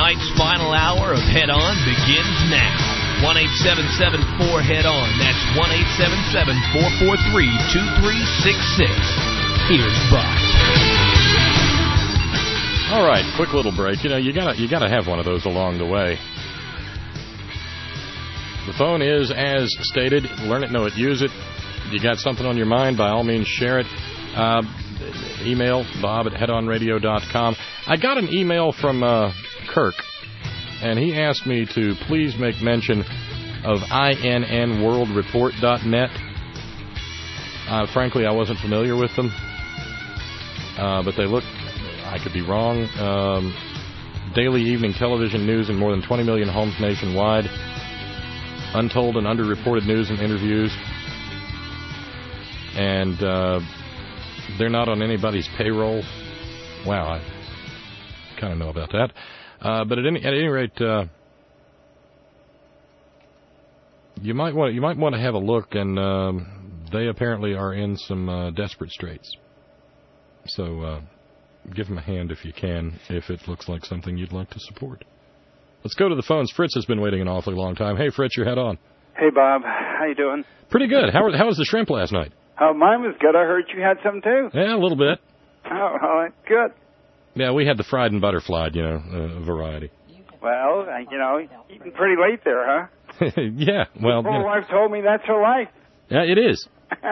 Tonight's final hour of Head On begins now. one eight seven seven four head on. That's one eight seven seven four four three two three six six. Here's Buck. All right, quick little break. You know, you gotta you gotta have one of those along the way. The phone is as stated. Learn it, know it, use it. If you got something on your mind, by all means, share it. Uh, email Bob at head on radio dot com. I got an email from uh, Kirk, and he asked me to please make mention of I N N world report dot net. Uh, frankly, I wasn't familiar with them, uh, but they look, I could be wrong, um, daily evening television news in more than twenty million homes nationwide, untold and underreported news and interviews, and uh, they're not on anybody's payroll. Wow, I kind of know about that. Uh, but at any, at any rate, uh, you might want you might want to have a look, and um, they apparently are in some uh, desperate straits. So uh, give them a hand if you can, if it looks like something you'd like to support. Let's go to the phones. Fritz has been waiting an awfully long time. Hey, Fritz, you're head on. Hey, Bob. How you doing? Pretty good. How how was the shrimp last night? Oh, mine was good. I heard you had some too. Yeah, a little bit. Oh, all right, good. Yeah, we had the fried and butterflied, you know, uh, variety. Well, uh, you know, eating pretty late there, huh? Yeah, well, Poor you know. wife told me that's her life. Yeah, it is.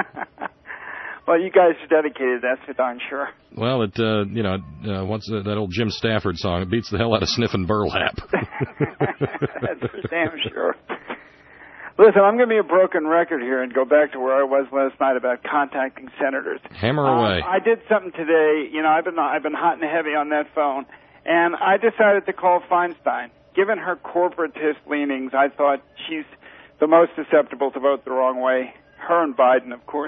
Well, you guys are dedicated, that's for darn sure. Well, it, uh, you know, uh, what's that, that old Jim Stafford song? It beats the hell out of sniffing burlap. That's for damn sure. Listen, I'm going to be a broken record here and go back to where I was last night about contacting senators. Hammer away. Um, I did something today. You know, I've been I've been hot and heavy on that phone, and I decided to call Feinstein. Given her corporatist leanings, I thought she's the most susceptible to vote the wrong way. Her and Biden, of course,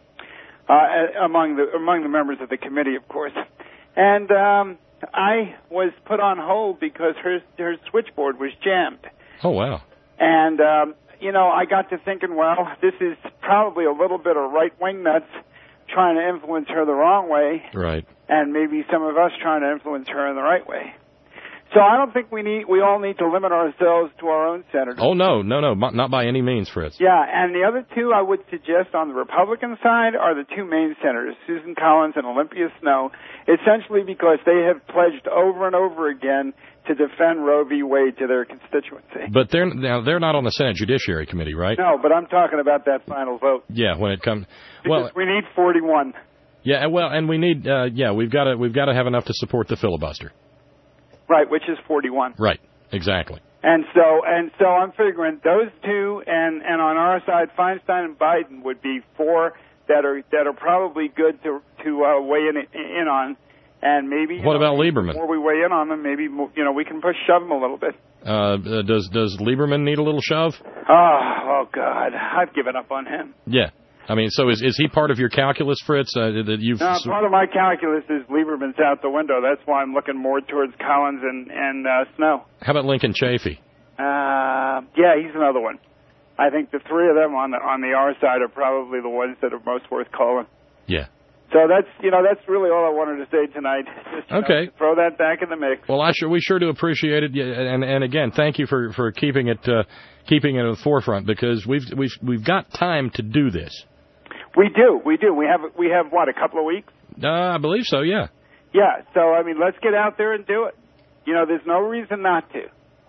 uh, among the among the members of the committee, of course. And um, I was put on hold because her her switchboard was jammed. Oh wow! And um, you know, I got to thinking, well, this is probably a little bit of right-wing nuts trying to influence her the wrong way, right? And maybe some of us trying to influence her in the right way. So I don't think we need we all need to limit ourselves to our own senators. Oh no, no, no, not by any means, Fritz. Yeah, and the other two I would suggest on the Republican side are the two main senators, Susan Collins and Olympia Snowe, essentially because they have pledged over and over again to defend Roe v. Wade to their constituency. But they're now they're not on the Senate Judiciary Committee, right? No, but I'm talking about that final vote. Yeah, when it comes, because well, we need forty-one. Yeah, well, and we need, uh, yeah, we've got to we've got to have enough to support the filibuster. Right, which is forty-one. Right, exactly. And so, and so, I'm figuring those two, and and on our side, Feinstein and Biden would be four that are that are probably good to to uh, weigh in in on, and maybe. What know, about Lieberman? Before we weigh in on them, maybe you know we can push shove them a little bit. Uh, does does Lieberman need a little shove? Oh, oh God, I've given up on him. Yeah. I mean, so is is he part of your calculus, Fritz? Uh, that you've No, part of my calculus is Lieberman's out the window. That's why I'm looking more towards Collins and and uh, Snowe. How about Lincoln Chafee? Uh, yeah, he's another one. I think the three of them on the on the R side are probably the ones that are most worth calling. Yeah. So that's you know that's really all I wanted to say tonight. Just, you okay. know, throw that back in the mix. Well, I sure we sure do appreciate it, yeah, and and again, thank you for for keeping it uh, keeping it at the forefront because we've we've we've got time to do this. We do, we do. We have we have what a couple of weeks. Uh, I believe so. Yeah. Yeah. So I mean, let's get out there and do it. You know, there's no reason not to.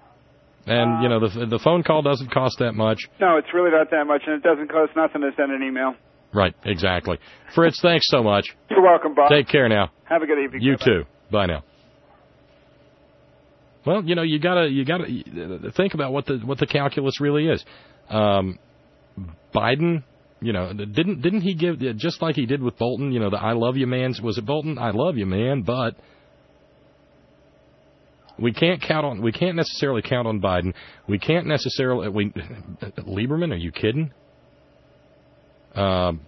And you know, the the phone call doesn't cost that much. No, it's really not that much, and it doesn't cost nothing to send an email. Right. Exactly. Fritz, thanks so much. You're welcome, Bob. Take care now. Have a good evening. You Bye-bye. too. Bye now. Well, you know, you gotta you gotta think about what the what the calculus really is. Um, Biden. You know, didn't didn't he give, just like he did with Bolton, you know, the I love you man, was it Bolton? I love you, man, but we can't count on, we can't necessarily count on Biden. We can't necessarily, we, Lieberman, are you kidding? Um,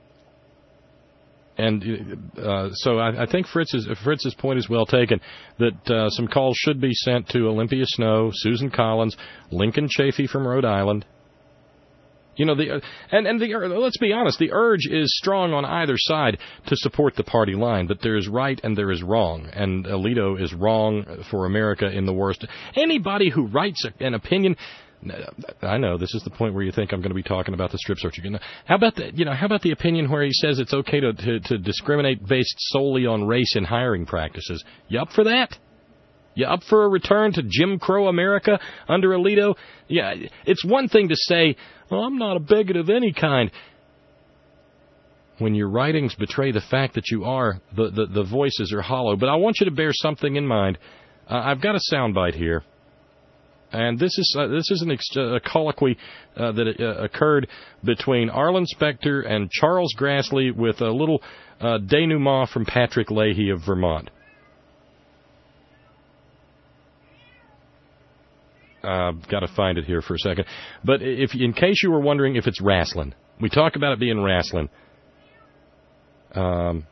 and uh, so I, I think Fritz's, Fritz's point is well taken, that uh, some calls should be sent to Olympia Snowe, Susan Collins, Lincoln Chafee from Rhode Island, You know, the and and the let's be honest, the urge is strong on either side to support the party line, but there is right and there is wrong, and Alito is wrong for America in the worst. Anybody who writes an opinion, I know this is the point where you think I'm going to be talking about the strip search again. How about the you know how about the opinion where he says it's okay to to, to discriminate based solely on race in hiring practices? You up for that? You up for a return to Jim Crow America under Alito? Yeah, it's one thing to say, well, I'm not a bigot of any kind. When your writings betray the fact that you are, the, the, the voices are hollow. But I want you to bear something in mind. Uh, I've got a soundbite here. And this is uh, this is an ex- uh, a colloquy uh, that uh, occurred between Arlen Specter and Charles Grassley with a little uh, denouement from Patrick Leahy of Vermont. I've uh, got to find it here for a second. But if, in case you were wondering if it's wrestling, we talk about it being wrestling. Um,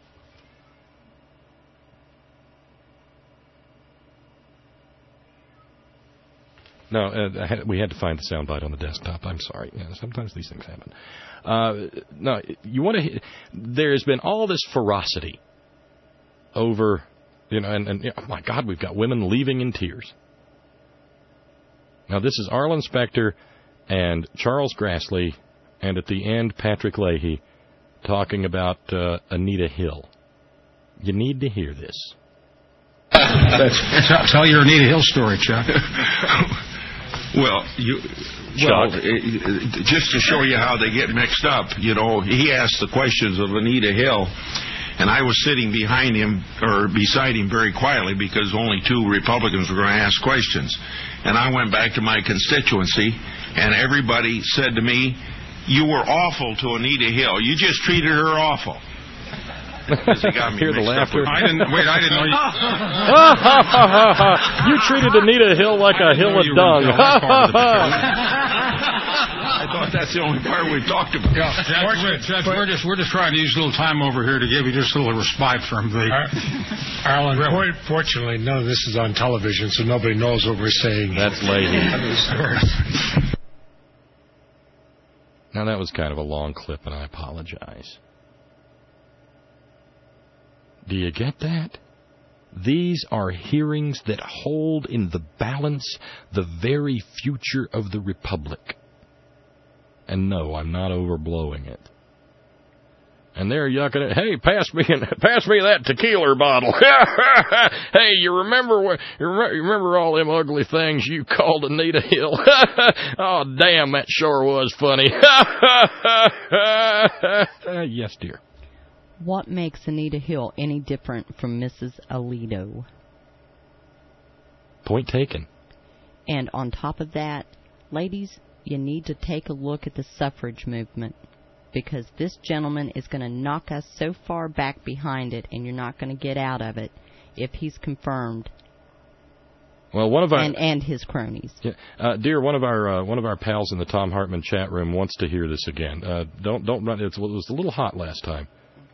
no, uh, had, we had to find the soundbite on the desktop. I'm sorry. Yeah, sometimes these things happen. Uh, no, you want to. There's been all this ferocity over, you know, and, and oh my God, we've got women leaving in tears. Now, this is Arlen Specter and Charles Grassley, and at the end, Patrick Leahy, talking about uh, Anita Hill. You need to hear this. That's, tell your Anita Hill story, Chuck. Well, you, well, Chuck. It, just to show you how they get mixed up, you know, he asked the questions of Anita Hill, and I was sitting behind him, or beside him very quietly, because only two Republicans were going to ask questions. And I went back to my constituency, and everybody said to me, you were awful to Anita Hill. You just treated her awful. Because he got me Hear the mixed up laughter. with- I didn't, wait, I didn't know you... You treated Anita Hill like a hill of you dung. were- that part of the I thought that's the only part we've talked about. Yeah, Judge, Judge, we're just we're just trying to use a little time over here to give you just a little respite from the. Arlen, for- fortunately, none of this is on television, so nobody knows what we're saying. That's Leahy. Now, that was kind of a long clip, and I apologize. Do you get that? These are hearings that hold in the balance the very future of the Republic. And no, I'm not overblowing it. And they're yucking it. Hey, pass me pass me that tequila bottle. Hey, you remember what? You remember, you remember all them ugly things you called Anita Hill? Oh, damn, that sure was funny. uh, yes, dear. What makes Anita Hill any different from Missus Alito? Point taken. And on top of that, ladies, you need to take a look at the suffrage movement, because this gentleman is going to knock us so far back behind it, and you're not going to get out of it if he's confirmed. Well, one of our and, and his cronies. Yeah, uh, dear, one of our uh, one of our pals in the Tom Hartman chat room wants to hear this again. Uh, don't don't run. It's, it was a little hot last time.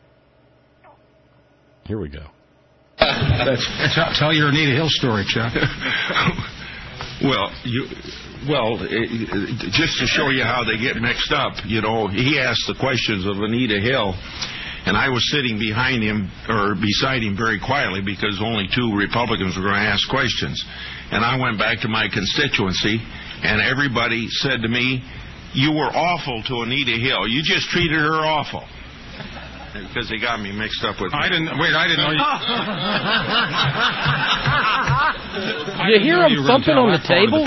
Here we go. That's, tell, tell your Anita Hill story, Chuck. Well, you, well, it, just to show you how they get mixed up, you know, he asked the questions of Anita Hill, and I was sitting behind him, or beside him very quietly, because only two Republicans were going to ask questions. And I went back to my constituency, and everybody said to me, you were awful to Anita Hill. You just treated her awful. Because they got me mixed up with... I didn't... Wait, I didn't know you... You hear him thumping on the table?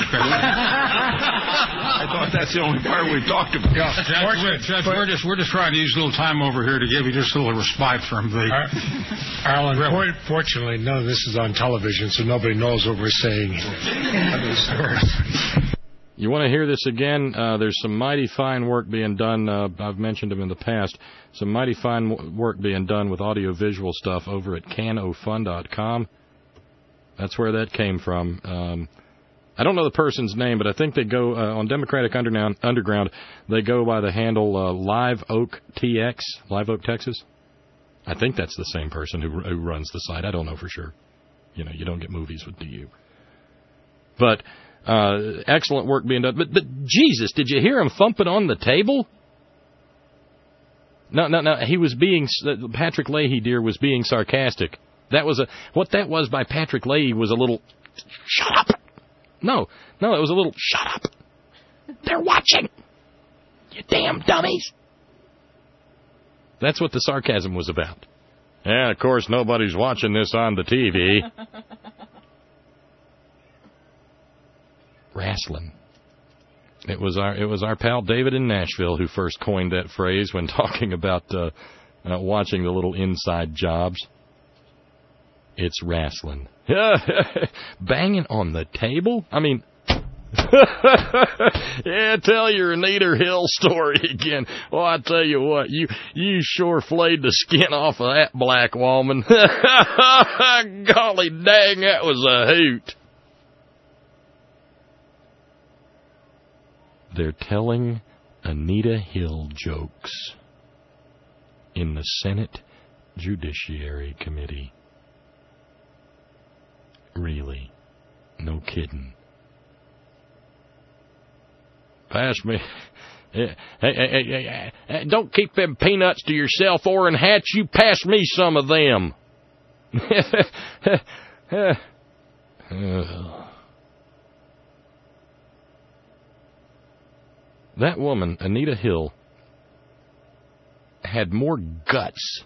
I thought that's the only part we've talked about. Yeah, Judge, Judge, we're just we're just trying to use a little time over here to give you just a little respite from the... Arlen, for- fortunately, none of this is on television, so nobody knows what we're saying. You want to hear this again? Uh, there's some mighty fine work being done. Uh, I've mentioned them in the past. Some mighty fine w- work being done with audio-visual stuff over at can o fun dot com. That's where that came from. Um, I don't know the person's name, but I think they go uh, on Democratic Underground, Underground. They go by the handle uh, Live Oak T X, Live Oak, Texas. I think that's the same person who, who runs the site. I don't know for sure. You know, you don't get movies with D U. But Uh, excellent work being done. But, but Jesus, did you hear him thumping on the table? No, no, no. He was being Patrick Leahy, dear, was being sarcastic. That was a what that was by Patrick Leahy was a little shut up. No, no, it was a little shut up. They're watching. You damn dummies. That's what the sarcasm was about. And, of course, nobody's watching this on the T V. Wrestling. It was our it was our pal David in Nashville who first coined that phrase when talking about uh, uh, watching the little inside jobs. It's wrestling. Banging on the table? I mean... Yeah, tell your Anita Hill story again. Well, I tell you what, you you sure flayed the skin off of that black woman. Golly dang, that was a hoot. They're telling Anita Hill jokes in the Senate Judiciary Committee. Really? No kidding. Pass me. Hey, hey, hey, hey, hey, don't keep them peanuts to yourself, Orrin Hatch. You pass me some of them. That woman, Anita Hill, had more guts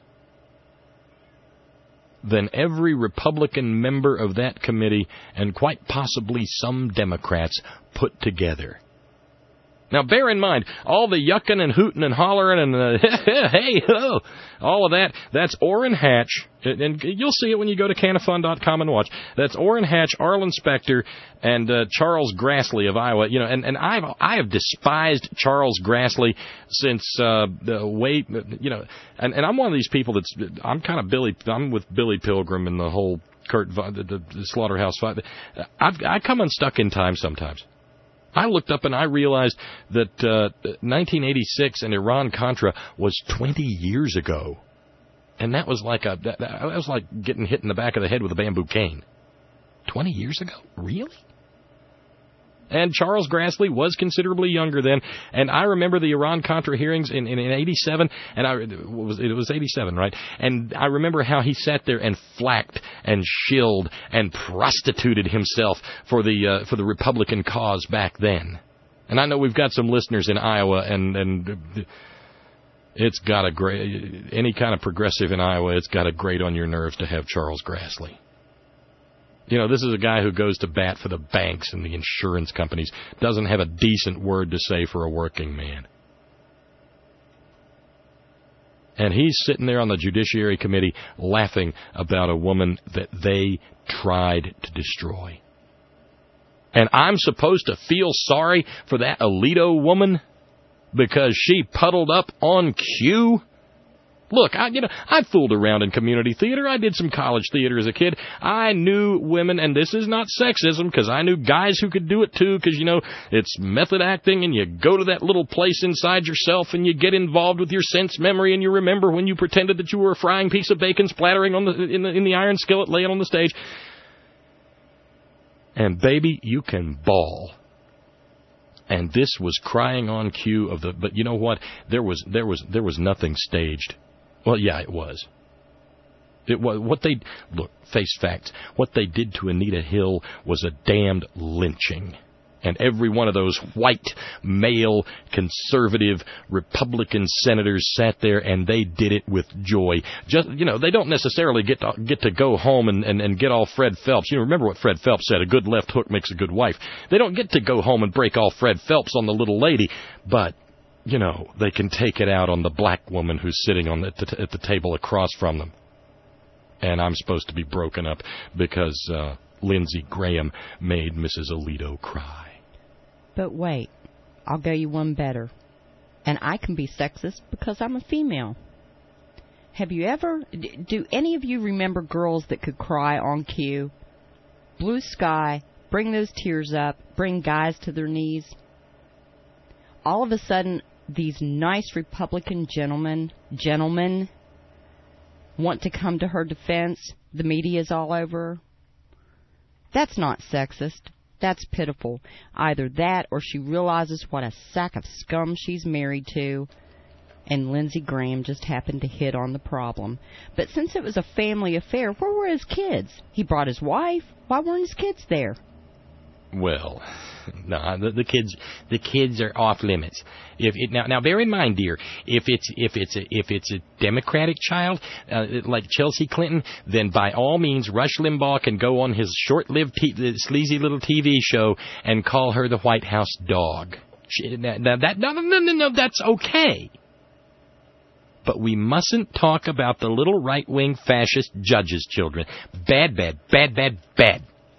than every Republican member of that committee and quite possibly some Democrats put together. Now, bear in mind, all the yucking and hooting and hollering and uh, hey, ho, all of that, that's Orrin Hatch, and you'll see it when you go to Canafun dot com and watch. That's Orrin Hatch, Arlen Specter, and uh, Charles Grassley of Iowa. You know, and, and I've I have despised Charles Grassley since uh, the way, you know, and, and I'm one of these people that's, I'm kind of Billy, I'm with Billy Pilgrim and the whole Kurt, the, the, the Slaughterhouse fight. I've, I come unstuck in time sometimes. I looked up and I realized that uh, nineteen eighty-six and Iran-Contra was twenty years ago. And that was like a that, that was like getting hit in the back of the head with a bamboo cane. twenty years ago? Really? And Charles Grassley was considerably younger then. And I remember the Iran-Contra hearings in, in, in eighty-seven. And I, it was, it was eighty-seven, right? And I remember how he sat there and flacked and shilled and prostituted himself for the uh, for the Republican cause back then. And I know we've got some listeners in Iowa, and, and it's got a great, any kind of progressive in Iowa, it's got a grate on your nerves to have Charles Grassley. You know, this is a guy who goes to bat for the banks and the insurance companies, doesn't have a decent word to say for a working man. And he's sitting there on the Judiciary Committee laughing about a woman that they tried to destroy. And I'm supposed to feel sorry for that Alito woman because she puddled up on cue? Look, I, you know, I fooled around in community theater. I did some college theater as a kid. I knew women, and this is not sexism, because I knew guys who could do it too, because, you know, it's method acting, and you go to that little place inside yourself, and you get involved with your sense memory, and you remember when you pretended that you were a frying piece of bacon splattering on the in the, in the iron skillet laying on the stage. And, baby, you can bawl. And this was crying on cue of the, but you know what? There was there was there was nothing staged. Well, yeah, it was. It was what they look. Face facts. What they did to Anita Hill was a damned lynching, and every one of those white male conservative Republican senators sat there and they did it with joy. Just you know, they don't necessarily get to get to go home and, and, and get all Fred Phelps. You know, remember what Fred Phelps said: a good left hook makes a good wife. They don't get to go home and break all Fred Phelps on the little lady, but you know, they can take it out on the black woman who's sitting on the, at, the, at the table across from them. And I'm supposed to be broken up because uh, Lindsey Graham made Missus Alito cry. But wait, I'll go you one better. And I can be sexist because I'm a female. Have you ever... Do any of you remember girls that could cry on cue? Blue sky, bring those tears up, bring guys to their knees. All of a sudden, these nice Republican gentlemen, gentlemen, want to come to her defense. The media's all over her. That's not sexist. That's pitiful. Either that or she realizes what a sack of scum she's married to, and Lindsey Graham just happened to hit on the problem. But since it was a family affair, where were his kids? He brought his wife. Why weren't his kids there? Well, no, the, the kids, the kids are off limits. If it, now, now, bear in mind, dear, if it's if it's a, if it's a Democratic child uh, like Chelsea Clinton, then by all means, Rush Limbaugh can go on his short-lived, t- sleazy little T V show and call her the White House dog. She, now that no, no, no, no, no, that's okay. But we mustn't talk about the little right-wing fascist judge's children. Bad, bad, bad, bad, bad.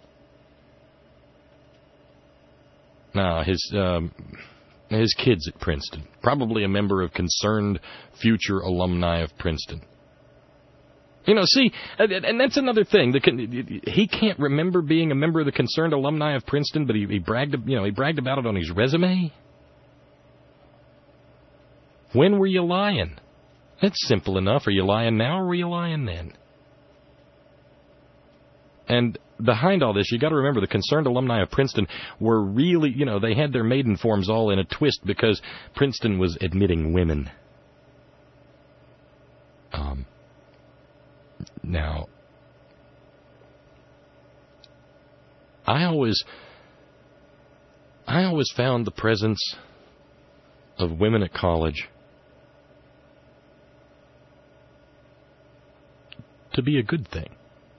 No, his um, his kids at Princeton. Probably a member of Concerned Future Alumni of Princeton. You know, see, and that's another thing. The, he can't remember being a member of the Concerned Alumni of Princeton, but he, he bragged, you know, he bragged about it on his resume. When were you lying? That's simple enough. Are you lying now or were you lying then? And behind all this, you got to remember the Concerned Alumni of Princeton were really, you know, they had their maiden forms all in a twist because Princeton was admitting women. Um, now, I always, I always found the presence of women at college to be a good thing.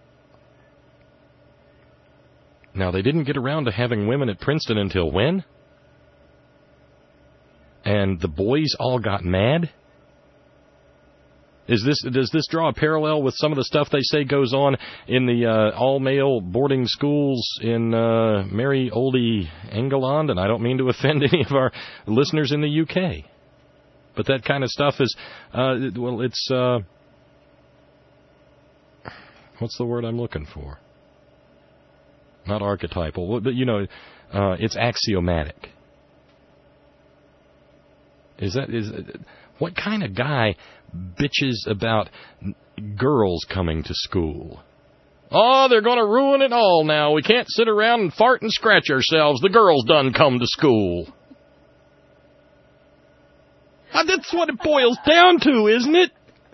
Now, they didn't get around to having women at Princeton until when? And the boys all got mad? Is this does this draw a parallel with some of the stuff they say goes on in the uh, all-male boarding schools in uh, merry oldie England? And I don't mean to offend any of our listeners in the U K. But that kind of stuff is, uh, well, it's, uh, what's the word I'm looking for? Not archetypal, but, you know, uh, it's axiomatic. Is that, is, what kind of guy bitches about girls coming to school? Oh, they're going to ruin it all now. We can't sit around and fart and scratch ourselves. The girls done come to school. Uh, that's what it boils down to, isn't it?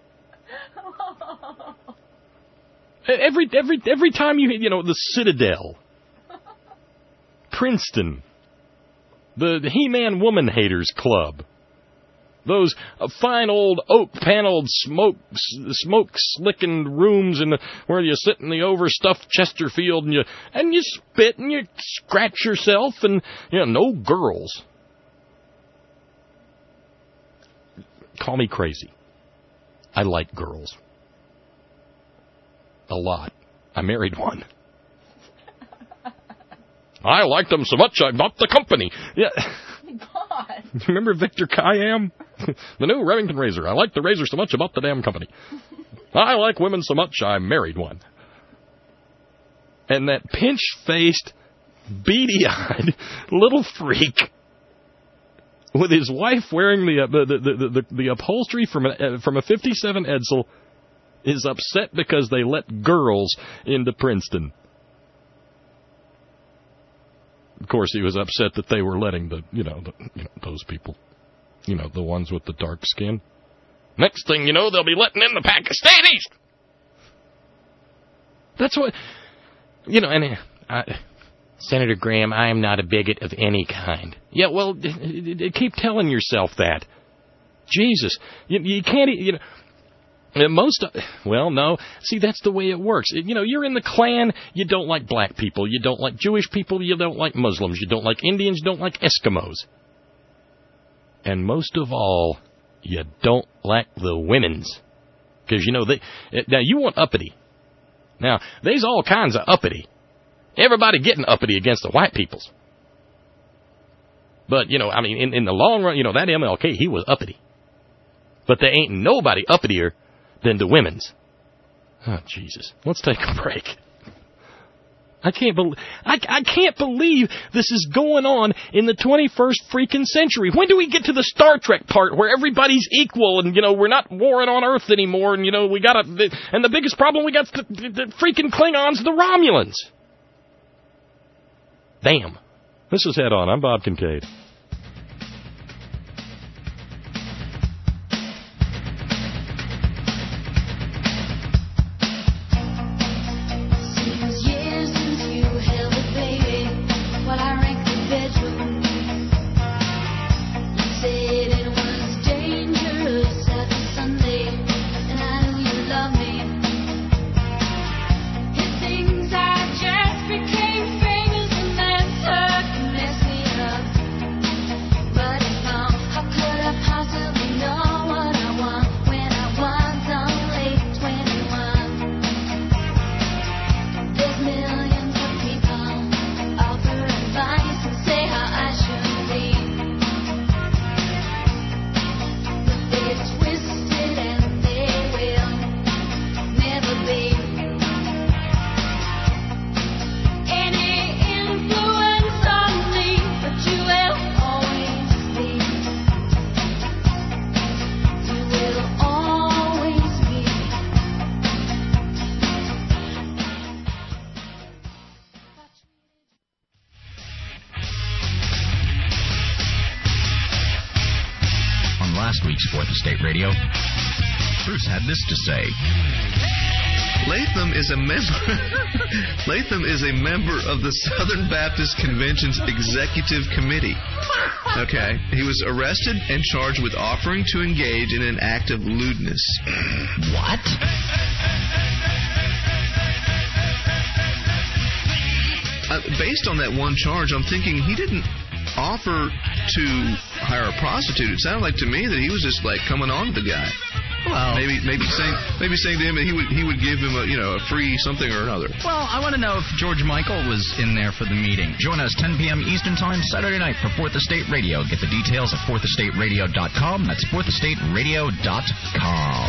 Every every every time you you know the Citadel, Princeton, the, the He-Man Woman Haters Club, those uh, fine old oak-paneled smoke smoke slickened rooms in the, where you sit in the overstuffed Chesterfield and you and you spit and you scratch yourself and you know no girls. Call me crazy. I like girls. A lot. I married one. I liked them so much I bought the company. Yeah. God. Remember Victor Kiam? The new Remington razor. I like the razor so much I bought the damn company. I like women so much I married one. And that pinch-faced, beady-eyed little freak with his wife wearing the uh, the, the, the, the upholstery from a, uh, from a fifty-seven Edsel is upset because they let girls into Princeton. Of course, he was upset that they were letting the, you know, the, you know, those people, you know, the ones with the dark skin. Next thing you know, they'll be letting in the Pakistanis. That's what, you know, and uh, Senator Graham, I am not a bigot of any kind. Yeah, well, keep telling yourself that. Jesus, you, you can't, you know. Most, well, no. See, that's the way it works. You know, you're in the Klan, you don't like black people, you don't like Jewish people, you don't like Muslims, you don't like Indians, you don't like Eskimos. And most of all, you don't like the women's. Because, you know, they, now you want uppity. Now, there's all kinds of uppity. Everybody getting uppity against the white peoples. But, you know, I mean, in, in the long run, you know, that M L K, he was uppity. But there ain't nobody uppitier than the women's. Oh, Jesus. Let's take a break. I can't believe I, I can't believe this is going on in the twenty-first freaking century. When do we get to the Star Trek part where everybody's equal and, you know, we're not warring on Earth anymore and, you know, we got a, and the biggest problem we got the, the freaking Klingons, the Romulans. Damn. This is Head On. I'm Bob Kincaid. Radio. Bruce had this to say. Latham is a member Latham is a member of the Southern Baptist Convention's Executive Committee. Okay. He was arrested and charged with offering to engage in an act of lewdness. What? Uh, based on that one charge, I'm thinking he didn't offer to hire a prostitute. It sounded like to me that he was just like coming on to the guy. Well, maybe maybe saying maybe saying to him that he would he would give him a you know a free something or another. Well, I want to know if George Michael was in there for the meeting. Join us ten p.m. Eastern Time Saturday night for Fourth Estate Radio. Get the details at fourth estate radio dot com. That's fourth estate radio dot com.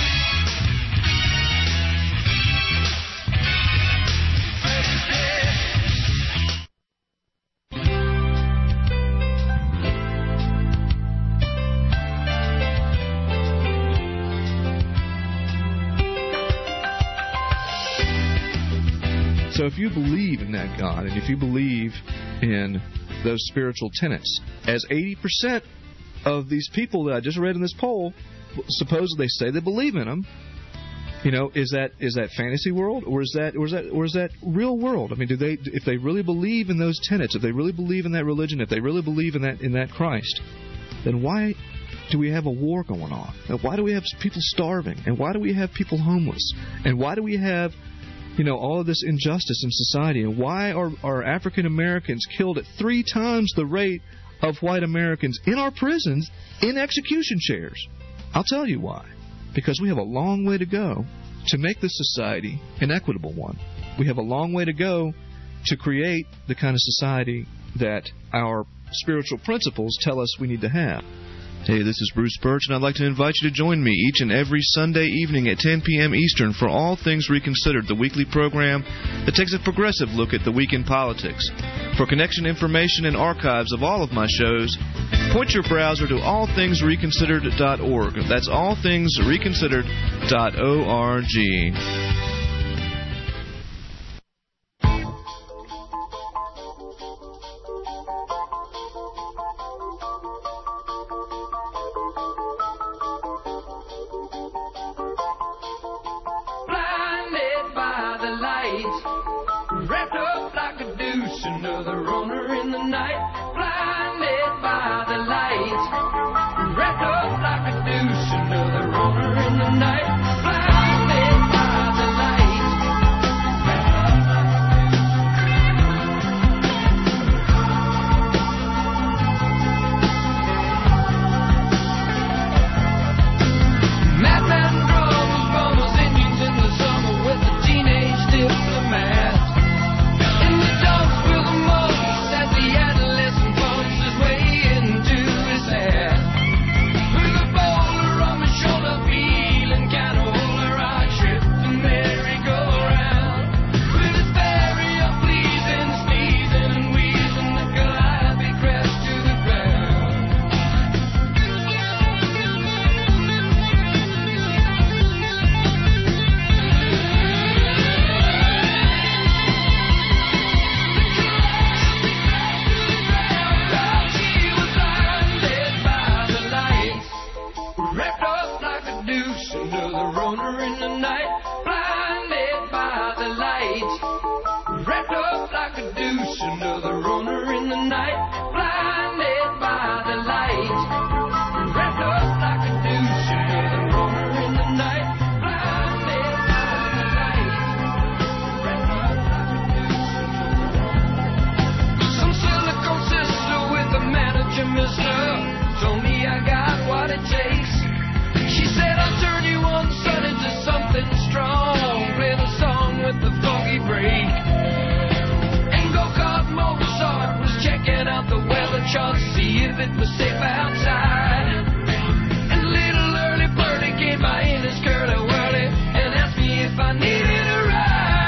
So if you believe in that God, and if you believe in those spiritual tenets, as eighty percent of these people that I just read in this poll supposedly say they believe in them, you know, is that is that fantasy world, or is that or is that or is that real world? I mean, do they if they really believe in those tenets, if they really believe in that religion, if they really believe in that in that Christ, then why do we have a war going on? And why do we have people starving? And why do we have people homeless? And why do we have you know, all of this injustice in society? And why are, are African Americans killed at three times the rate of white Americans in our prisons in execution chairs? I'll tell you why. Because we have a long way to go to make this society an equitable one. We have a long way to go to create the kind of society that our spiritual principles tell us we need to have. Hey, this is Bruce Birch, and I'd like to invite you to join me each and every Sunday evening at ten p.m. Eastern for All Things Reconsidered, the weekly program that takes a progressive look at the week in politics. For connection information and archives of all of my shows, point your browser to all things reconsidered dot org. That's all things reconsidered dot org. Wrapped up like a deuce, another runner in the night. Blinded by the lights. Wrapped up like a deuce, another runner in the night. Blinded by the lights. Madman drums, runners, engines in the summer with the teenage diplomat. In the dumps with the most as the adolescent it was safe outside. And little early birdie came by in his curly whirly and asked me if I needed a ride.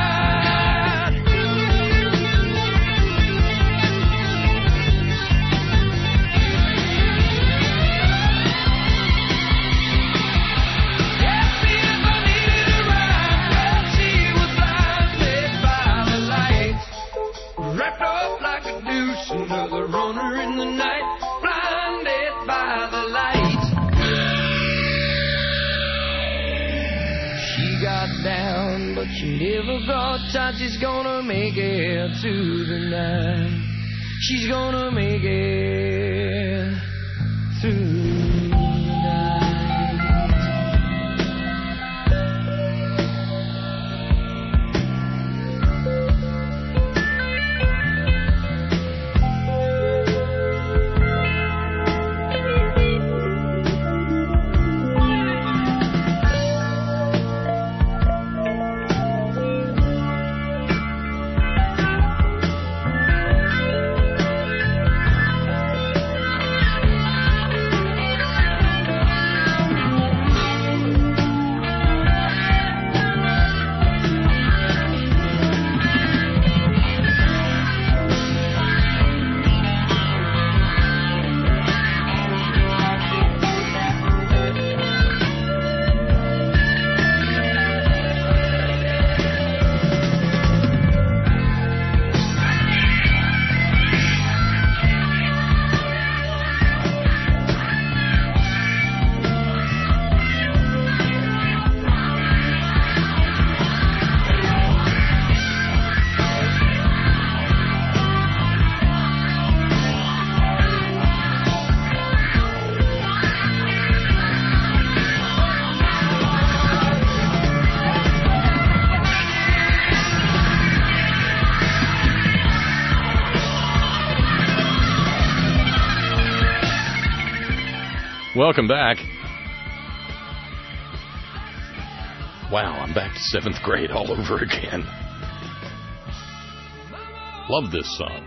Wrapped up like a deuce, another runner in the night, blinded by the light. She got down, but she never got tight. She's gonna make it to the night. She's gonna make it through. Welcome back. Wow, I'm back to seventh grade all over again. Love this song.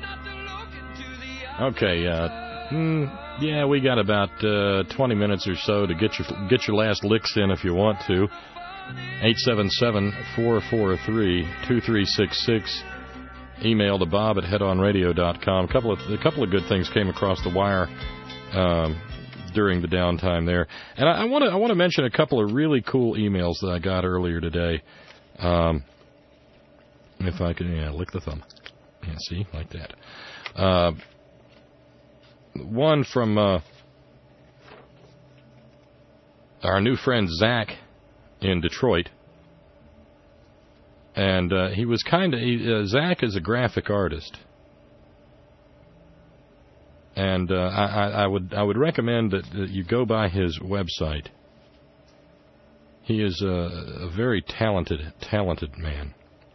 Okay, uh, mm, yeah, we got about uh, twenty minutes or so to get your get your last licks in if you want to. eight seven seven, four four three, two three six six. Email to Bob at head on radio dot com. A couple of a couple of good things came across the wire Um, during the downtime there. And I want to I want to mention a couple of really cool emails that I got earlier today. Um, if I can, yeah, lick the thumb. Yeah, see, like that. Uh, one from uh, our new friend Zach in Detroit. And uh, he was kind of, uh, Zach is a graphic artist. And uh, I, I would I would recommend that, that you go by his website. He is a, a very talented, talented man.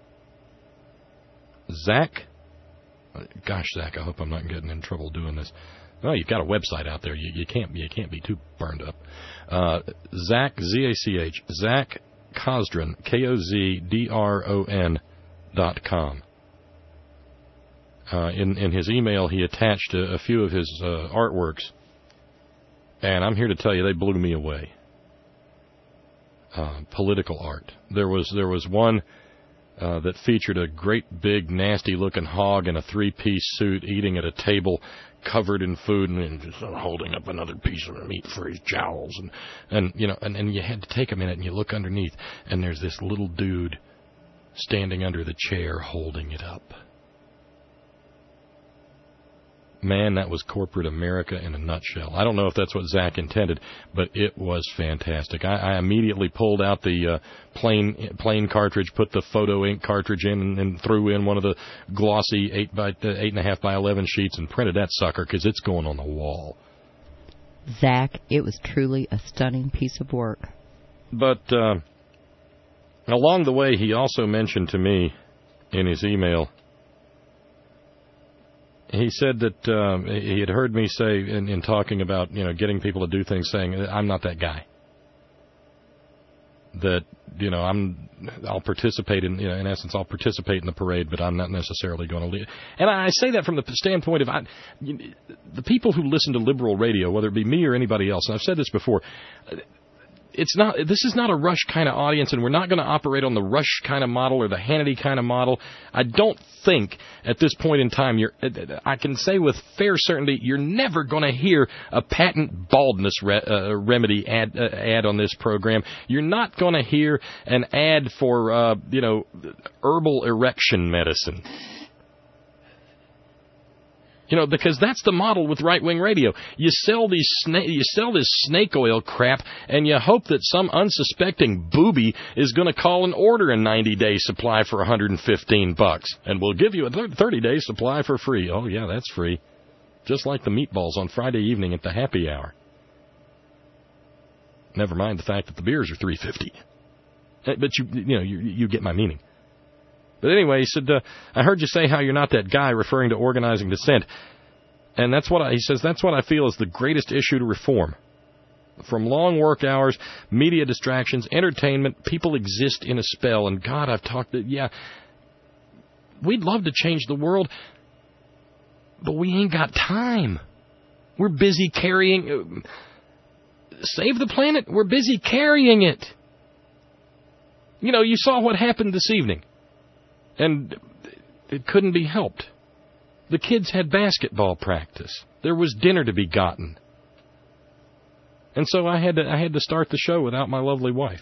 Zach, gosh, Zach, I hope I'm not getting in trouble doing this. Well, you've got a website out there. You, you can't you can't be too burned up. Uh, Zach, Z A C H, Zach Kozdron, K O Z D R O N dot com. Uh, in, in his email, he attached a, a few of his uh, artworks, and I'm here to tell you they blew me away. Uh, political art. There was there was one uh, that featured a great big nasty looking hog in a three piece suit eating at a table covered in food and just holding up another piece of meat for his jowls, and and you know and, and you had to take a minute and you look underneath and there's this little dude standing under the chair holding it up. Man, that was corporate America in a nutshell. I don't know if that's what Zach intended, but it was fantastic. I, I immediately pulled out the uh, plain plain cartridge, put the photo ink cartridge in, and, and threw in one of the glossy eight by uh, eight and a half by eleven sheets and printed that sucker because it's going on the wall. Zach, it was truly a stunning piece of work. But uh, along the way, he also mentioned to me in his email. He said that um, he had heard me say in, in talking about, you know, getting people to do things, saying, I'm not that guy. that, you know, I'm, I'll participate in, you know, in essence, I'll participate in the parade, but I'm not necessarily going to lead. And I say that from the standpoint of I, you, the people who listen to liberal radio, whether it be me or anybody else, and I've said this before, it's not, this is not a Rush kind of audience, and we're not going to operate on the Rush kind of model or the Hannity kind of model. I don't think at this point in time, you're, I can say with fair certainty, you're never going to hear a patent baldness re, uh, remedy ad, uh, ad on this program. You're not going to hear an ad for, uh, you know, herbal erection medicine. You know, because that's the model with right-wing radio. You sell these sna- you sell this snake oil crap, and you hope that some unsuspecting booby is going to call and order a ninety-day supply for one hundred fifteen bucks, and we'll give you a thirty-day supply for free. Oh yeah, that's free, just like the meatballs on Friday evening at the happy hour. Never mind the fact that the beers are three fifty. But you you know you you get my meaning. But anyway, he said, uh, I heard you say how you're not that guy, referring to organizing dissent. And that's what I, he says, that's what I feel is the greatest issue to reform. From long work hours, media distractions, entertainment, people exist in a spell. And God, I've talked, to, yeah, we'd love to change the world, but we ain't got time. We're busy carrying, uh, save the planet, we're busy carrying it. You know, you saw what happened this evening. And it couldn't be helped. The kids had basketball practice. There was dinner to be gotten. And so I had to I had to start the show without my lovely wife.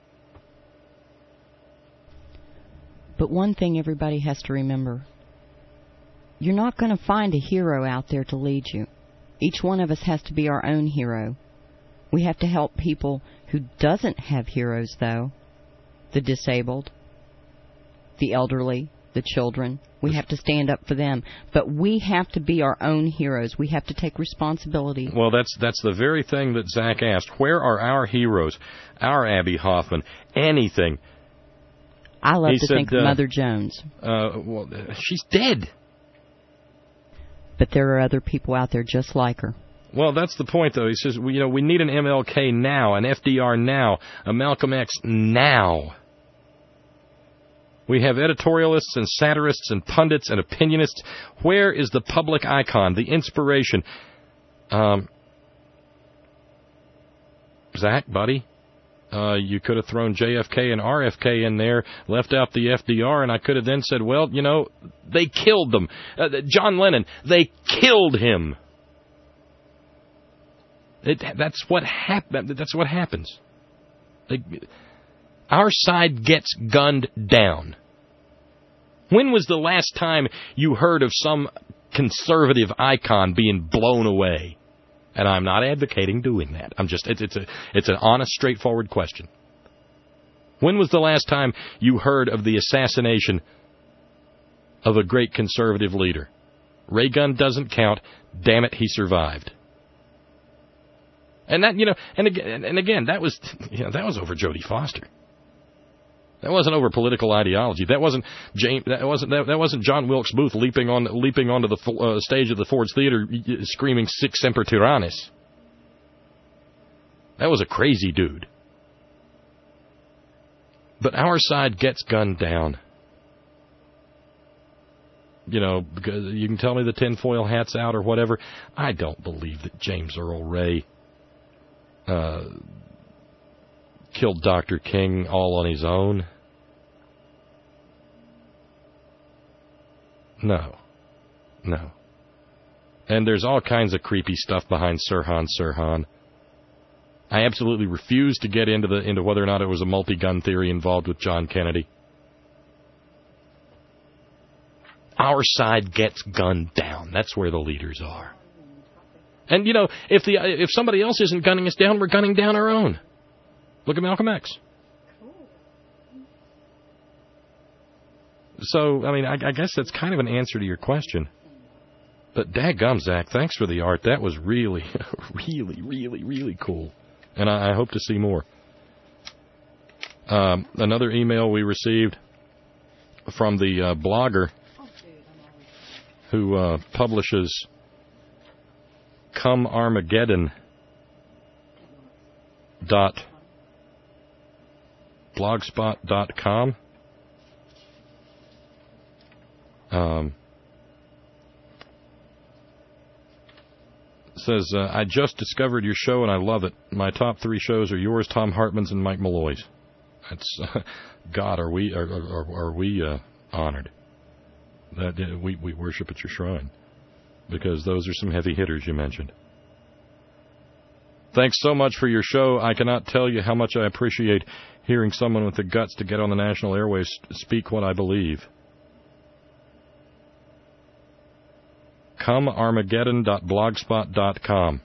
But one thing everybody has to remember. You're not going to find a hero out there to lead you. Each one of us has to be our own hero. We have to help people who doesn't have heroes, though. The disabled, the elderly, the children. We have to stand up for them. But we have to be our own heroes. We have to take responsibility. Well, that's that's the very thing that Zach asked. Where are our heroes? Our Abby Hoffman? Anything. I love he to said, think of uh, Mother Jones. Uh, well, she's dead. But there are other people out there just like her. Well, that's the point, though. He says, we, you know, we need an M L K now, an F D R now, a Malcolm X now. We have editorialists and satirists and pundits and opinionists. Where is the public icon, the inspiration? Um, Zach, buddy, uh, you could have thrown J F K and R F K in there, left out the F D R, and I could have then said, well, you know, they killed them. Uh, John Lennon, they killed him. It, that's what hap- That's what happens. They, our side gets gunned down. When was the last time you heard of some conservative icon being blown away? And I'm not advocating doing that. I'm just it's, it's a it's an honest, straightforward question. When was the last time you heard of the assassination of a great conservative leader? Reagan doesn't count. Damn it, he survived. And that, you know, and again, and again, that was, you know, that was over Jodie Foster. That wasn't over political ideology. That wasn't James. That wasn't that, that wasn't John Wilkes Booth leaping on leaping onto the uh, stage of the Ford's Theater, screaming "Sic Semper Tyrannis." That was a crazy dude. But our side gets gunned down. You know, because you can tell me the tinfoil hat's out or whatever. I don't believe that James Earl Ray Uh, killed Doctor King all on his own. No. No. And there's all kinds of creepy stuff behind Sirhan Sirhan. I absolutely refuse to get into the into whether or not it was a multi-gun theory involved with John Kennedy. Our side gets gunned down. That's where the leaders are. And, you know, if the if somebody else isn't gunning us down, we're gunning down our own. Look at Malcolm X. So, I mean, I, I guess that's kind of an answer to your question. But daggum, Zach, thanks for the art. That was really, really, really, really cool. And I, I hope to see more. Um, another email we received from the uh, blogger who uh, publishes Come Armageddon dot blogspot dot com. Um, says, uh, I just discovered your show and I love it. My top three shows are yours, Tom Hartman's, and Mike Malloy's. That's, uh, God, are we are, are, are we uh, honored that uh, we, we worship at your shrine, because those are some heavy hitters you mentioned. Thanks so much for your show. I cannot tell you how much I appreciate hearing someone with the guts to get on the national airways speak what I believe. come armageddon dot blogspot dot com.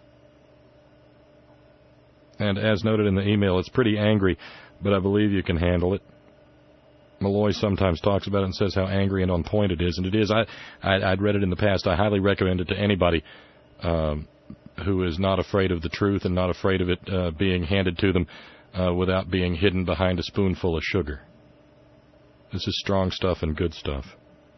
And as noted in the email, it's pretty angry, but I believe you can handle it. Malloy sometimes talks about it and says how angry and on point it is, and it is. I, I, I'd read it in the past. I highly recommend it to anybody um, who is not afraid of the truth and not afraid of it uh, being handed to them uh, without being hidden behind a spoonful of sugar. This is strong stuff and good stuff.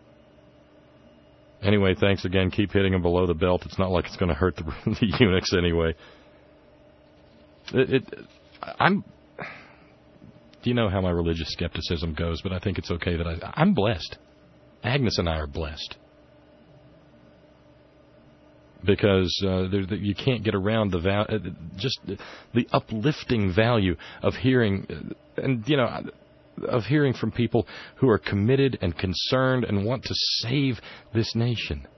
Anyway, thanks again. Keep hitting them below the belt. It's not like it's going to hurt the, the eunuchs anyway. It, it, I'm. You know how my religious skepticism goes, but I think it's okay that I, I'm blessed. Agnes and I are blessed. Because uh, there, you can't get around the val- just the uplifting value of hearing, and you know, of hearing from people who are committed and concerned and want to save this nation.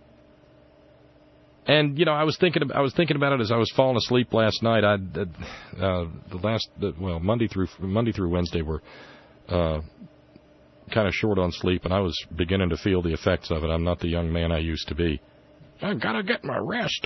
And you know, I was thinking, I was thinking about it as I was falling asleep last night. I, uh, the last, well, Monday through Monday through Wednesday were uh, kind of short on sleep, and I was beginning to feel the effects of it. I'm not the young man I used to be. I gotta get my rest.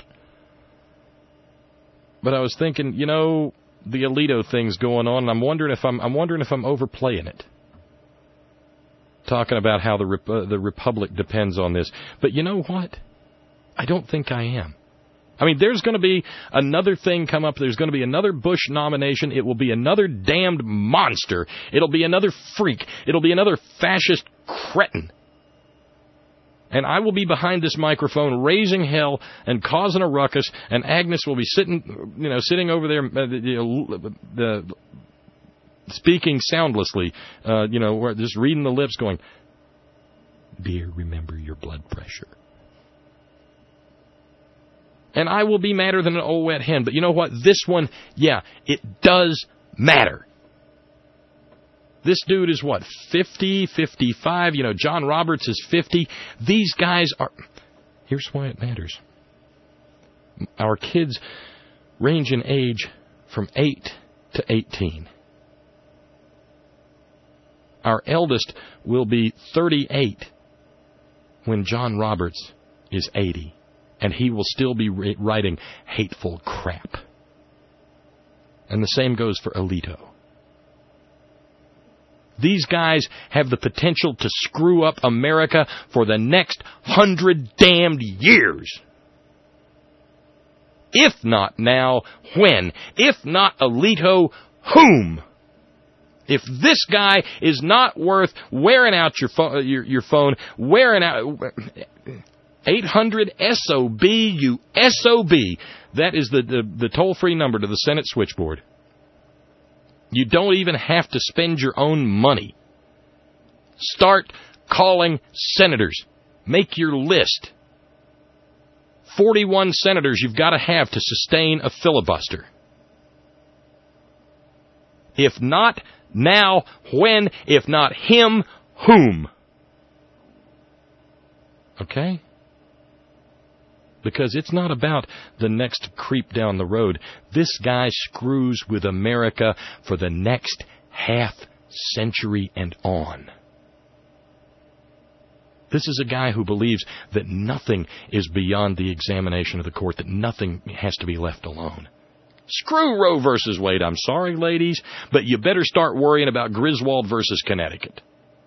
But I was thinking, you know, the Alito thing's going on, and I'm wondering if I'm, I'm wondering if I'm overplaying it. Talking about how the Rep- uh, the Republic depends on this, but you know what? I don't think I am. I mean, there's going to be another thing come up. There's going to be another Bush nomination. It will be another damned monster. It'll be another freak. It'll be another fascist cretin. And I will be behind this microphone raising hell and causing a ruckus, and Agnes will be sitting, you know, sitting over there, uh, the, the, speaking soundlessly, uh, you know, just reading the lips going, "Dear, remember your blood pressure." And I will be madder than an old wet hen. But you know what? This one, yeah, it does matter. This dude is what, fifty, fifty-five? You know, John Roberts is fifty. These guys are... Here's why it matters. Our kids range in age from eight to eighteen. Our eldest will be thirty-eight when John Roberts is eighty. And he will still be writing hateful crap. And the same goes for Alito. These guys have the potential to screw up America for the next hundred damned years. If not now, when? If not Alito, whom? If this guy is not worth wearing out your, phone, your, your phone, wearing out... eight hundred S O B, you S O B. That is the, the, the toll-free number to the Senate switchboard. You don't even have to spend your own money. Start calling senators. Make your list. forty-one senators you've got to have to sustain a filibuster. If not now, when? If not him, whom? Okay? Because it's not about the next creep down the road. This guy screws with America for the next half century and on. This is a guy who believes that nothing is beyond the examination of the court, that nothing has to be left alone. Screw Roe versus Wade. I'm sorry, ladies, but you better start worrying about Griswold versus Connecticut.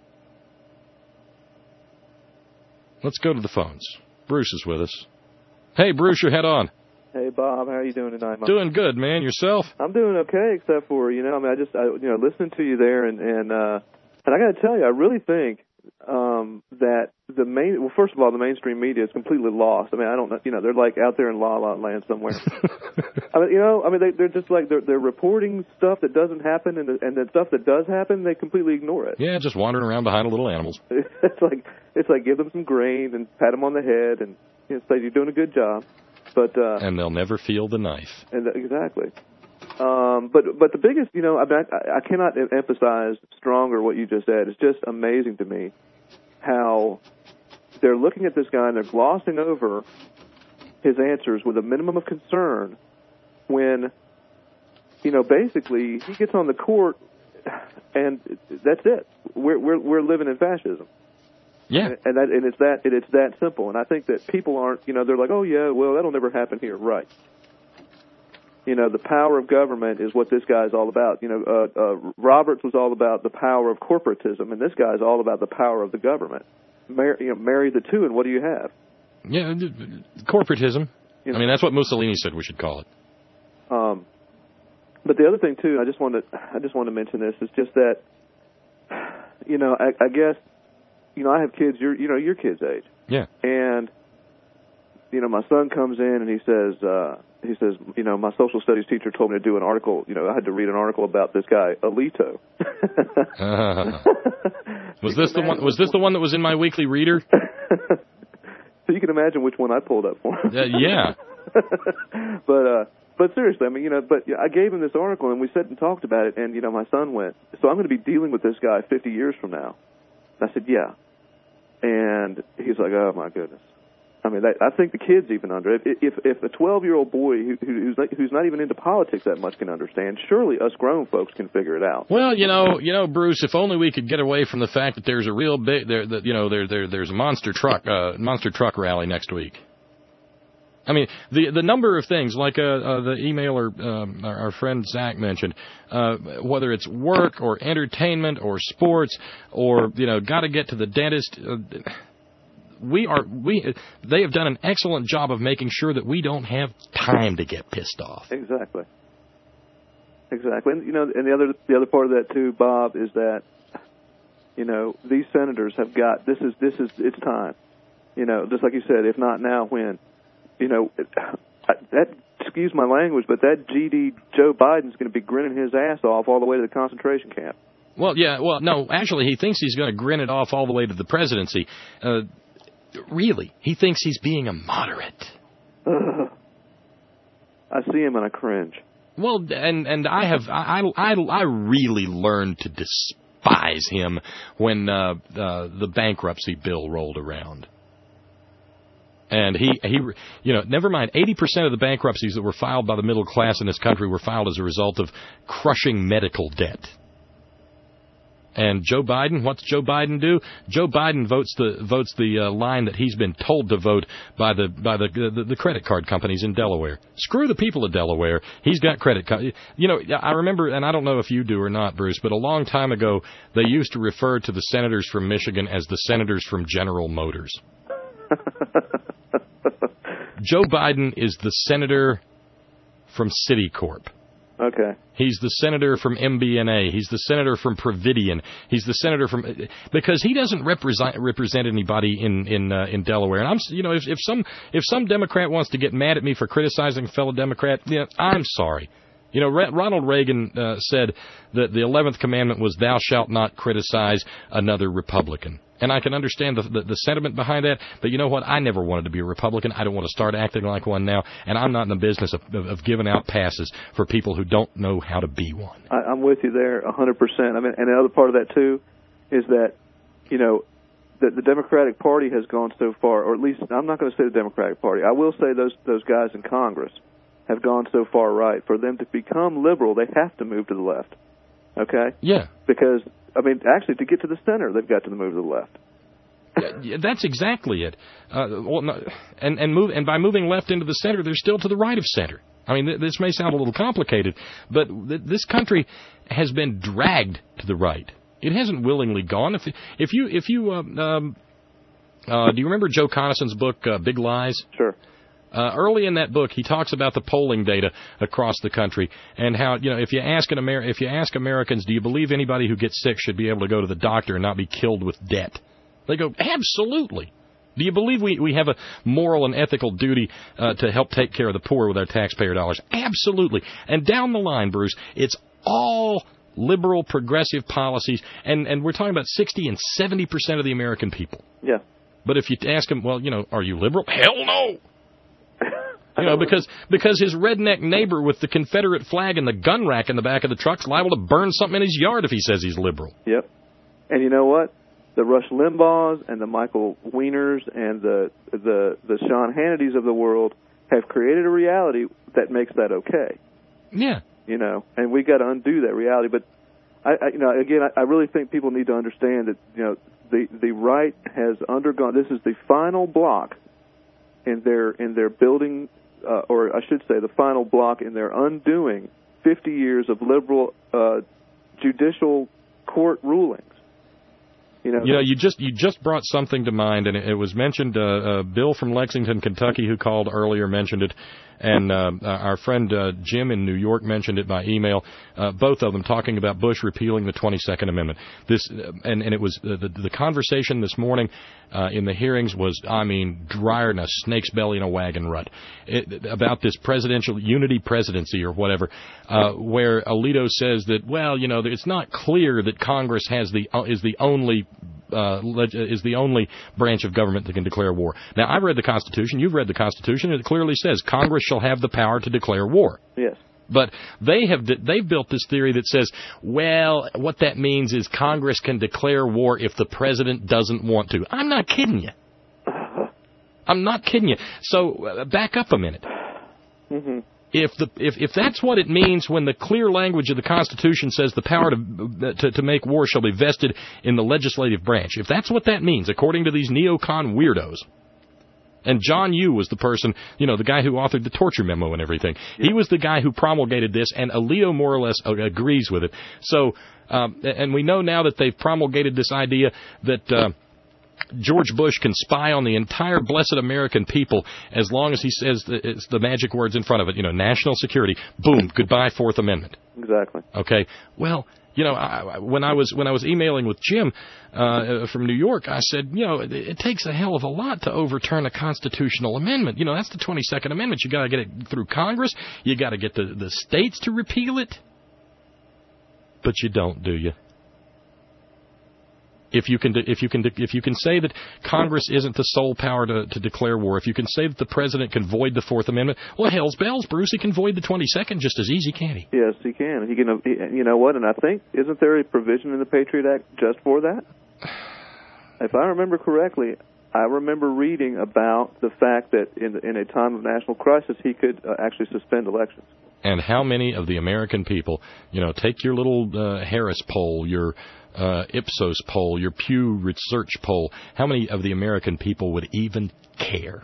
Let's go to the phones. Bruce is with us. Hey, Bruce, your head on. Hey, Bob, how are you doing tonight? Doing good, man. Yourself? I'm doing okay, except for, you know, I mean, I just, I, you know, listening to you there, and, and, uh, and I got to tell you, I really think um, that the main, well, first of all, the mainstream media is completely lost. I mean, I don't know, you know, they're like out there in La La Land somewhere. I mean, you know, I mean, they, they're just like, they're, they're reporting stuff that doesn't happen, and the, and the stuff that does happen, they completely ignore it. Yeah, just wandering around behind little animals. It's like, it's like give them some grain and pat them on the head and, you know, say you're doing a good job. But, uh, and they'll never feel the knife. And the, exactly. Um, but but the biggest, you know, I, mean, I, I cannot emphasize stronger what you just said. It's just amazing to me how they're looking at this guy and they're glossing over his answers with a minimum of concern when, you know, basically he gets on the court and that's it. We're we're we're living in fascism. Yeah. And, and that and it's that and it's that simple. And I think that people aren't, you know, they're like, oh yeah, well that'll never happen here, right? You know, the power of government is what this guy's all about. You know, uh, uh, Roberts was all about the power of corporatism, and this guy's all about the power of the government. Mar- you know, marry the two, and what do you have? Yeah, corporatism. You know? I mean, that's what Mussolini said we should call it. Um, but the other thing too, I just wanted, I just want to mention this is just that, you know, I, I guess, you know, I have kids. You're, you know, your kids' age. Yeah. And you know, my son comes in and he says, uh, he says, you know, my social studies teacher told me to do an article. You know, I had to read an article about this guy, Alito. uh, was this the one? Was this the one that was in my weekly reader? So you can imagine which one I pulled up for him. Uh, yeah. but uh, but seriously, I mean, you know, but I gave him this article and we sat and talked about it, and you know, my son went, so I'm going to be dealing with this guy fifty years from now. And I said, yeah. And he's like, oh my goodness. I mean, that, I think the kids even under it. If if a twelve-year-old boy who, who's not, who's not even into politics that much can understand, surely us grown folks can figure it out. Well, you know, you know, Bruce, if only we could get away from the fact that there's a real big, there, that you know, there, there, there's a monster truck, uh, monster truck rally next week. I mean, the the number of things, like uh, uh, the emailer, um, our, our friend Zach mentioned, uh, whether it's work or entertainment or sports or, you know, got to get to the dentist. Uh, we are we they have done an excellent job of making sure that we don't have time to get pissed off. Exactly. Exactly. And, you know, and the other the other part of that too, Bob, is that, you know, these senators have got this is this is it's time. You know, just like you said, if not now, when? You know, that, excuse my language, but that G D Joe Biden's going to be grinning his ass off all the way to the concentration camp. Well, yeah, well, no, actually, he thinks he's going to grin it off all the way to the presidency. Uh, really, he thinks he's being a moderate. Uh, I see him and I cringe. Well, and and I have I I I really learned to despise him when uh, uh, the bankruptcy bill rolled around. And he, he, you know, never mind, eighty percent of the bankruptcies that were filed by the middle class in this country were filed as a result of crushing medical debt. And Joe Biden, what's Joe Biden do? Joe Biden votes the votes the uh, line that he's been told to vote by the by the, the the credit card companies in Delaware. Screw the people of Delaware. He's got credit card. You know, I remember, and I don't know if you do or not, Bruce, but a long time ago they used to refer to the senators from Michigan as the senators from General Motors. Joe Biden is the senator from Citicorp. Okay. He's the senator from M B N A. He's the senator from Providian. He's the senator from because he doesn't represent represent anybody in in uh, in Delaware. And I'm you know if if some if some Democrat wants to get mad at me for criticizing a fellow Democrat, you know, I'm sorry. You know, Ronald Reagan uh, said that the eleventh commandment was "Thou shalt not criticize another Republican." And I can understand the, the the sentiment behind that, but you know what? I never wanted to be a Republican. I don't want to start acting like one now, and I'm not in the business of, of, of giving out passes for people who don't know how to be one. I, I'm with you there one hundred percent. I mean, and the other part of that, too, is that, you know, the, the Democratic Party has gone so far, or at least I'm not going to say the Democratic Party. I will say those those guys in Congress have gone so far right. For them to become liberal, they have to move to the left. Okay? Yeah. Because, I mean, actually, to get to the center, they've got to move to the left. Yeah, that's exactly it. Uh, well, no, and and move and by moving left into the center, they're still to the right of center. I mean, th- this may sound a little complicated, but th- this country has been dragged to the right. It hasn't willingly gone. If if you if you um, um, uh, do you remember Joe Connison's book uh, Big Lies? Sure. Uh, early in that book, he talks about the polling data across the country and how, you know, if you ask an Amer- if you ask Americans, do you believe anybody who gets sick should be able to go to the doctor and not be killed with debt? They go, absolutely. Do you believe we, we have a moral and ethical duty uh, to help take care of the poor with our taxpayer dollars? Absolutely. And down the line, Bruce, it's all liberal, progressive policies, and, and we're talking about sixty and seventy percent of the American people. Yeah. But if you ask them, well, you know, are you liberal? Hell no. You know, because because his redneck neighbor with the Confederate flag and the gun rack in the back of the truck's liable to burn something in his yard if he says he's liberal. Yep. And you know what? The Rush Limbaughs and the Michael Wieners and the the the Sean Hannitys of the world have created a reality that makes that okay. Yeah. You know, and we got to undo that reality. But I, I you know, again, I, I really think people need to understand that, you know, the the right has undergone. This is the final block in their in their building. Uh, or I should say the final block in their undoing fifty years of liberal uh, judicial court rulings. You know, you know, you just you just brought something to mind, and it, it was mentioned. Uh, uh, Bill from Lexington, Kentucky, who called earlier, mentioned it, and uh, our friend uh, Jim in New York mentioned it by email. Uh, both of them talking about Bush repealing the twenty-second Amendment. This uh, and and it was uh, the the conversation this morning uh, in the hearings was, I mean, drier than a snake's belly in a wagon rut it, about this presidential unity presidency or whatever, uh, where Alito says that, well, you know, it's not clear that Congress has the uh, is the only Uh, is the only branch of government that can declare war. Now, I've read the Constitution. You've read the Constitution. And it clearly says Congress shall have the power to declare war. Yes. But they have they've built this theory that says, well, what that means is Congress can declare war if the president doesn't want to. I'm not kidding you. I'm not kidding you. So uh, back up a minute. Mm-hmm. If the if, if that's what it means when the clear language of the Constitution says the power to, to to make war shall be vested in the legislative branch, if that's what that means, according to these neocon weirdos, and John Yoo was the person, you know, the guy who authored the torture memo and everything. Yeah. He was the guy who promulgated this, and Alito more or less agrees with it. So, um, and we know now that they've promulgated this idea that Uh, George Bush can spy on the entire blessed American people as long as he says the, it's the magic words in front of it, you know, national security. Boom, goodbye, Fourth Amendment. Exactly. Okay. Well, you know, I, when I was when I was emailing with Jim uh, from New York, I said, you know, it, it takes a hell of a lot to overturn a constitutional amendment. You know, that's the twenty-second Amendment. You got to get it through Congress. You got to get the, the states to repeal it. But you don't, do you? If you can, if you can, if you can say that Congress isn't the sole power to, to declare war, if you can say that the president can void the Fourth Amendment, well, hell's bells, Bruce, he can void the twenty-second just as easy, can't he? Yes, he can. He can. You know what? And I think, isn't there a provision in the Patriot Act just for that? If I remember correctly, I remember reading about the fact that in in a time of national crisis, he could uh, actually suspend elections. And how many of the American people, you know, take your little uh, Harris poll, your uh, Ipsos poll, your Pew Research poll, how many of the American people would even care?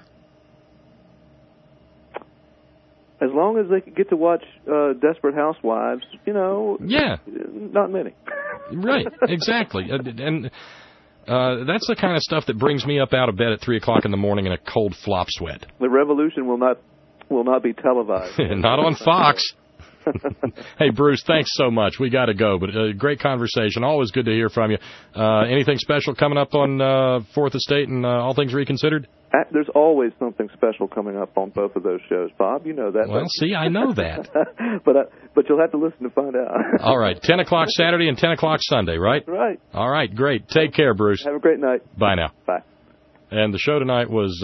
As long as they get to watch uh, Desperate Housewives, you know, yeah, not many. Right, exactly. And uh, that's the kind of stuff that brings me up out of bed at three o'clock in the morning in a cold flop sweat. The revolution will not will not be televised. Not on Fox. Hey, Bruce, thanks so much. We got to go, but a uh, great conversation. Always good to hear from you. Uh, anything special coming up on uh, Fourth Estate and uh, All Things Reconsidered? There's always something special coming up on both of those shows, Bob. You know that. Well, see, I know that. but uh, but you'll have to listen to find out. All right, ten o'clock Saturday and ten o'clock Sunday, right? Right. All right, great. Take care, Bruce. Have a great night. Bye now. Bye. And the show tonight was